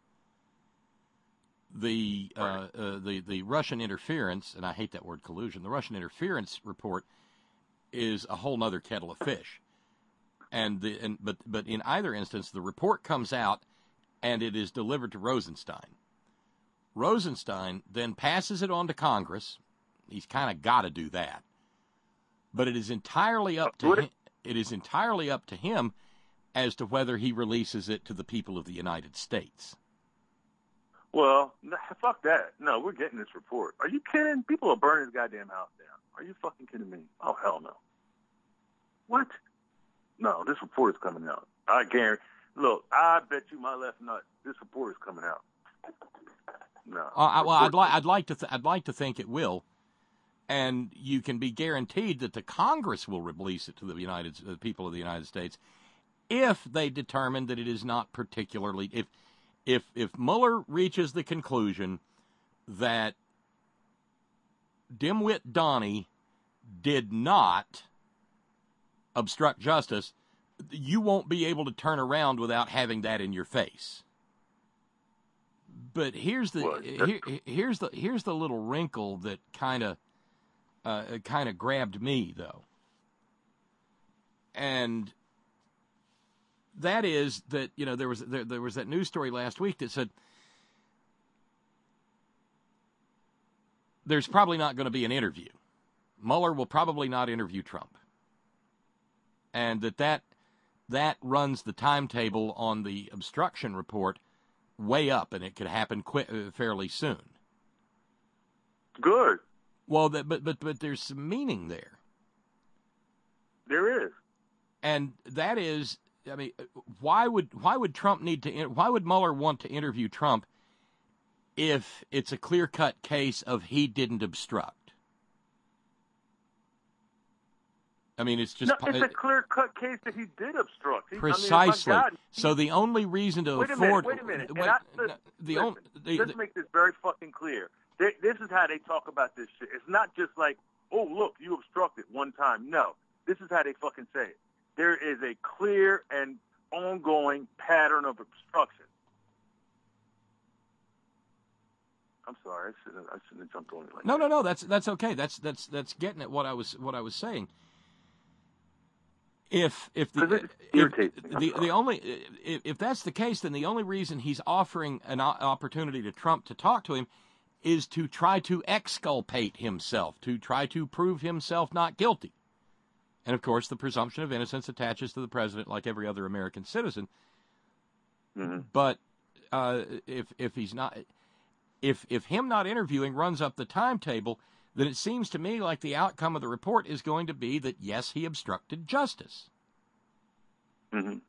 The uh, uh, the the Russian interference, and I hate that word collusion. The Russian interference report is a whole nother kettle of fish, and the and but but in either instance, the report comes out and it is delivered to Rosenstein. Rosenstein then passes it on to Congress. He's kind of got to do that. But it is entirely up to him, it is entirely up to him as to whether he releases it to the people of the United States. Well, fuck that. No, we're getting this report. Are you kidding? People are burning this goddamn house down. Are you fucking kidding me? Oh, hell no. What? No, this report is coming out. I guarantee. Look, I bet you my left nut, this report is coming out. No. Uh, I, well, I'd like I'd like to th- I'd like to think it will, and you can be guaranteed that the Congress will release it to the United the people of the United States if they determine that it is not particularly if if if Mueller reaches the conclusion that Dimwit Donnie did not obstruct justice, you won't be able to turn around without having that in your face. But here's the well, here, here's the here's the little wrinkle that kind of uh, kind of grabbed me though, and that is that you know there was there, there was that news story last week that said there's probably not going to be an interview. Mueller will probably not interview Trump, and that that that runs the timetable on the obstruction report way up, and it could happen quick, uh, fairly soon. Good. Well, that, but but but there's some meaning there. There is, and that is, I mean, why would why would Trump need to? Why would Mueller want to interview Trump if it's a clear-cut case of he didn't obstruct? I mean, it's just... No, it's a clear-cut case that he did obstruct. He, Precisely. I mean, God, so the only reason to wait afford... Wait a minute, wait wait, a minute. no, Listen, the listen, only, the, let's the, make this very fucking clear. They, this is how they talk about this shit. It's not just like, oh, look, you obstructed one time. No. This is how they fucking say it. there is a clear and ongoing pattern of obstruction. I'm sorry, I shouldn't, I shouldn't have jumped on it like no, that. No, no, no. That's that's okay. That's that's that's getting at what I was what I was saying. If if the if the, the only if, if that's the case, then the only reason he's offering an opportunity to Trump to talk to him is to try to exculpate himself, to try to prove himself not guilty. And of course, the presumption of innocence attaches to the president like every other American citizen. Mm-hmm. But uh, if if he's not, if if him not interviewing runs up the timetable, then it seems to me like the outcome of the report is going to be that, yes, he obstructed justice. Mm-hmm.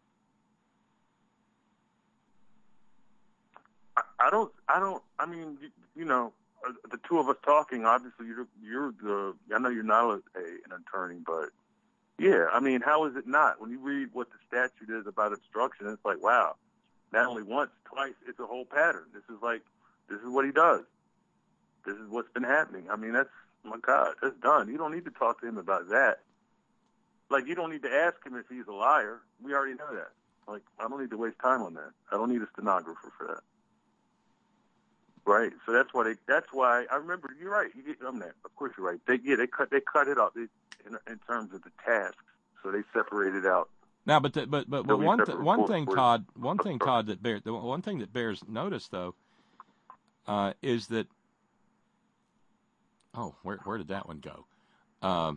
I, I don't, I don't, I mean, you, you know, uh, the two of us talking, obviously you're, you're the, I know you're not a, a, an attorney, but yeah, I mean, how is it not? When you read what the statute is about obstruction, it's like, wow, not only once, twice, it's a whole pattern. This is like, this is what he does. This is what's been happening. I mean, that's, my God, that's done. You don't need to talk to him about that. Like, you don't need to ask him if he's a liar. We already know that. Like, I don't need to waste time on that. I don't need a stenographer for that. Right? So that's why they, that's why, I remember, you're right. You get, I'm there. Of course you're right. They, yeah, they cut, they cut it off they, in, in terms of the tasks. So they separated out. Now, but the, but but, but one th- one thing, Todd, one thing, Todd, that bear, the one thing that bears notice, though, uh, is that, oh, where where did that one go? Um,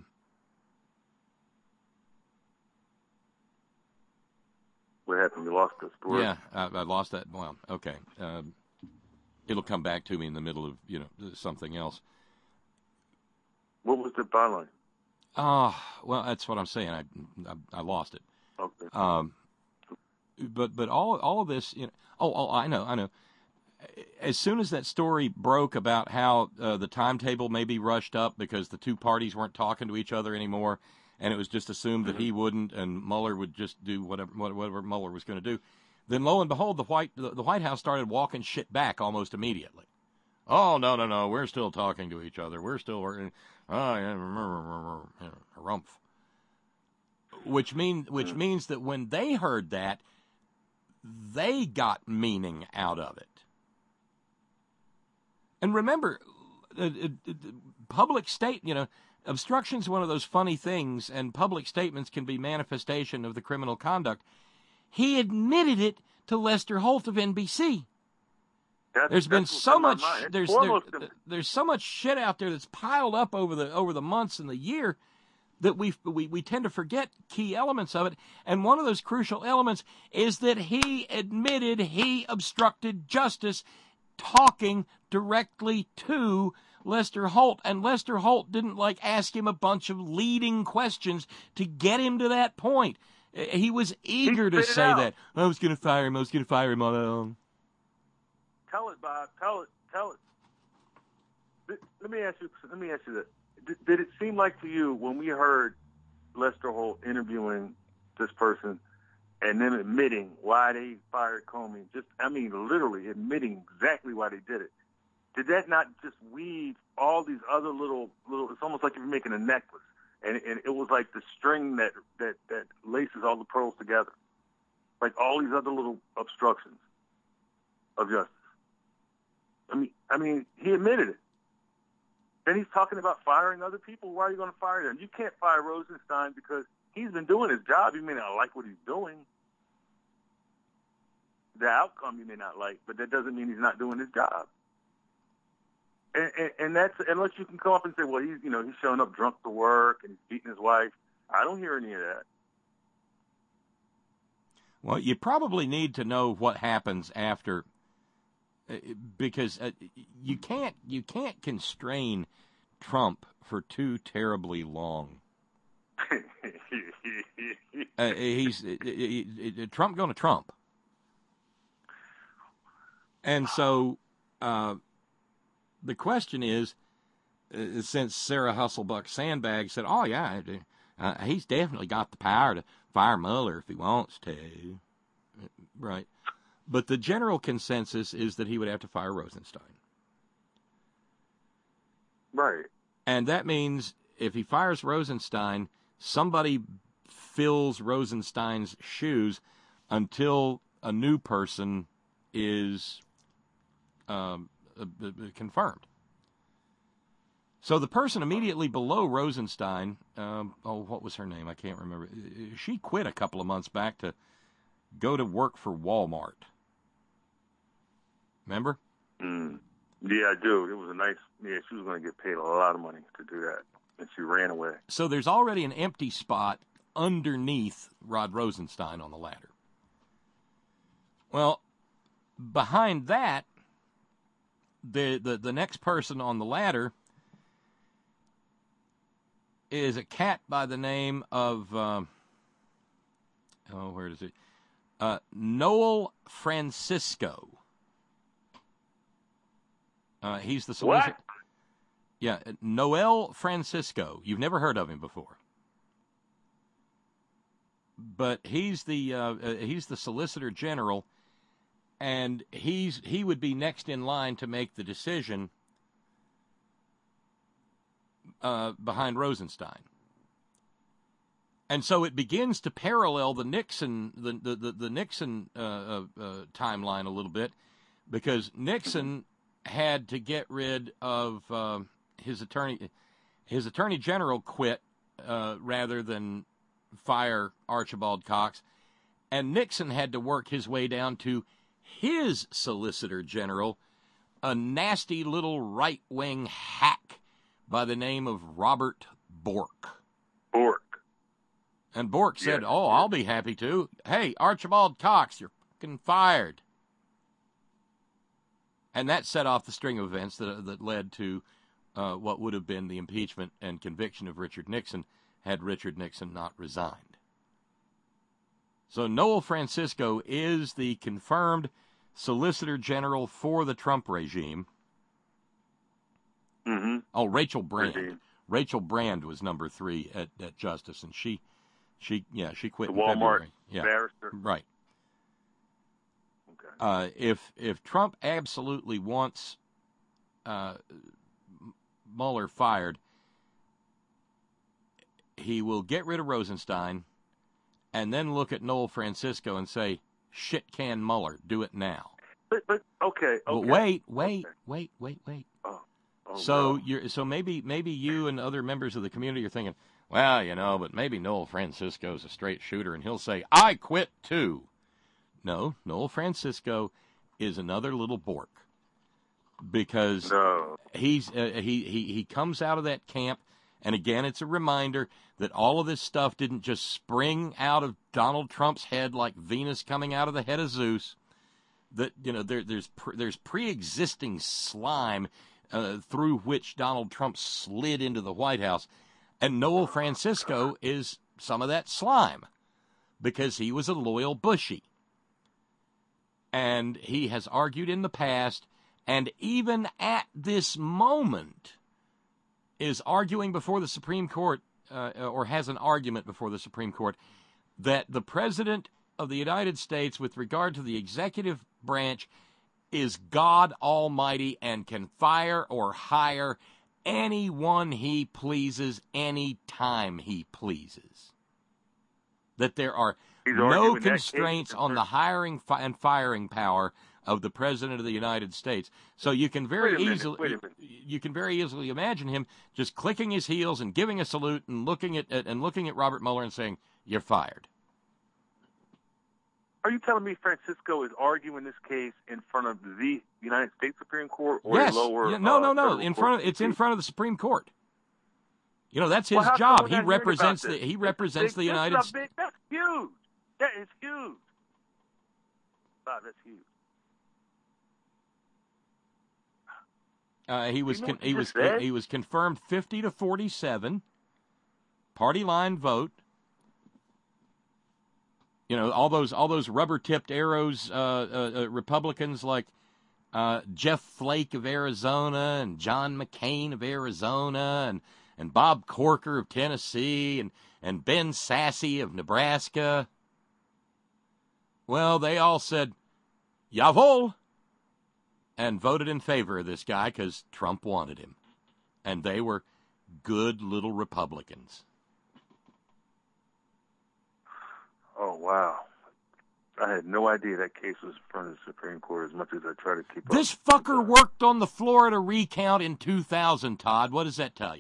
what happened? You lost the story. Yeah, I, I lost that. Well, okay, um, it'll come back to me in the middle of you know something else. What was the byline? Ah, uh, well, that's what I'm saying. I I, I lost it. Okay. Um, but but all all of this, you know. Oh, oh, I know, I know. As soon as that story broke about how uh, the timetable may be rushed up because the two parties weren't talking to each other anymore, and it was just assumed that he wouldn't, and Mueller would just do whatever whatever Mueller was going to do, then lo and behold, the White the, the White House started walking shit back almost immediately. Oh no no no, we're still talking to each other. We're still working. Oh yeah, rumph. Which mean which means that when they heard that, they got meaning out of it. And remember, uh, uh, public state, you know, obstruction is one of those funny things, and public statements can be manifestation of the criminal conduct. He admitted it to Lester Holt of N B C. That's, there's been so much there's there, there's so much shit out there that's piled up over the over the months and the year that we we we tend to forget key elements of it. And one of those crucial elements is that he admitted he obstructed justice, talking directly to Lester Holt. And Lester Holt didn't like ask him a bunch of leading questions to get him to that point. He was eager to say that. I was going to fire him. I was going to fire him on my own. Tell it, Bob. Tell it. Tell it. Let me ask you. Let me ask you this. Did, did it seem like to you when we heard Lester Holt interviewing this person and then admitting why they fired Comey, just, I mean, literally admitting exactly why they did it, did that not just weave all these other little, little, it's almost like if you're making a necklace, and, and it was like the string that, that, that laces all the pearls together, like all these other little obstructions of justice. I mean, I mean, he admitted it. Then he's talking about firing other people. Why are you going to fire them? You can't fire Rosenstein because he's been doing his job. You may not like what he's doing. The outcome you may not like, but that doesn't mean he's not doing his job. And, and, and that's unless you can come up and say, well, he's you know he's showing up drunk to work and he's beating his wife. I don't hear any of that. Well, you probably need to know what happens after. Because uh, you can't you can't constrain Trump for too terribly long. uh, he's uh, he, he, Trump going to Trump, and so uh, the question is, uh, since Sarah Husselbuck Sandbag said, "Oh yeah, uh, he's definitely got the power to fire Mueller if he wants to," right? But the general consensus is that he would have to fire Rosenstein. Right. And that means if he fires Rosenstein, somebody fills Rosenstein's shoes until a new person is um, uh, uh, confirmed. So the person immediately below Rosenstein, um, oh, what was her name? I can't remember. She quit a couple of months back to go to work for Walmart. Remember? Mm. Yeah, I do. It was a nice, yeah, she was going to get paid a lot of money to do that, and she ran away. So there's already an empty spot underneath Rod Rosenstein on the ladder. Well, behind that, the, the, the next person on the ladder is a cat by the name of, um, oh, where is it? Uh, Noel Francisco. Uh, he's the solicitor. What? Yeah, Noel Francisco. You've never heard of him before. But he's the uh, uh, he's the Solicitor General, and he's he would be next in line to make the decision uh, behind Rosenstein. And so it begins to parallel the Nixon the the the, the Nixon uh, uh, uh, timeline a little bit, because Nixon had to get rid of uh, his attorney. His attorney general quit uh, rather than fire Archibald Cox, and Nixon had to work his way down to his Solicitor General, a nasty little right-wing hack by the name of Robert Bork. Bork. And Bork said, Yes, oh, yes. I'll be happy to. Hey, Archibald Cox, you're fucking fired. And that set off the string of events that, that led to uh, what would have been the impeachment and conviction of Richard Nixon had Richard Nixon not resigned. So Noel Francisco is the confirmed Solicitor General for the Trump regime. Mm-hmm. Oh, Rachel Brand. Regime. Rachel Brand was number three at, at Justice, and she, she, yeah, she quit The in Walmart February. Yeah, barrister. right. Okay. Uh, if if Trump absolutely wants uh, Mueller fired, he will get rid of Rosenstein and then look at Noel Francisco and say, shit can Mueller, do it now. But, but okay, okay. But wait, wait, Okay. wait, wait, wait. Oh, oh, so no. you're so maybe maybe you and other members of the community are thinking, well, you know, but maybe Noel Francisco's a straight shooter and he'll say, I quit too. No, Noel Francisco is another little Bork, because No. he's uh, he, he he comes out of that camp, and again, it's a reminder that all of this stuff didn't just spring out of Donald Trump's head like Venus coming out of the head of Zeus. That, you know, there, there's pre, there's pre-existing slime uh, through which Donald Trump slid into the White House, and Noel Francisco is some of that slime because he was a loyal Bushy. And he has argued in the past, and even at this moment is arguing before the Supreme Court, uh, or has an argument before the Supreme Court, that the President of the United States, with regard to the executive branch, is God Almighty and can fire or hire anyone he pleases any time he pleases. That there are He's no arguing that constraints case. on the hiring fi- and firing power of the President of the United States. So you can very Wait a minute, easily wait a minute. you can very easily imagine him just clicking his heels and giving a salute and looking at, at and looking at Robert Mueller and saying, "You're fired." Are you telling me Francisco is arguing this case in front of the United States Supreme Court or yes. a lower? Yeah, no, uh, no, no. federal In court? front of it's in front of the Supreme Court. You know, that's his Well, how come job. we're He not hearing represents about the this? he This represents is the big- United this is a States. big- That's huge. That is huge. Wow, that's huge. Uh, he was You know con- what you he was just said? he was confirmed fifty to forty-seven, party line vote. You know, all those all those rubber tipped arrows, uh, uh, uh, Republicans like uh, Jeff Flake of Arizona and John McCain of Arizona and and Bob Corker of Tennessee and and Ben Sasse of Nebraska. Well, they all said, "Jawohl," and voted in favor of this guy because Trump wanted him. And they were good little Republicans. Oh, wow. I had no idea that case was in front of the Supreme Court as much as I try to keep This up. fucker worked on the Florida recount in two thousand, Todd. What does that tell you?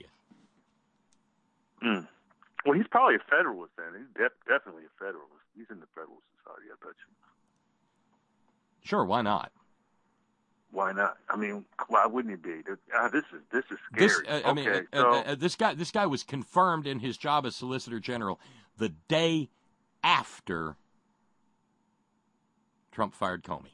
Mm. Well, he's probably a Federalist then. He's de- definitely a Federalist. He's in the Federalist Society, I bet you. Sure, why not? Why not? I mean, why wouldn't he be? Uh, this is this is scary. This, uh, I okay, mean, uh, so uh, uh, this guy, this guy was confirmed in his job as Solicitor General the day after Trump fired Comey.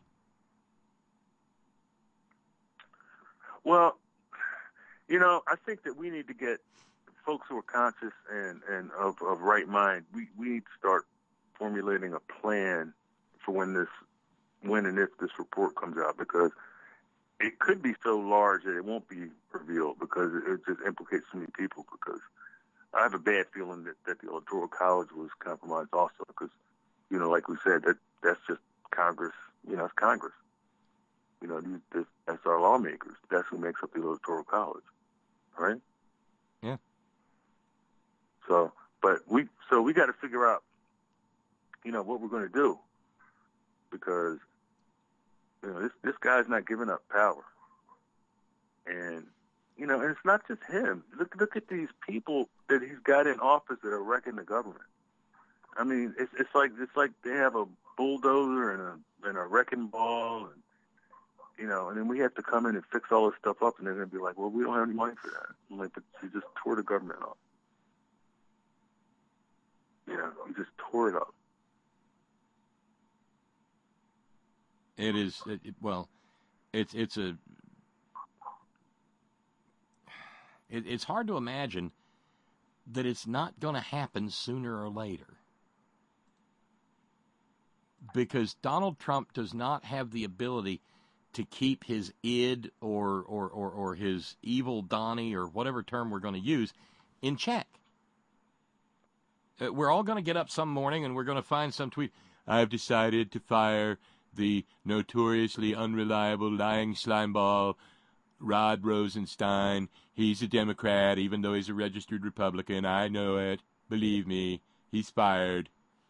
Well, you know, I think that we need to get folks who are conscious and, and of, of right mind. We we need to start formulating a plan for when this, when and if this report comes out, because it could be so large that it won't be revealed because it, it just implicates so many people. Because I have a bad feeling that, that the Electoral College was compromised also, because, you know, like we said, that that's just Congress. You know, it's Congress. You know, these, this, that's our lawmakers. That's who makes up the Electoral College, right? Yeah. So, but we, so we got to figure out, you know, what we're going to do, because, you know, this this guy's not giving up power, and you know, and it's not just him. Look look at these people that he's got in office that are wrecking the government. I mean, it's it's like it's like they have a bulldozer and a and a wrecking ball, and you know, and then we have to come in and fix all this stuff up, and they're going to be like, well, we don't have any money for that. I'm like, but you just tore the government up. You know, you just tore it up. It is it, it, well, it's it's a it, it's hard to imagine that it's not going to happen sooner or later, because Donald Trump does not have the ability to keep his id or or or, or his evil Donnie, or whatever term we're going to use, in check. Uh, we're all going to get up some morning and we're going to find some tweet. I've decided to fire the notoriously unreliable, lying slimeball Rod Rosenstein. He's a Democrat, even though he's a registered Republican. I know it. Believe me, he's fired.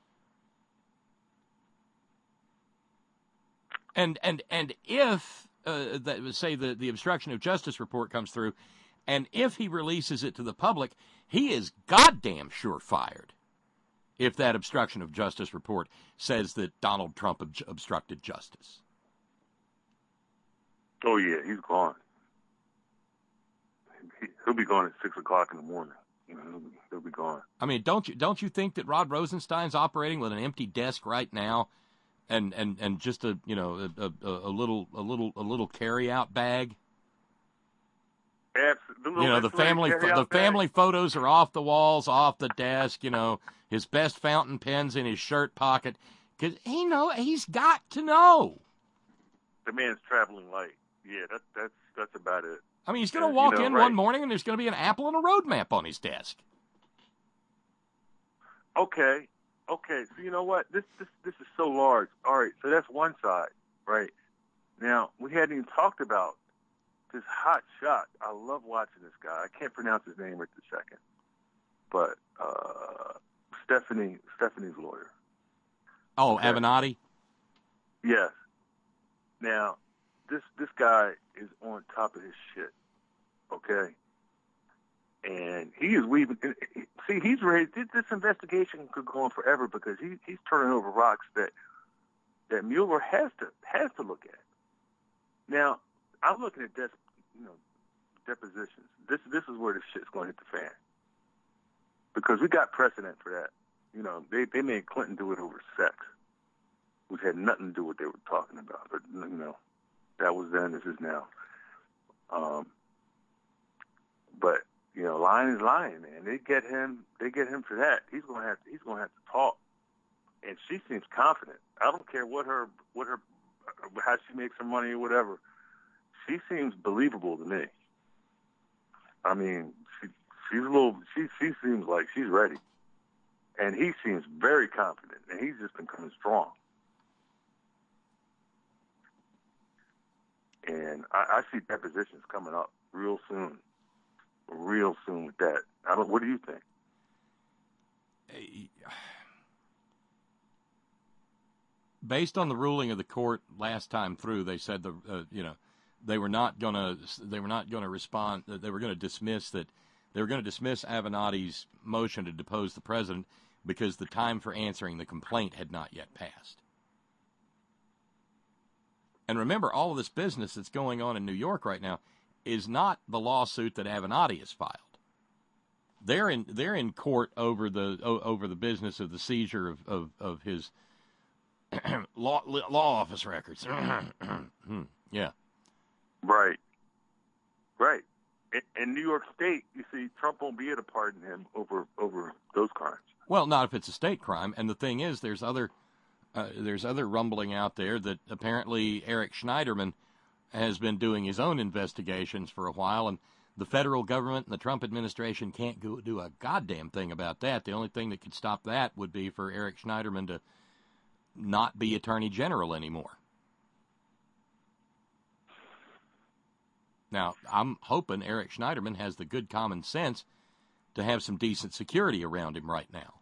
And and and if, uh, that, say, the, the obstruction of justice report comes through, and if he releases it to the public, he is goddamn sure fired. If that obstruction of justice report says that Donald Trump ob- obstructed justice. Oh, yeah, he's gone. He'll be gone at six o'clock in the morning. You know, he'll be, he'll be gone. I mean, don't you don't you think that Rod Rosenstein's operating with an empty desk right now, and, and, and just a you know a, a, a little a little a little carry out bag? Absolutely. You know, the family the family photos are off the walls, off the desk. You know, his best fountain pens in his shirt pocket, because he know he's got to know. The man's traveling light. Yeah, that, that's that's about it. I mean, he's going to uh, walk you know, in right. one morning and there's going to be an apple and a road map on his desk. Okay, okay. So you know what? This this this is so large. All right, so that's one side, right? Now we hadn't even talked about this hot shot. I love watching this guy. I can't pronounce his name right this second, but uh, Stephanie Stephanie's lawyer. Oh, okay. Avenatti? Yes. Now, this this guy is on top of his shit, okay? And he is weaving. See, he's ready. This investigation could go on forever because he, he's turning over rocks that that Mueller has to has to look at. Now, I'm looking at this, you know, depositions. This this is where this shit's going to hit the fan, because we got precedent for that. You know, they they made Clinton do it over sex, which had nothing to do with what they were talking about. But you know, that was then. This is now. Um, but you know, lying is lying, man. They get him. They get him for that. He's gonna have. To, he's gonna have to talk. And she seems confident. I don't care what her what her how she makes her money or whatever. She seems believable to me. I mean, she she's a little. She she seems like she's ready. And he seems very confident, and he's just been coming strong. And I, I see depositions coming up real soon, real soon with that. I don't. What do you think? based on the ruling of the court last time through, they said the uh, you know they were not gonna they were not gonna respond. They were going to dismiss that they were going to dismiss Avenatti's motion to depose the president because the time for answering the complaint had not yet passed. And remember, all of this business that's going on in New York right now is not the lawsuit that Avenatti has filed. They're in they're in court over the over the business of the seizure of of, of his law law office records. Yeah. Right. Right. In, in New York State, you see, Trump won't be able to pardon him over over those crimes. Well, not if it's a state crime. And the thing is, there's other uh, there's other rumbling out there that apparently Eric Schneiderman has been doing his own investigations for a while, and the federal government and the Trump administration can't go do a goddamn thing about that. The only thing that could stop that would be for Eric Schneiderman to not be Attorney General anymore. Now, I'm hoping Eric Schneiderman has the good common sense to have some decent security around him right now.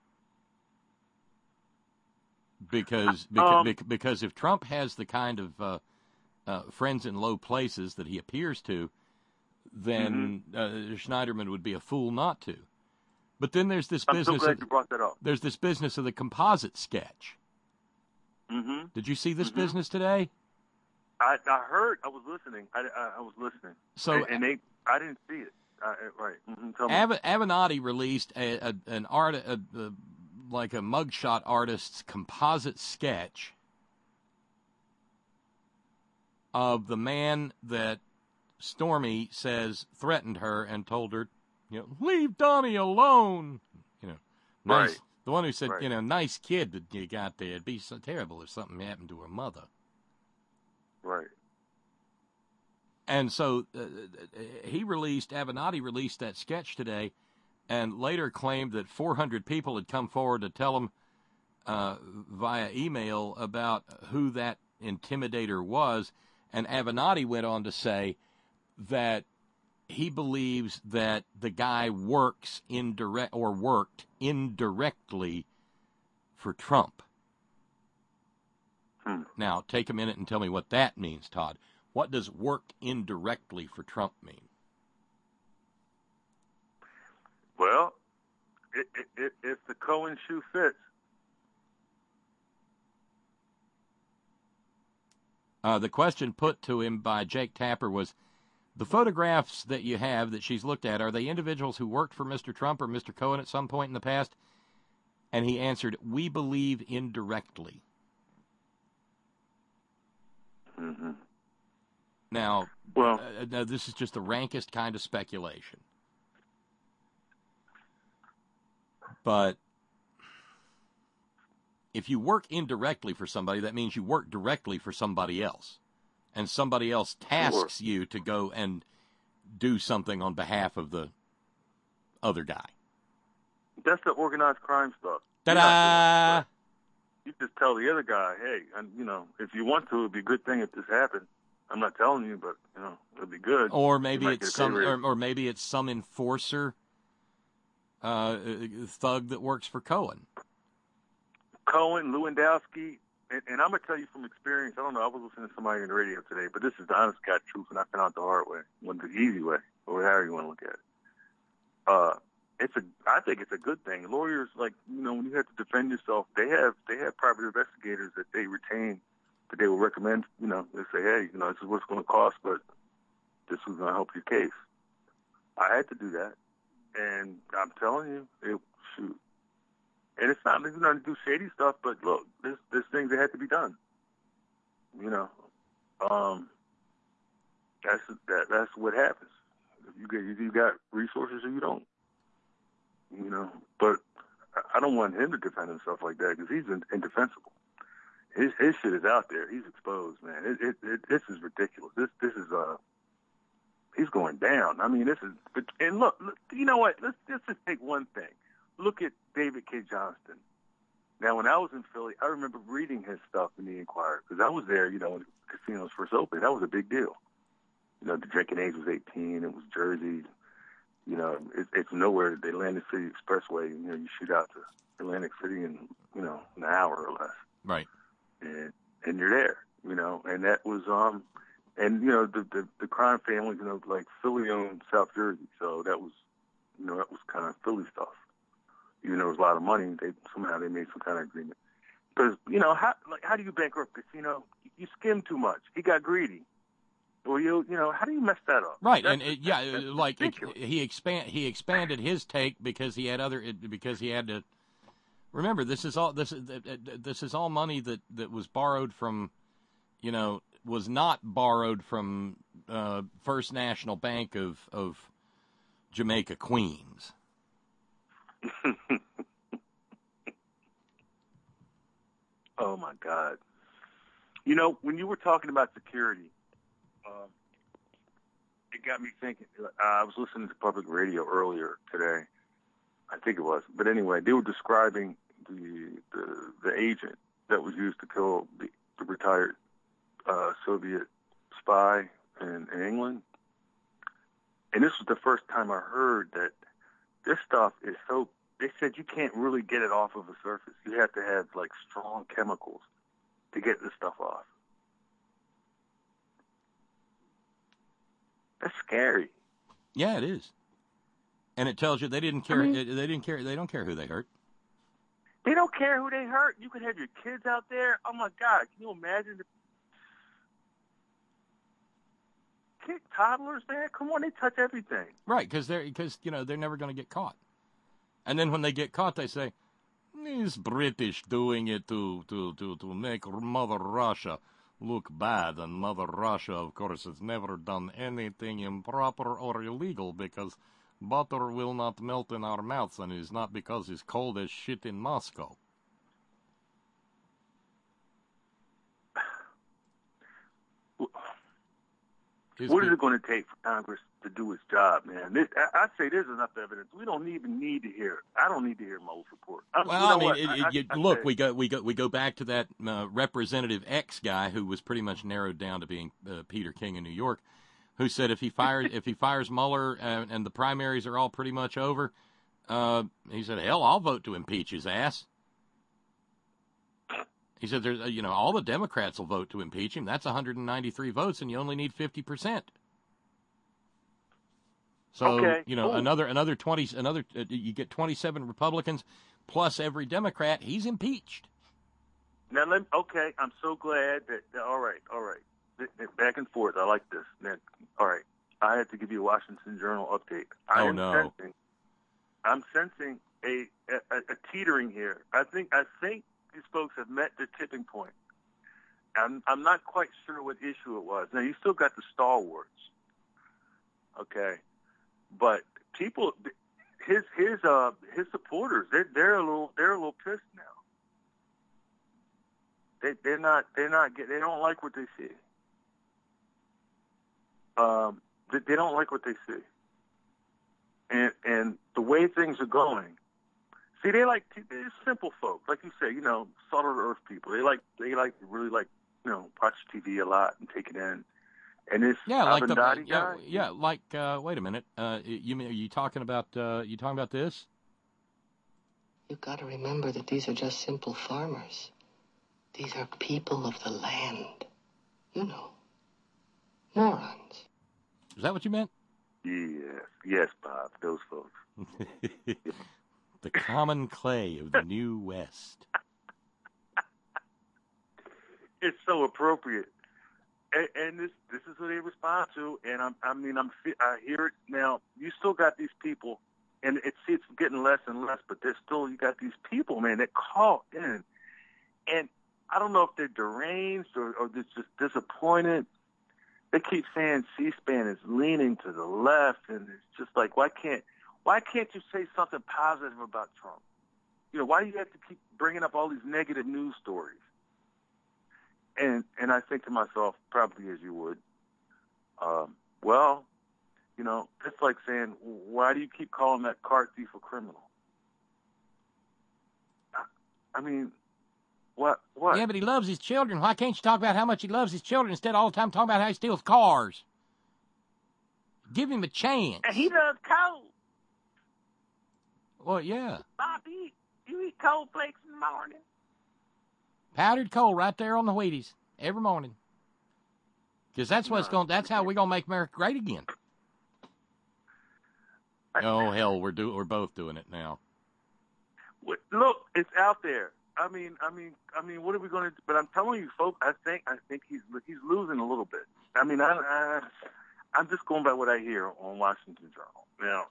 Because because, um, because if Trump has the kind of uh, uh, friends in low places that he appears to, then mm-hmm. uh, Schneiderman would be a fool not to. But then there's this I'm business. so glad of, you brought that up. There's this business of the composite sketch. Mm-hmm. Did you see this mm-hmm. business today? I, I heard. I was listening. I, I, I was listening. So and, and they, I didn't see it. Uh, right. Mm-hmm. Tell me. Av- Avenatti released a, a, an art, a, a, like a mugshot artist's composite sketch of the man that Stormy says threatened her and told her, you know, leave Donnie alone. You know, nice. Right. The one who said, right. you know, nice kid that you got there. It'd be so terrible if something happened to her mother. Right. And so uh, he released, Avenatti released that sketch today and later claimed that four hundred people had come forward to tell him uh, via email about who that intimidator was. And Avenatti went on to say that he believes that the guy works indirect or worked indirectly for Trump. Hmm. Now, take a minute and tell me what that means, Todd. What does worked indirectly for Trump mean? Well, it, it, it, if the Cohen shoe fits. Uh, the question put to him by Jake Tapper was, the photographs that you have that she's looked at, are they individuals who worked for Mister Trump or Mister Cohen at some point in the past? And he answered, we believe indirectly. Mm-hmm. Now, well, uh, now, this is just the rankest kind of speculation. But if you work indirectly for somebody, that means you work directly for somebody else. And somebody else tasks sure. you to go and do something on behalf of the other guy. That's the organized crime stuff. Ta-da! You just tell the other guy, hey, and, you know, if you want to, it'd be a good thing if this happened. I'm not telling you, but, you know, it'd be good. Or maybe it's some, or, or maybe it's some enforcer uh, thug that works for Cohen. Cohen, Lewandowski, and, and I'm going to tell you from experience, I don't know, I was listening to somebody on the radio today, but this is the honest God truth, and I found out the hard way, one the easy way, or however you want to look at it. Uh, it's a, I think it's a good thing. Lawyers, like, you know, when you have to defend yourself, they have, they have private investigators that they retain, that they will recommend, you know, they say, hey, you know, this is what it's going to cost, but this is going to help your case. I had to do that, and I'm telling you, it, shoot. And it's not, it's not to do shady stuff, but look, there's, there's things that had to be done. You know, um, that's that, that's what happens. If you get, you got resources or you don't. You know, but I don't want him to defend himself like that because he's indefensible. His his shit is out there. He's exposed, man. It, it, it, this is ridiculous. This this is uh, he's going down. I mean, this is. And look, look you know what? Let's let's just take one thing. Look at David K. Johnston. Now, when I was in Philly, I remember reading his stuff in the Inquirer because I was there, you know, when the casinos first opened. That was a big deal. You know, the drinking age was eighteen. It was Jersey. You know, it, it's nowhere. The Atlantic City Expressway, you know, you shoot out to Atlantic City in, you know, an hour or less. Right. And, and that was um, and you know the the, the crime family, you know, like Philly owned South Jersey, so that was, you know, that was kind of Philly stuff. Even though it was a lot of money, they somehow they made some kind of agreement. Because you know how like how do you bankrupt a casino? You skim too much. He got greedy. Well, you you know how do you mess that up? Right, That's, and it, yeah, that's like it, ridiculous. he expand he expanded his take because he had other because he had to. Remember, this is all this is this is all money that, that was borrowed from, you know, was not borrowed from uh, First National Bank of of Jamaica, Queens. Oh my God! You know, when you were talking about security, um, it got me thinking. Uh, I was listening to public radio earlier today. I think it was, but anyway, they were describing the the, the agent that was used to kill the, the retired uh, Soviet spy in, in England. And this was the first time I heard that this stuff is so. They said you can't really get it off of the surface. You have to have like strong chemicals to get this stuff off. That's scary. Yeah, it is. And it tells you they didn't care. I mean, they didn't care. They don't care who they hurt. They don't care who they hurt. You could have your kids out there. Oh my God! Can you imagine the kid toddlers, man? Come on, they touch everything. Right, because they're because you know they're never going to get caught. And then when they get caught, they say, "These British doing it to to to to make Mother Russia look bad," and Mother Russia, of course, has never done anything improper or illegal because butter will not melt in our mouths, and it is not because it's cold as shit in Moscow. His what is pe- it going to take for Congress to do its job, man? This, I, I'd say there's enough evidence. We don't even need to hear it. I don't need to hear Mueller's report. I, Well, you know I mean, what? it, I, it, you, I, I look, say, we go, we go, we go back to that uh, Representative X guy who was pretty much narrowed down to being uh, Peter King in New York, who said if he fires if he fires Mueller uh, and the primaries are all pretty much over, uh, he said, hell, I'll vote to impeach his ass. He said, "There's, uh, you know, all the Democrats will vote to impeach him. That's one hundred ninety-three votes, and you only need fifty percent." So, okay. you know, Ooh. another another twenty, another uh, you get twenty-seven Republicans plus every Democrat. He's impeached. Now, let me, okay, I'm so glad that, that all right, all right. Back and forth. I like this. Now, all right. I had to give you a Washington Journal update. I Oh, am no. Sensing, I'm sensing a, a, a teetering here. I think I think these folks have met the tipping point. I'm, I'm not quite sure what issue it was. Now, you still got the stalwarts. Okay. But people, his his uh his supporters, they're they're a little they're a little pissed now. They they're not they're not get they don't like what they see. Um, they, they don't like what they see. And and the way things are going, see, they like they're simple folk, like you say, you know, salt of the earth people. They like they like really like you know watch T V a lot and take it in. And this Yeah, like the Abendati yeah, guy, yeah, like uh, wait a minute. Uh, you mean are you talking about uh, you talking about this? You've got to remember that these are just simple farmers. These are people of the land. You know, morons. Is that what you meant? Yes, yes, Bob, those folks. The common clay of the New West. It's so appropriate. And, and this this is what they respond to, and I'm, I mean I'm I hear it now. You still got these people, and it's it's getting less and less, but there's still you got these people, man, that call in, and I don't know if they're deranged or, or they're just disappointed. They keep saying C-SPAN is leaning to the left, and it's just like why can't why can't you say something positive about Trump? You know, why do you have to keep bringing up all these negative news stories? And and I think to myself, probably as you would, um, well, you know, it's like saying, why do you keep calling that cart thief a criminal? I mean, what? What? Yeah, but he loves his children. Why can't you talk about how much he loves his children instead of all the time talking about how he steals cars? Give him a chance. And he does cold. Well, yeah. Bob, you eat, you eat cold flakes in the morning. Powdered coal right there on the Wheaties every morning. Because that's what's No. going. That's how we're gonna make America great again. Oh hell, we're do we're both doing it now. Look, it's out there. I mean, I mean, I mean, what are we going to do? But I'm telling you, folks, I think, I think he's he's losing a little bit. I mean, I, I I'm just going by what I hear on Washington Journal. Now,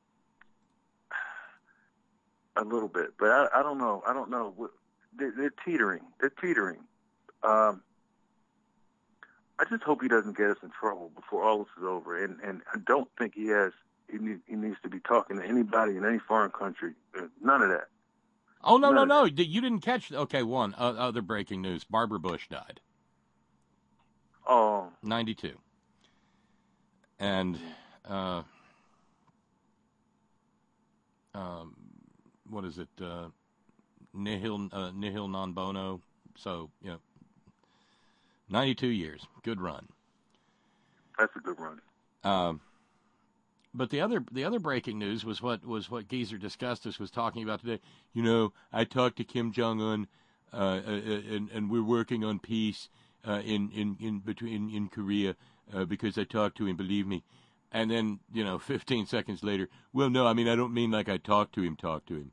a little bit, but I, I don't know. I don't know. They're, they're teetering. They're teetering. Um, I just hope he doesn't get us in trouble before all this is over. And and I don't think he has. He need, he needs to be talking to anybody in any foreign country. None of that. Oh, no, None no, of no. You didn't catch... Okay, one. Uh, other breaking news. Barbara Bush died. Oh. ninety-two. And, uh... Um, what is it? Uh, nihil, uh, nihil non bono. So, you know, ninety-two years. Good run. That's a good run. Um... But the other the other breaking news was what was what Geezer Disgustus was talking about today. You know, I talked to Kim Jong Un, uh, and and we're working on peace uh, in in in between in Korea uh, because I talked to him. Believe me. And then you know, fifteen seconds later, well, no, I mean I don't mean like I talked to him. Talk to him.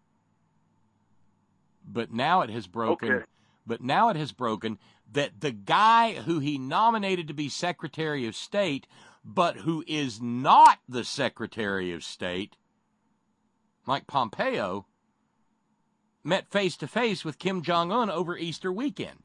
But now it has broken. Okay. But now it has broken that the guy who he nominated to be Secretary of State, but who is not the Secretary of State, Mike Pompeo, met face-to-face with Kim Jong-un over Easter weekend.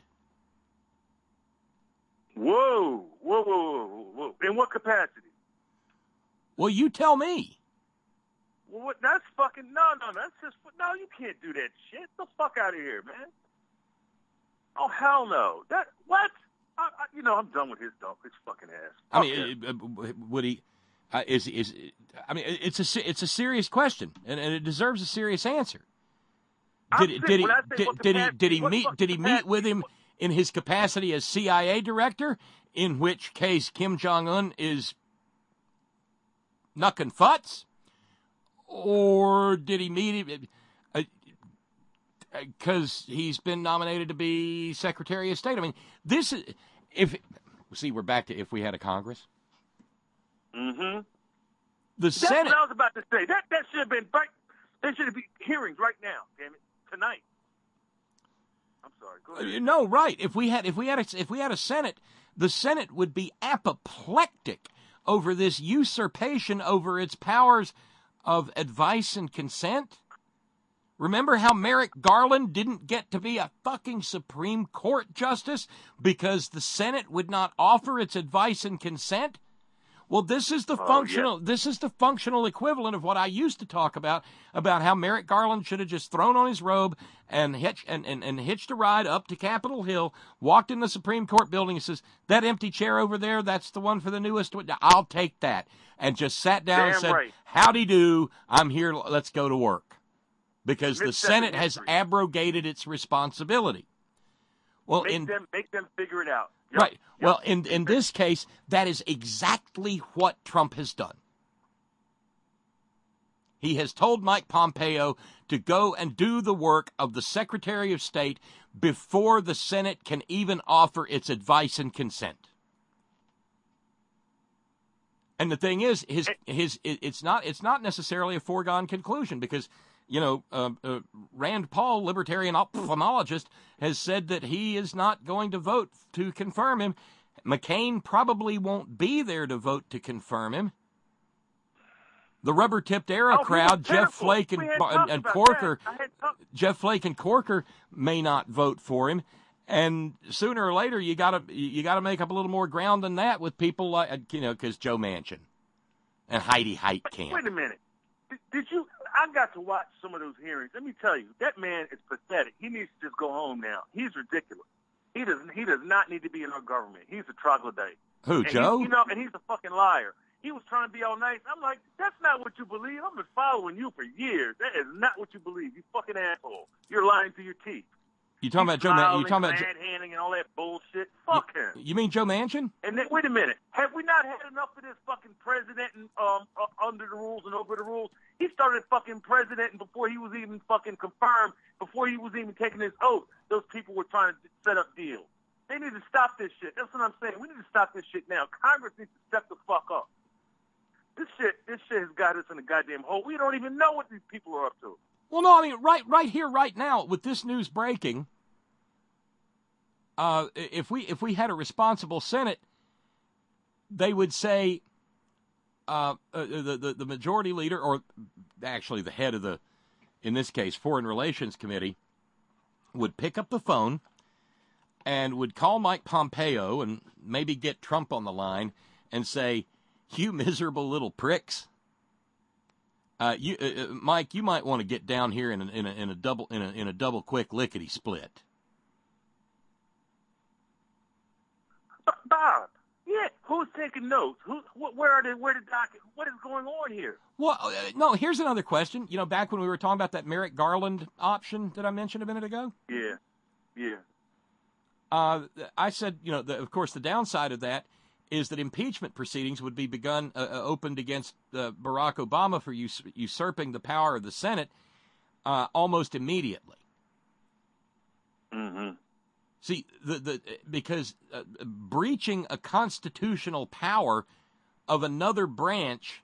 Whoa, whoa, whoa, whoa, whoa. In what capacity? Well, you tell me. Well, what, that's fucking, no, no, that's just, no, you can't do that shit. Get the fuck out of here, man. Oh, hell no. That, what? I, I, you know, I'm done with his dog, his fucking ass. I mean, uh, would he? Uh, is is? I mean, it's a it's a serious question, and, and it deserves a serious answer. Did I'm did he saying, did, did he did he meet did he meet with him in his capacity as C I A director? In which case, Kim Jong Un is knucking futs, or did he meet him? Because he's been nominated to be Secretary of State. I mean, this is, if, see, we're back to if we had a Congress. Mm-hmm. The That's Senate. what I was about to say. That that should have been, right, there should be hearings right now, damn it, tonight. I'm sorry, go ahead. Uh, no, right. If we had, if we had, a, if we had a Senate, the Senate would be apoplectic over this usurpation over its powers of advice and consent. Remember how Merrick Garland didn't get to be a fucking Supreme Court justice because the Senate would not offer its advice and consent? Well, this is the Oh, functional yeah. this is the functional equivalent of what I used to talk about, about how Merrick Garland should have just thrown on his robe and hitch and, and, and hitched a ride up to Capitol Hill, walked in the Supreme Court building and says, that empty chair over there, that's the one for the newest one. I'll take that. And just sat down Damn and said, right. howdy do, I'm here, let's go to work. Because the Mid-second Senate has history. abrogated its responsibility. Well, Make in them make them figure it out. Yep. right. Yep. Well, in in this case, that is exactly what Trump has done. He has told Mike Pompeo to go and do the work of the Secretary of State before the Senate can even offer its advice and consent. And the thing is, his his it's not it's not necessarily a foregone conclusion because, you know, uh, uh, Rand Paul, libertarian ophthalmologist, has said that he is not going to vote to confirm him. McCain probably won't be there to vote to confirm him. The rubber-tipped era Oh, he was crowd, Jeff pitiful. Flake and, We had and, talked and about Corker, that. I had talked- Jeff Flake and Corker may not vote for him. And sooner or later, you gotta you gotta make up a little more ground than that with people like, you know, because Joe Manchin and Heidi Heitkamp. Wait a minute. Did, did you? I got to watch some of those hearings. Let me tell you, that man is pathetic. He needs to just go home now. He's ridiculous. He does. He does not need to be in our government. He's a troglodyte. Who, And Joe? He, you know, and he's a fucking liar. He was trying to be all nice. I'm like, that's not what you believe. I've been following you for years. That is not what you believe. You fucking asshole. You're lying to your teeth. You talking about Joe? Man- you talking about? glad handing and all that bullshit? Fuck him. You mean Joe Manchin? And then, wait a minute. Have we not had enough of this fucking president and um uh, under the rules and over the rules? He started fucking president and before he was even fucking confirmed, before he was even taking his oath, those people were trying to set up deals. They need to stop this shit. That's what I'm saying. We need to stop this shit now. Congress needs to step the fuck up. This shit, this shit has got us in a goddamn hole. We don't even know what these people are up to. Well, no, I mean, right, right here, right now, with this news breaking, uh, if we if we had a responsible Senate, they would say uh, uh, the, the the majority leader, or actually the head of the, in this case, Foreign Relations Committee, would pick up the phone and would call Mike Pompeo and maybe get Trump on the line and say, "You miserable little pricks. Uh, you, uh, Mike, you might want to get down here in a, in a, in a double in a, in a double quick lickety split." Bob, yeah, who's taking notes? Who, wh- where are they? Where the docket? What is going on here? Well, uh, no. Here's another question. You know, back when we were talking about that Merrick Garland option that I mentioned a minute ago. Yeah, yeah. Uh, I said, you know, the, of course, the downside of that is that impeachment proceedings would be begun, uh, opened against uh, Barack Obama for us- usurping the power of the Senate uh, almost immediately. Mm-hmm. See, the the because uh, breaching a constitutional power of another branch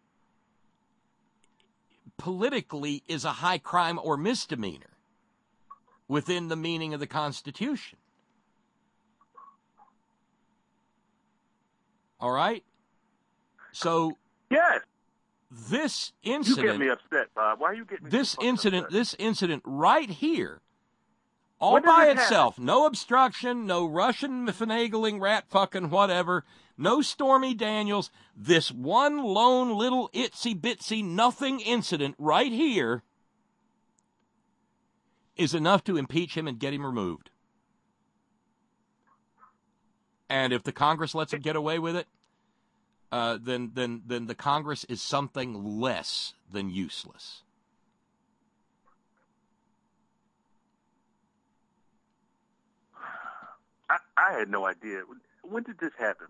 politically is a high crime or misdemeanor within the meaning of the Constitution. All right? So, yes. This incident... You get me upset, Bob. Why are you getting me This so incident, upset? this incident right here, all When did by this itself, happen? no obstruction, no Russian finagling, rat fucking whatever, no Stormy Daniels, this one lone little itsy-bitsy nothing incident right here is enough to impeach him and get him removed. And if the Congress lets him get away with it, uh, then then then the Congress is something less than useless. I, I had no idea. When did this happen,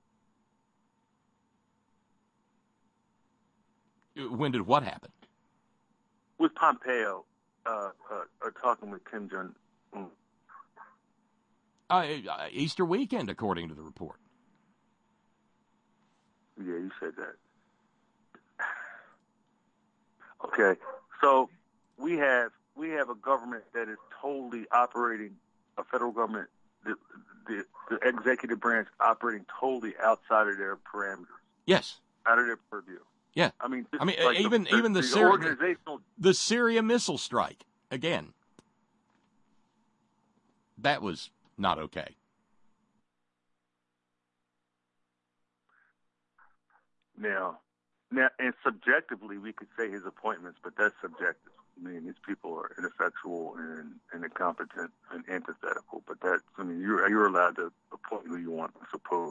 Bob? When did what happen? With Pompeo uh, uh, uh, talking with Kim Jong-un. Uh, Easter weekend, according to the report. Yeah, you said that. Okay, so we have we have a government that is totally operating, a federal government, the, the, the executive branch operating totally outside of their parameters. Yes. Out of their purview. Yeah. I mean, I mean, like even the, even the, the Syria, organizational the Syria missile strike again. That was not okay. Now, now, and subjectively, we could say his appointments, but that's subjective. I mean, these people are ineffectual and, and incompetent and antithetical. But that's, I mean, you're you're allowed to appoint who you want, I suppose.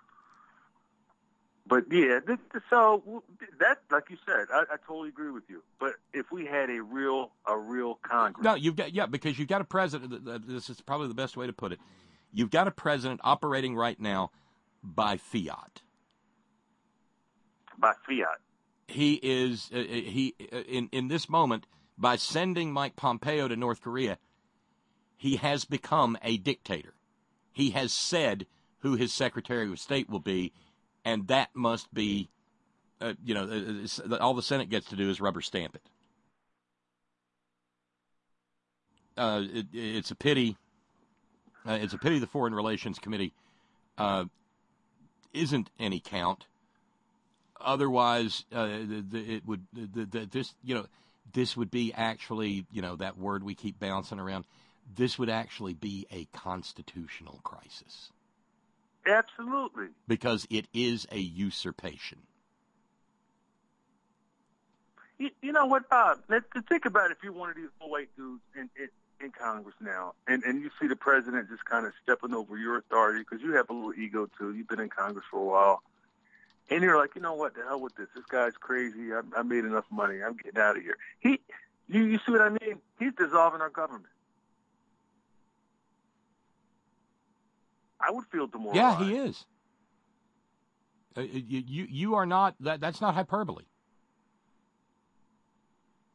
But yeah, this, so that, like you said, I, I totally agree with you. But if we had a real, a real Congress, no, you've got yeah, because you've got a president. This is probably the best way to put it. You've got a president operating right now by fiat. By fiat. He is uh, he uh, in in this moment, by sending Mike Pompeo to North Korea, he has become a dictator. He has said who his Secretary of State will be, and that must be, uh, you know, uh, all the Senate gets to do is rubber stamp it. Uh, it it's a pity. Uh, it's a pity the Foreign Relations Committee uh, isn't any count. Otherwise, uh, the, the, it would the, the, this you know this would be actually you know that word we keep bouncing around. This would actually be a constitutional crisis. Absolutely, because it is a usurpation. You, you know what, Bob? Let's think about it. If you're one of these white dudes in, in in Congress now, and and you see the president just kind of stepping over your authority because you have a little ego too. You've been in Congress for a while. And you're like, you know what, the hell with this. This guy's crazy. I, I made enough money. I'm getting out of here. He, you, you see what I mean? He's dissolving our government. I would feel demoralized. Yeah, he is. Uh, you, you, you are not, that. that's not hyperbole.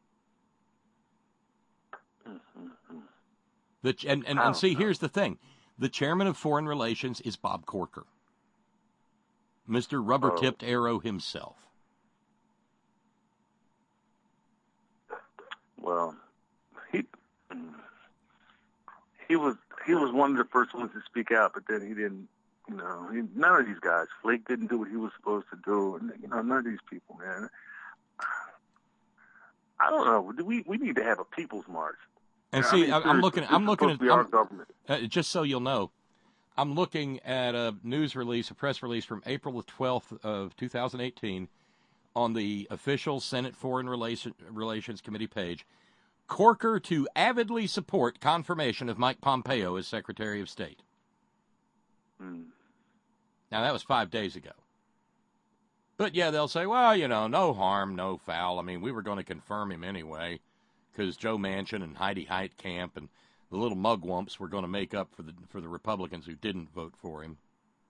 Mm-hmm. The, and, and, and see, here's the thing. The chairman of Foreign Relations is Bob Corker, Mister Rubber-Tipped oh. Arrow himself. Well, he he was he was one of the first ones to speak out, but then he didn't. You know, he, none of these guys. Flake didn't do what he was supposed to do, and you know, none of these people, man. I don't know. Do we we need to have a people's march? And I see, mean, I'm looking. I'm looking at. Our I'm, government. Uh, just so you'll know, I'm looking at a news release, a press release from April the twelfth of two thousand eighteen, on the official Senate Foreign Relation, Relations Committee page. Corker to avidly support confirmation of Mike Pompeo as Secretary of State. Hmm. Now, that was five days ago. But, yeah, they'll say, well, you know, no harm, no foul. I mean, we were going to confirm him anyway because Joe Manchin and Heidi Heitkamp and the little mugwumps were going to make up for the for the Republicans who didn't vote for him.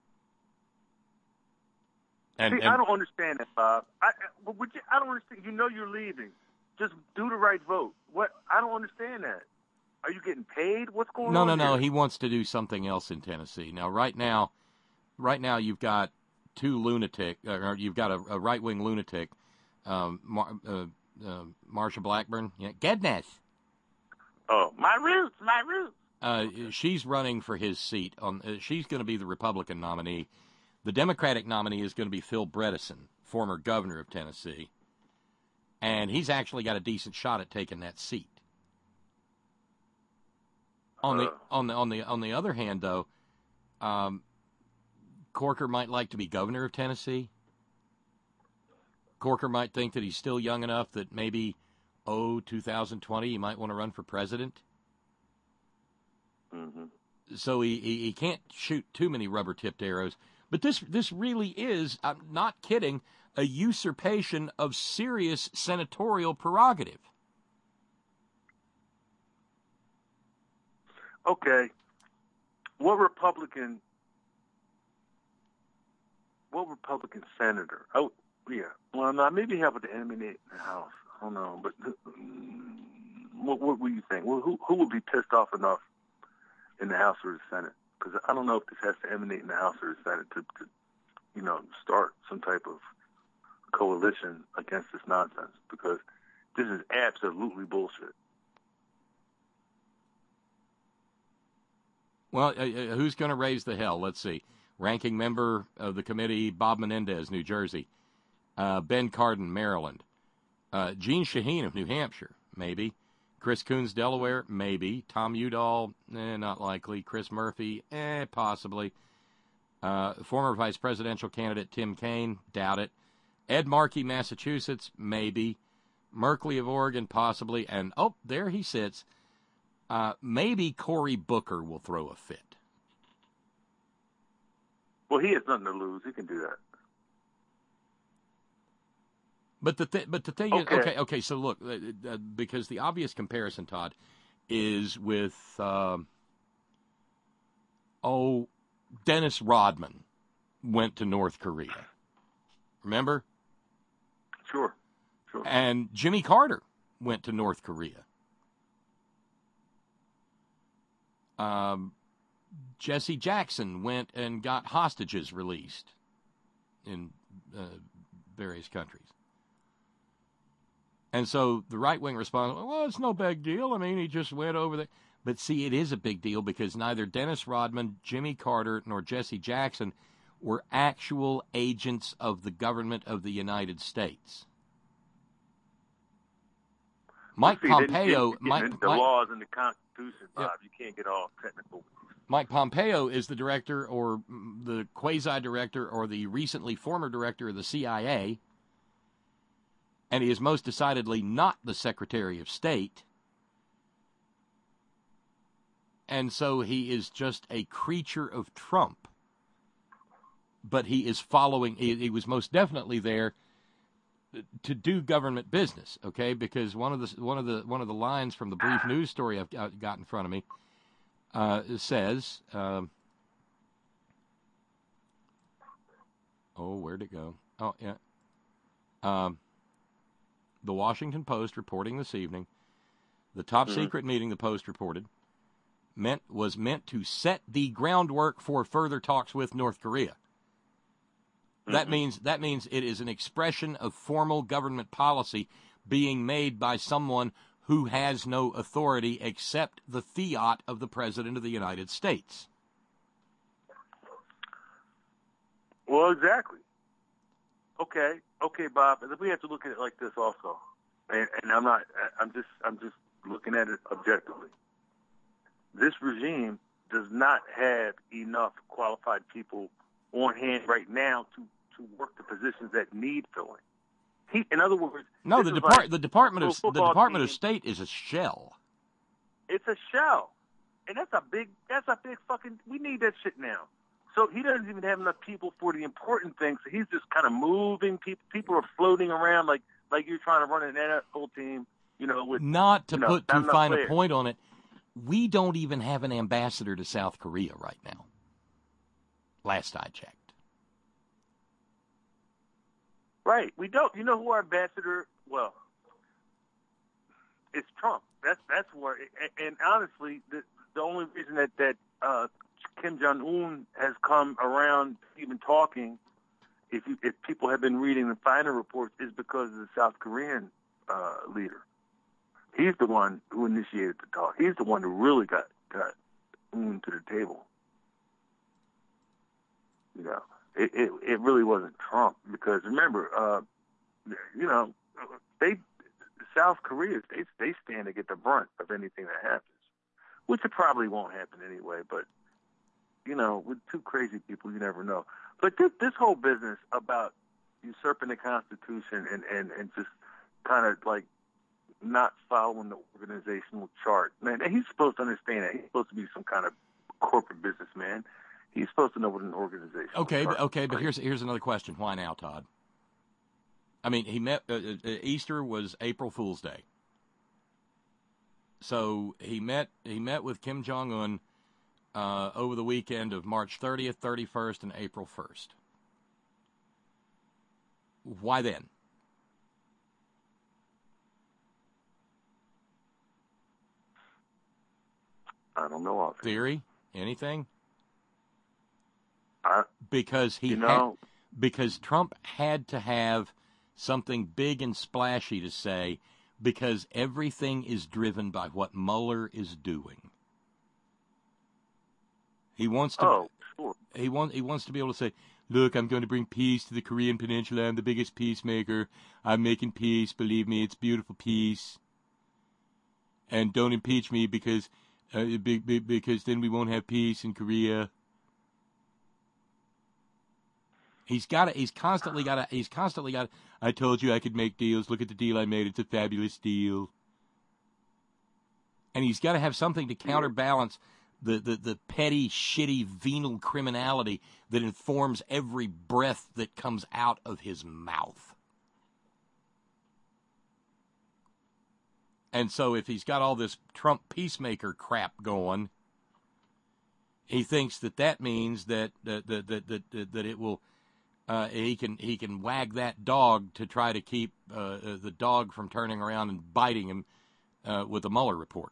And, See, and, I don't understand that, Bob. I, I, would you, I don't understand. You know you're leaving. Just do the right vote. What? I don't understand that. Are you getting paid? What's going no, on? No, no, no. here? He wants to do something else in Tennessee. Now, right now, right now you've got two lunatic, or you've got a, a right-wing lunatic, um, Mar, uh, uh, Marsha Blackburn. Yeah, goodness. Oh, my roots, my roots. Uh, she's running for his seat. On uh, she's going to be the Republican nominee. The Democratic nominee is going to be Phil Bredesen, former governor of Tennessee, and he's actually got a decent shot at taking that seat. On the on the on the on the other hand, though, um, Corker might like to be governor of Tennessee. Corker might think that he's still young enough that maybe, oh, two thousand twenty, he might want to run for president. Mm-hmm. So he, he he can't shoot too many rubber-tipped arrows. But this this really is, I'm not kidding, a usurpation of serious senatorial prerogative. Okay, what Republican, what Republican senator? Oh, yeah. Well, no, maybe have it emanate in the House. I don't know, but what, what would you think? Well, who who would be pissed off enough in the House or the Senate? Because I don't know if this has to emanate in the House or the Senate to, to, you know, start some type of coalition against this nonsense. Because this is absolutely bullshit. Well, uh, who's going to raise the hell? Let's see. Ranking member of the committee, Bob Menendez, New Jersey. Uh, Ben Cardin, Maryland. Uh, Gene Shaheen of New Hampshire, maybe. Chris Coons, Delaware, maybe. Tom Udall, eh, not likely. Chris Murphy, eh, possibly. Uh, former vice presidential candidate Tim Kaine, doubt it. Ed Markey, Massachusetts, maybe. Merkley of Oregon, possibly. And, oh, there he sits. Uh, maybe Cory Booker will throw a fit. Well, he has nothing to lose. He can do that. But the th- but the thing okay. is, okay, okay. So look, uh, uh, because the obvious comparison, Todd, is with um, oh, Dennis Rodman went to North Korea. Remember? Sure, sure. And Jimmy Carter went to North Korea. Um, Jesse Jackson went and got hostages released in uh, various countries. And so the right-wing response, well, it's no big deal. I mean, he just went over there. But see, it is a big deal because neither Dennis Rodman, Jimmy Carter, nor Jesse Jackson were actual agents of the government of the United States. Mike well, see, Pompeo... Get, get Mike, the Mike, laws and the Constitution, Bob. Yeah. You can't get all technical. Mike Pompeo is the director or the quasi-director or the recently former director of the C I A, and he is most decidedly not the Secretary of State. And so he is just a creature of Trump. But he is following, he, he was most definitely there to do government business, okay? Because one of the one of the one of the lines from the brief news story I've got in front of me uh, says, um, oh, where'd it go? Oh, yeah. Um, the Washington Post reporting this evening, the top mm-hmm. secret meeting, the Post reported, meant was meant to set the groundwork for further talks with North Korea. Mm-hmm. That means that means it is an expression of formal government policy being made by someone who has no authority except the fiat of the President of the United States. Well, exactly. Okay, okay, Bob. We have to look at it like this also, and, and I'm not. I'm just. I'm just looking at it objectively. This regime does not have enough qualified people on hand right now to, to work the positions that need filling. He, in other words, no. The, Depart- like the Department of the Department team. of State is a shell. It's a shell, and that's a big. That's a big fucking. We need that shit now. So he doesn't even have enough people for the important things. So he's just kind of moving people. People are floating around like like you're trying to run an N F L team, you know. With not to you know, put too fine players. a point on it, we don't even have an ambassador to South Korea right now. Last I checked. Right, we don't. You know who our ambassador? Well, it's Trump. That's that's where. And, and honestly, the the only reason that that. Uh, Kim Jong-un has come around even talking, if you, if people have been reading the final reports, is because of the South Korean uh, leader. He's the one who initiated the talk. He's the one who really got, got Un to the table. You know, it, it, it really wasn't Trump because, remember, uh, you know, they South Korea, they, they stand to get the brunt of anything that happens, which it probably won't happen anyway, but you know, with two crazy people, you never know. But this, this whole business about usurping the Constitution and, and, and just kind of like not following the organizational chart, man, he's supposed to understand that. He's supposed to be some kind of corporate businessman. He's supposed to know what an organization. Okay, chart but, okay, but is. here's here's another question. Why now, Todd? I mean, he met uh, uh, Easter was April Fool's Day, so he met he met with Kim Jong-un. Uh, over the weekend of March thirtieth, thirty-first, and April first. Why then? I don't know. Offhand. Theory? Anything? I, because he you know, had, because Trump had to have something big and splashy to say because everything is driven by what Mueller is doing. He wants to. Oh, sure. He wants. He wants to be able to say, "Look, I'm going to bring peace to the Korean Peninsula. I'm the biggest peacemaker. I'm making peace. Believe me, it's beautiful peace. And don't impeach me because, uh, be, be, because then we won't have peace in Korea." He's got to. He's constantly got to. He's constantly got. I told you I could make deals. Look at the deal I made. It's a fabulous deal. And he's got to have something to counterbalance. The, the, the petty, shitty, venal criminality that informs every breath that comes out of his mouth. And so if he's got all this Trump peacemaker crap going, he thinks that that means that that that that that, that it will uh, he can he can wag that dog to try to keep uh, the dog from turning around and biting him uh, with the Mueller report.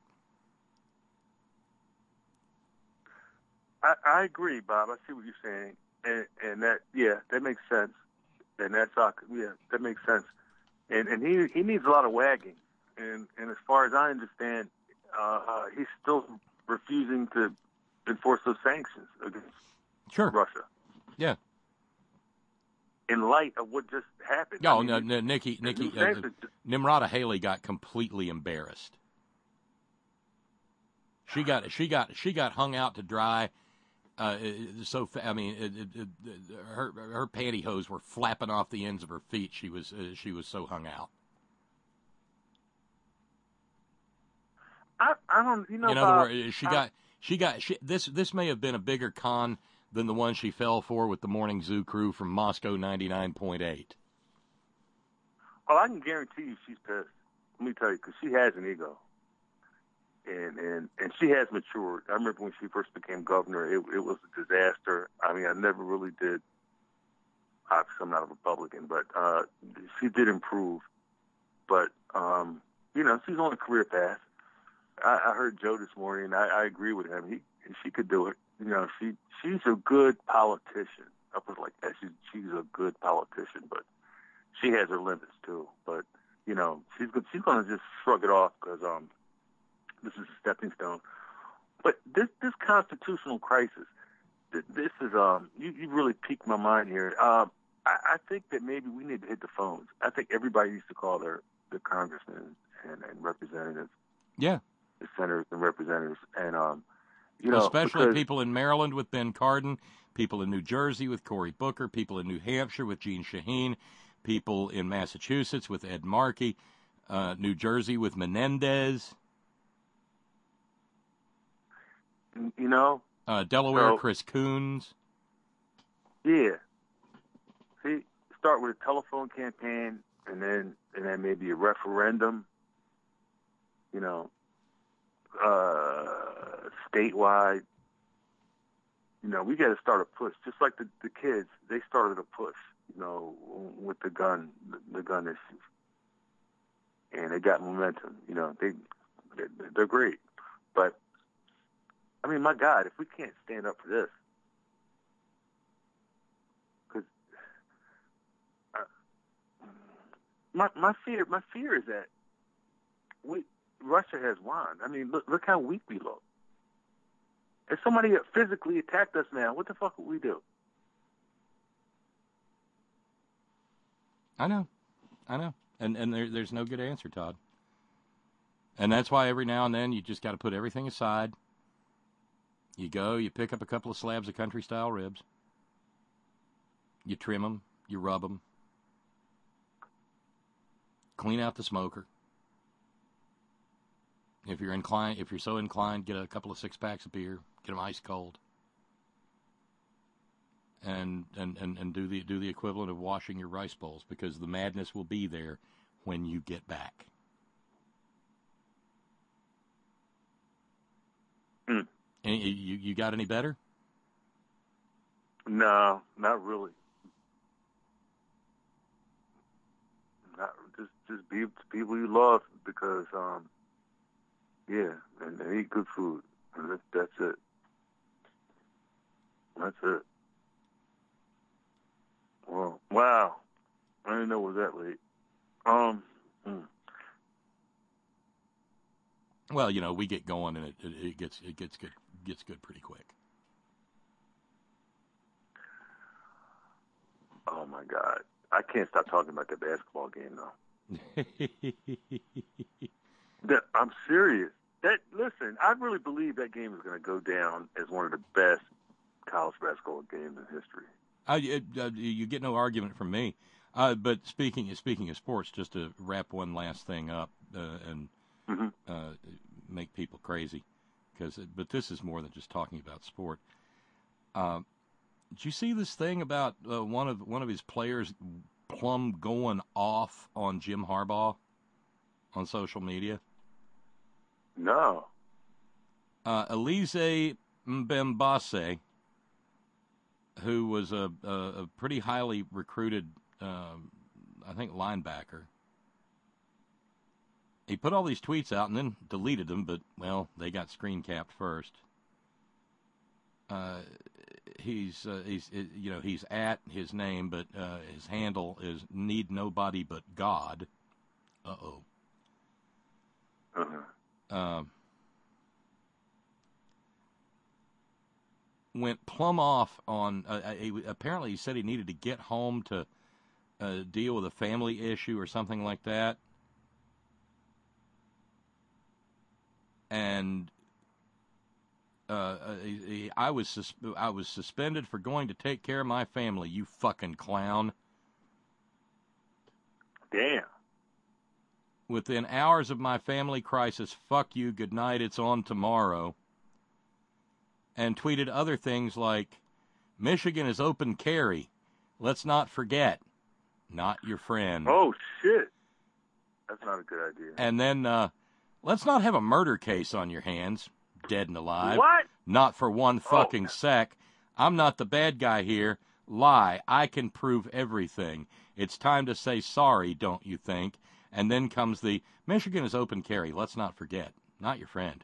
I, I agree, Bob. I see what you're saying, and and that yeah, that makes sense, and that's yeah, that makes sense, and and he he needs a lot of wagging, and and as far as I understand, uh, he's still refusing to enforce those sanctions against sure. Russia. Yeah. In light of what just happened. No, I mean, no, no, Nikki, Nikki, uh, Nimrata Haley got completely embarrassed. She got she got she got hung out to dry. Uh, so I mean, it, it, it, her her pantyhose were flapping off the ends of her feet. She was uh, she was so hung out. I I don't you know. In other Bob, words, she I, got she got she, this this may have been a bigger con than the one she fell for with the Morning Zoo crew from Moscow ninety-nine point eight. Oh, I can guarantee you she's pissed. Let me tell you, because she has an ego. And, and and she has matured. I remember when she first became governor, it, it was a disaster. I mean, I never really did. Obviously, I'm not a Republican, but uh, she did improve. But, um, you know, she's on a career path. I, I heard Joe this morning. I, I agree with him. He she could do it. You know, she she's a good politician. I put it like that. She's she's a good politician, but she has her limits too. But you know, she's good. She's gonna just shrug it off because um, this is a stepping stone. But this this constitutional crisis, this is um, you, you really piqued my mind here. Um, I, I think that maybe we need to hit the phones. I think everybody needs to call their the congressmen and, and representatives. Yeah. The senators and representatives, and um, you know, especially because, people in Maryland with Ben Cardin, people in New Jersey with Cory Booker, people in New Hampshire with Jeanne Shaheen, people in Massachusetts with Ed Markey, uh, New Jersey with Menendez. You know, uh, Delaware, so, Chris Coons. Yeah. See, start with a telephone campaign, and then and then maybe a referendum. You know, uh, statewide. You know, we got to start a push, just like the the kids. They started a push, you know, with the gun, the, the gun issues, and they got momentum. You know, they they're, they're great, but I mean, my God, if we can't stand up for this, because uh, my my fear my fear is that we. Russia has won. I mean, look, look how weak we look. If somebody physically attacked us now, what the fuck would we do? I know. I know. And and there, there's no good answer, Todd. And that's why every now and then you just got to put everything aside. You go, you pick up a couple of slabs of country-style ribs. You trim them. You rub them. Clean out the smoker. If you're inclined, if you're so inclined, get a couple of six packs of beer, get them ice cold, and and, and, and do the do the equivalent of washing your rice bowls, because the madness will be there when you get back. Hmm. Any, you you got any better? No, not really. Not just just be people you love, because um. Yeah, and, and eat good food. And that, that's it. That's it. Well, wow. I didn't know it was that late. Um. Hmm. Well, you know, we get going and it, it, it gets it gets good gets good pretty quick. Oh my God, I can't stop talking about the basketball game though. That, I'm serious. That listen, I really believe that game is going to go down as one of the best college basketball games in history. Uh, it, uh, you get no argument from me. Uh, but speaking speaking of sports, just to wrap one last thing up uh, and mm-hmm. uh, make people crazy, because but this is more than just talking about sport. Uh, did you see this thing about uh, one of one of his players plumb going off on Jim Harbaugh on social media? No. Uh, Elise Mbembase, who was a, a, a pretty highly recruited, um, I think, linebacker. He put all these tweets out and then deleted them, but, well, they got screen capped first. Uh, he's, uh, he's, you know, he's at his name, but uh, his handle is Need Nobody But God. Uh-oh. Uh-huh. Um, went plumb off on, uh, he, apparently he said he needed to get home to uh, deal with a family issue or something like that. And uh, he, he, I was sus- I was suspended for going to take care of my family, you fucking clown. Damn. Within hours of my family crisis, fuck you, good night, it's on tomorrow. And tweeted other things like, Michigan is open carry. Let's not forget. Not your friend. Oh, shit. That's not a good idea. And then, uh, let's not have a murder case on your hands, dead and alive. What? Not for one fucking oh. sec. I'm not the bad guy here. Lie. I can prove everything. It's time to say sorry, don't you think? And then comes the, Michigan is open carry. Let's not forget. not your friend.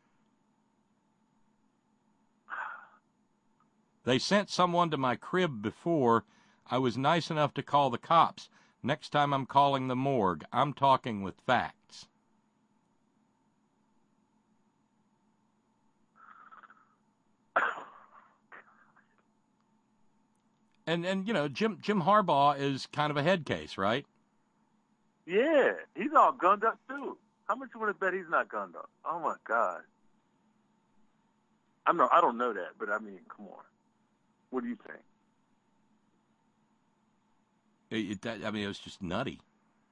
They sent someone to my crib before. I was nice enough to call the cops. Next time I'm calling the morgue. I'm talking with facts. And, and you know, Jim Jim Harbaugh is kind of a head case, right? Yeah, he's all gunned up, too. How much you want to bet he's not gunned up? Oh, my God. I'm not, I don't know that, but, I mean, come on. What do you think? It, it, I mean, it was just nutty.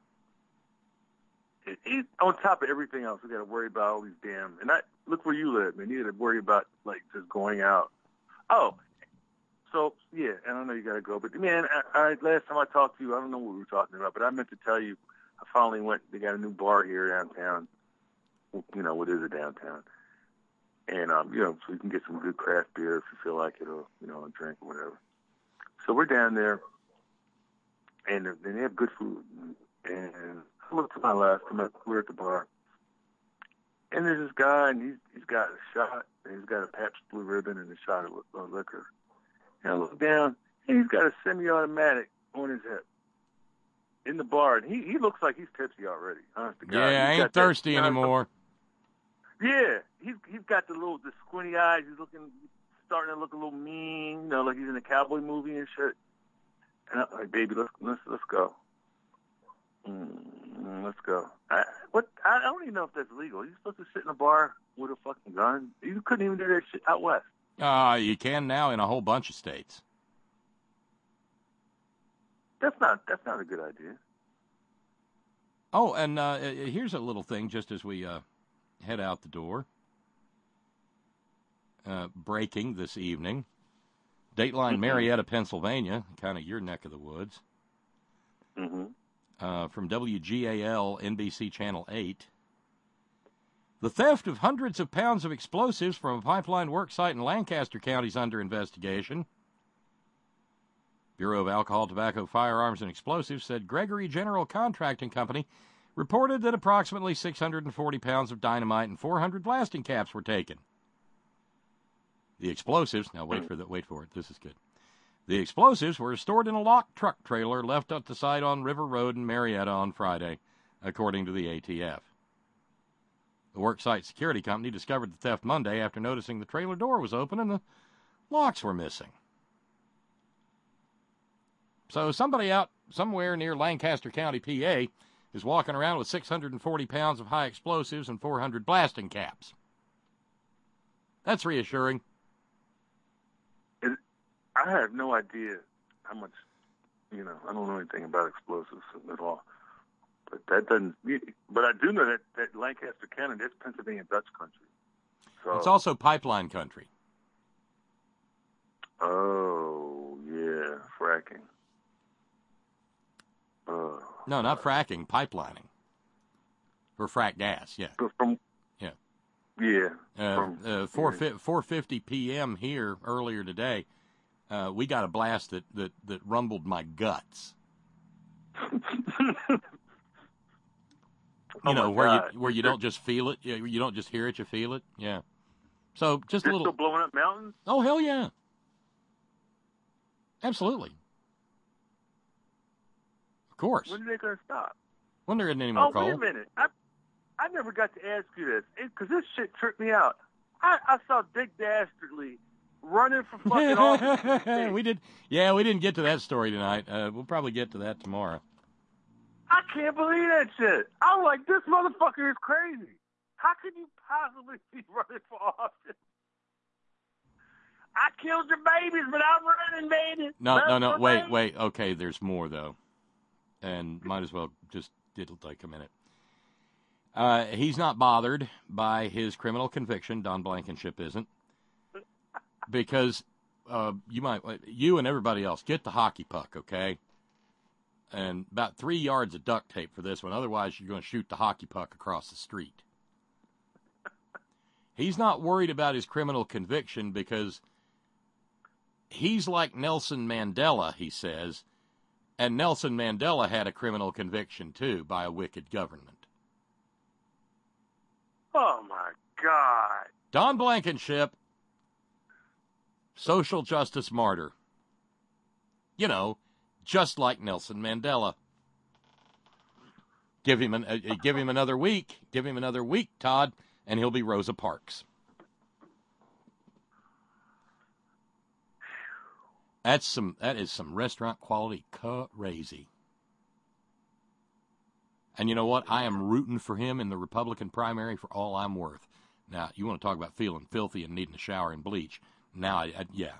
It, it, on top of everything else, we got to worry about all these damn... And I, look where you live, man. You got to worry about, like, just going out. Oh, so, yeah, and I know you got to go. But, man, I, I, last time I talked to you, I don't know what we were talking about, but I meant to tell you, I finally went, they got a new bar here downtown. You know, what is it downtown? And, um, you know, so you can get some good craft beer if you feel like it, or, you know, a drink or whatever. So we're down there, and they have good food. And I look to my left, I'm at, we're at the bar. And there's this guy, and he's, he's got a shot, and he's got a Pabst Blue Ribbon and a shot of uh, liquor. And I look down, and he's got a semi-automatic on his hip in the bar. And he, he looks like he's tipsy already, honest to God. Yeah, He's ain't thirsty that, anymore. Yeah, he's he's got the little the squinty eyes. He's looking, starting to look a little mean, you know, like he's in a cowboy movie and shit. And I'm like, baby, let's let's let's go. Mm, let's go. I, what? I don't even know if that's legal. You're supposed to sit in a bar with a fucking gun. You couldn't even do that shit out west. Uh, you can now in a whole bunch of states. That's not that's not a good idea. Oh, and uh, here's a little thing just as we uh, head out the door. Uh, breaking this evening. Dateline, mm-hmm. Marietta, Pennsylvania, kind of your neck of the woods. Mm-hmm. Uh, from W G A L, N B C Channel eight. The theft of hundreds of pounds of explosives from a pipeline work site in Lancaster County is under investigation. Bureau of Alcohol, Tobacco, Firearms, and Explosives said Gregory General Contracting Company reported that approximately six hundred forty pounds of dynamite and four hundred blasting caps were taken. The explosives, now wait for the, wait for it, this is good. The explosives were stored in a locked truck trailer left at the site on River Road in Marietta on Friday, according to the A T F. The worksite security company discovered the theft Monday after noticing the trailer door was open and the locks were missing. So somebody out somewhere near Lancaster County, P A, is walking around with six hundred forty pounds of high explosives and four hundred blasting caps. That's reassuring. It, I have no idea how much, you know, I don't know anything about explosives at all. But that doesn't, but I do know that, that Lancaster County, that's Pennsylvania Dutch country. So, it's also pipeline country. Oh, yeah, fracking. Uh, no, not fracking, pipelining. For frack gas, yeah. From, yeah. Yeah. Uh, from, uh, four fifty p.m. here earlier today, uh, we got a blast that, that, that rumbled my guts. You oh know, where God. you where you don't just feel it, you don't just hear it, you feel it. Yeah. So just They're a little. Still blowing up mountains? Oh hell yeah. Absolutely. Of course. When are they going to stop? When there isn't any more oh, coal. wait a minute. I I never got to ask you this because this shit tripped me out. I, I saw Dick Dastardly running for fucking office. we did. Yeah, we didn't get to that story tonight. Uh, we'll probably get to that tomorrow. I can't believe that shit. I'm like, this motherfucker is crazy. How can you possibly be running for office? I killed your babies, but I'm running, baby. No, That's no, no. the Wait, thing. wait. Okay, there's more, though. And might as well just it'll take a minute. Uh, he's not bothered by his criminal conviction. Don Blankenship isn't. Because uh, you might, you and everybody else, get the hockey puck, okay? And about three yards of duct tape for this one. Otherwise, you're going to shoot the hockey puck across the street. He's not worried about his criminal conviction because he's like Nelson Mandela, he says, and Nelson Mandela had a criminal conviction, too, by a wicked government. Oh, my God. Don Blankenship, social justice martyr. You know, just like Nelson Mandela. Give him an, uh, give him another week. Give him another week, Todd, and he'll be Rosa Parks. That's some. That is some restaurant quality crazy. And you know what? I am rooting for him in the Republican primary for all I'm worth. Now, you want to talk about feeling filthy and needing a shower and bleach? Now, I, I, yeah.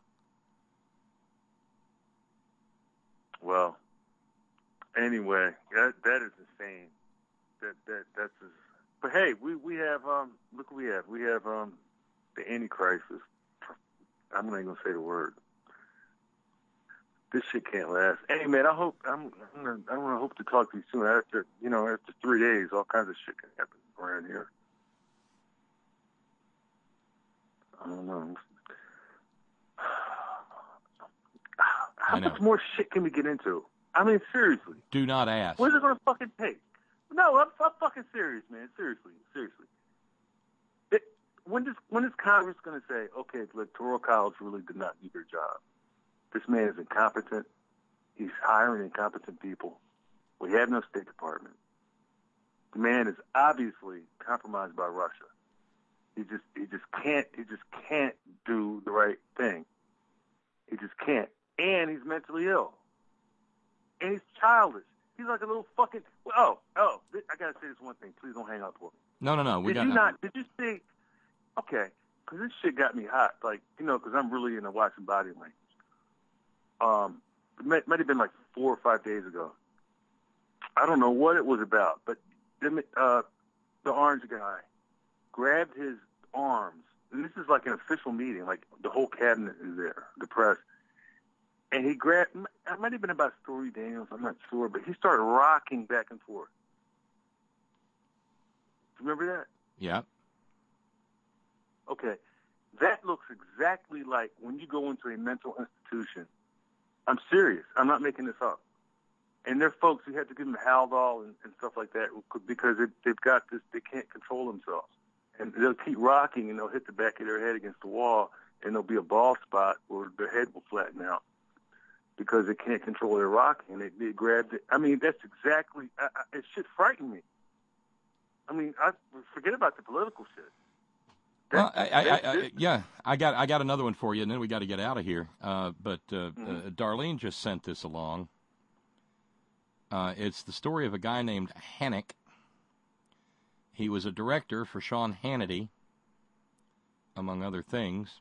Well, anyway, that that is insane. That that that's. Just, but hey, we we have um. Look, what we have we have um, the Antichrist. Is, I'm not even gonna say the word. This shit can't last. Hey man, I hope I'm I'm gonna, I'm gonna hope to talk to you soon. After you know, after three days, all kinds of shit can happen around here. I don't know. How I know. much more shit can we get into? I mean, seriously. Do not ask. What is it gonna fucking take? No, I'm, I'm fucking serious, man. Seriously, seriously. It, when does when is Congress gonna say, okay, the Electoral College really did not do their job? This man is incompetent. He's hiring incompetent people. We have no State Department. The man is obviously compromised by Russia. He just he just can't he just can't do the right thing. He just can't. And he's mentally ill. And he's childish. He's like a little fucking. Oh, oh! I gotta say this one thing. Please don't hang up for me. No, no, no. We did got you no. not? Did you see? Okay, because this shit got me hot. Like you know, because I'm really into watching body language. Um, it might, might have been like four or five days ago. I don't know what it was about, but the, uh, the orange guy grabbed his arms, and this is like an official meeting, like the whole cabinet is there, the press, and he grabbed, it might have been about Stormy Daniels, I'm not sure, but he started rocking back and forth. Remember that? Yeah. Okay. That looks exactly like when you go into a mental institution. I'm serious. I'm not making this up. And there are folks who have to give them Haldol and, and stuff like that because it, they've got this, they can't control themselves. And they'll keep rocking and they'll hit the back of their head against the wall and there'll be a bald spot or their head will flatten out because they can't control their rocking. And they, they grabbed it. I mean, that's exactly, I, I, it should frighten me. I mean, I forget about the political shit. Well, I, I, I, I, yeah, I got I got another one for you, and then we got to get out of here. Uh, but uh, mm-hmm. uh, Darlene just sent this along. Uh, it's the story of a guy named Hannick. He was a director for Sean Hannity, among other things.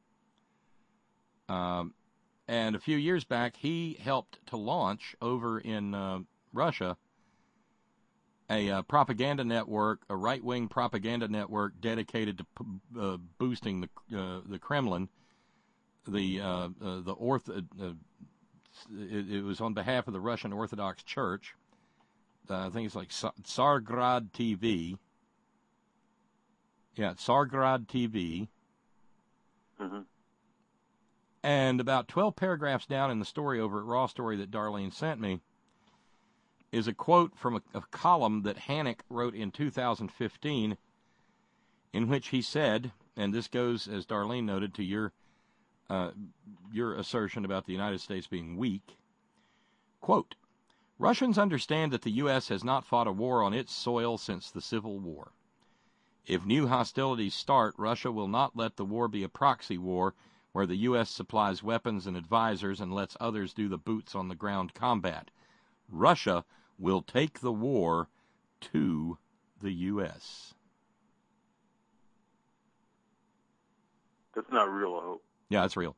Um, and a few years back, he helped to launch over in uh, Russia a uh, propaganda network, a right-wing propaganda network dedicated to p- uh, boosting the uh, the Kremlin. The uh, uh, the orth uh, it, it was on behalf of the Russian Orthodox Church. Uh, I think it's like Tsargrad T V. Yeah, Tsargrad T V. Mm-hmm. And about twelve paragraphs down in the story over at Raw Story that Darlene sent me is a quote from a, a column that Hannick wrote in two thousand fifteen, in which he said, and this goes, as Darlene noted, to your uh, your assertion about the United States being weak, quote, Russians understand that the U S has not fought a war on its soil since the Civil War. If new hostilities start, Russia will not let the war be a proxy war where the U S supplies weapons and advisors and lets others do the boots-on-the-ground combat. Russia will take the war to the U S. That's not real, I hope. Yeah, that's real.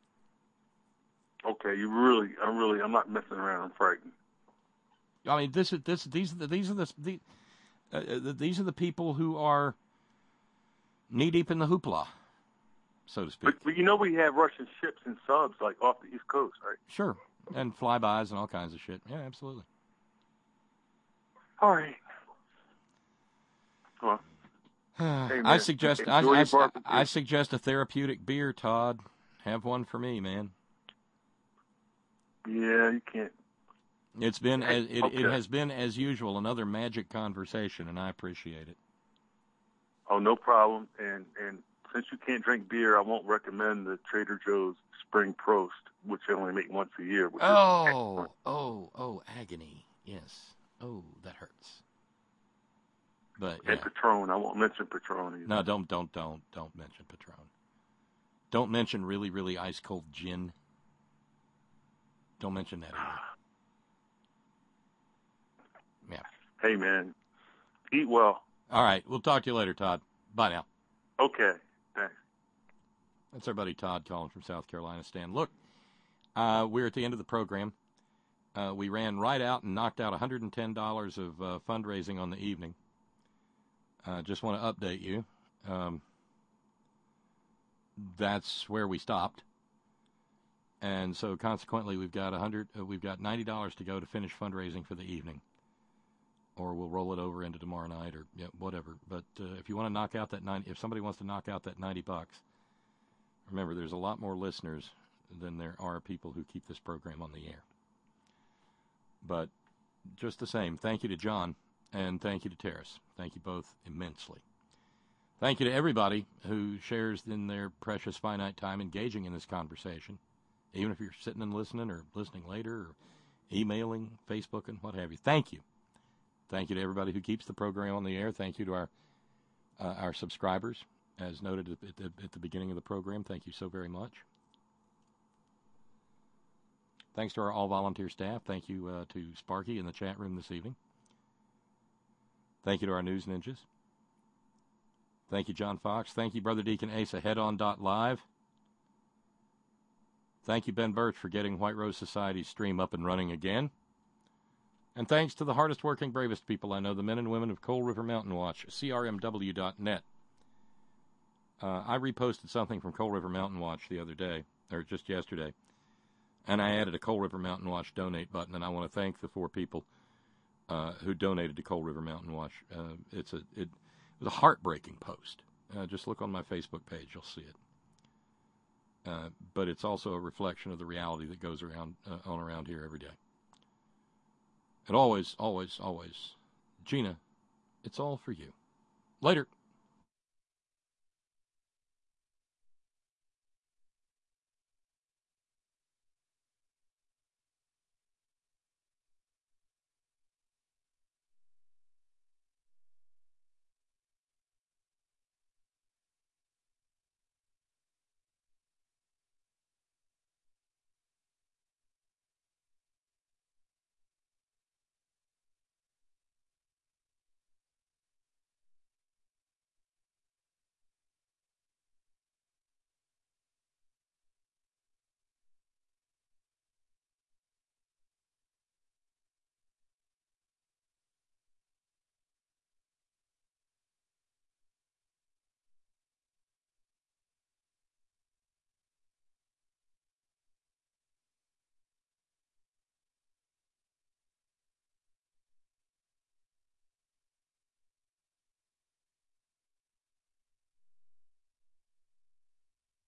Okay, you really, I'm really, I'm not messing around. I'm frightened. I mean, this is this. These are the these are the, the uh, these are the people who are knee deep in the hoopla, so to speak. But, but you know, we have Russian ships and subs like off the East Coast, right? Sure, and flybys and all kinds of shit. Yeah, absolutely. All right. Well, hey, I suggest I, I, I, I suggest suggest a therapeutic beer, Todd. Have one for me, man. Yeah, you can't. It's been as, it, okay. it has been as usual another magic conversation, and I appreciate it. Oh, no problem. And and since you can't drink beer, I won't recommend the Trader Joe's Spring Prost, which they only make once a year. Which Oh, is oh, oh, agony. Yes. Oh, that hurts. But and yeah. Patron. I won't mention Patron either. No, don't, don't, don't, don't mention Patron. Don't mention really, really ice cold gin. Don't mention that either. Yeah. Hey, man. Eat well. All right. We'll talk to you later, Todd. Bye now. Okay. Thanks. That's our buddy Todd calling from South Carolina. Stan, look, uh, we're at the end of the program. Uh, we ran right out and knocked out one hundred ten dollars of uh, fundraising on the evening. Uh, just want to update you. Um, that's where we stopped. And so consequently, we've got one hundred, uh, we've got ninety dollars to go to finish fundraising for the evening. Or we'll roll it over into tomorrow night, or yeah, whatever. But uh, if you want to knock out that ninety, if somebody wants to knock out that ninety bucks, remember there's a lot more listeners than there are people who keep this program on the air. But just the same, thank you to John and thank you to Terrace. Thank you both immensely. Thank you to everybody who shares in their precious finite time engaging in this conversation, even if you're sitting and listening or listening later or emailing, Facebooking, what have you. Thank you. Thank you to everybody who keeps the program on the air. Thank you to our uh, our subscribers, as noted at the, at the beginning of the program. Thank you so very much. Thanks to our all-volunteer staff. Thank you uh, to Sparky in the chat room this evening. Thank you to our news ninjas. Thank you, John Fox. Thank you, Brother Deacon Asa, headon.live. Thank you, Ben Birch, for getting White Rose Society's stream up and running again. And thanks to the hardest working, bravest people I know, the men and women of Coal River Mountain Watch, C R M W dot net. Uh, I reposted something from Coal River Mountain Watch the other day, or just yesterday, and I added a Coal River Mountain Watch donate button, and I want to thank the four people uh, who donated to Coal River Mountain Watch. Uh, it's a it, it was a heartbreaking post. Uh, just look on my Facebook page, you'll see it. Uh, but it's also a reflection of the reality that goes around uh, on around here every day. And always, always, always, Gina, it's all for you. Later.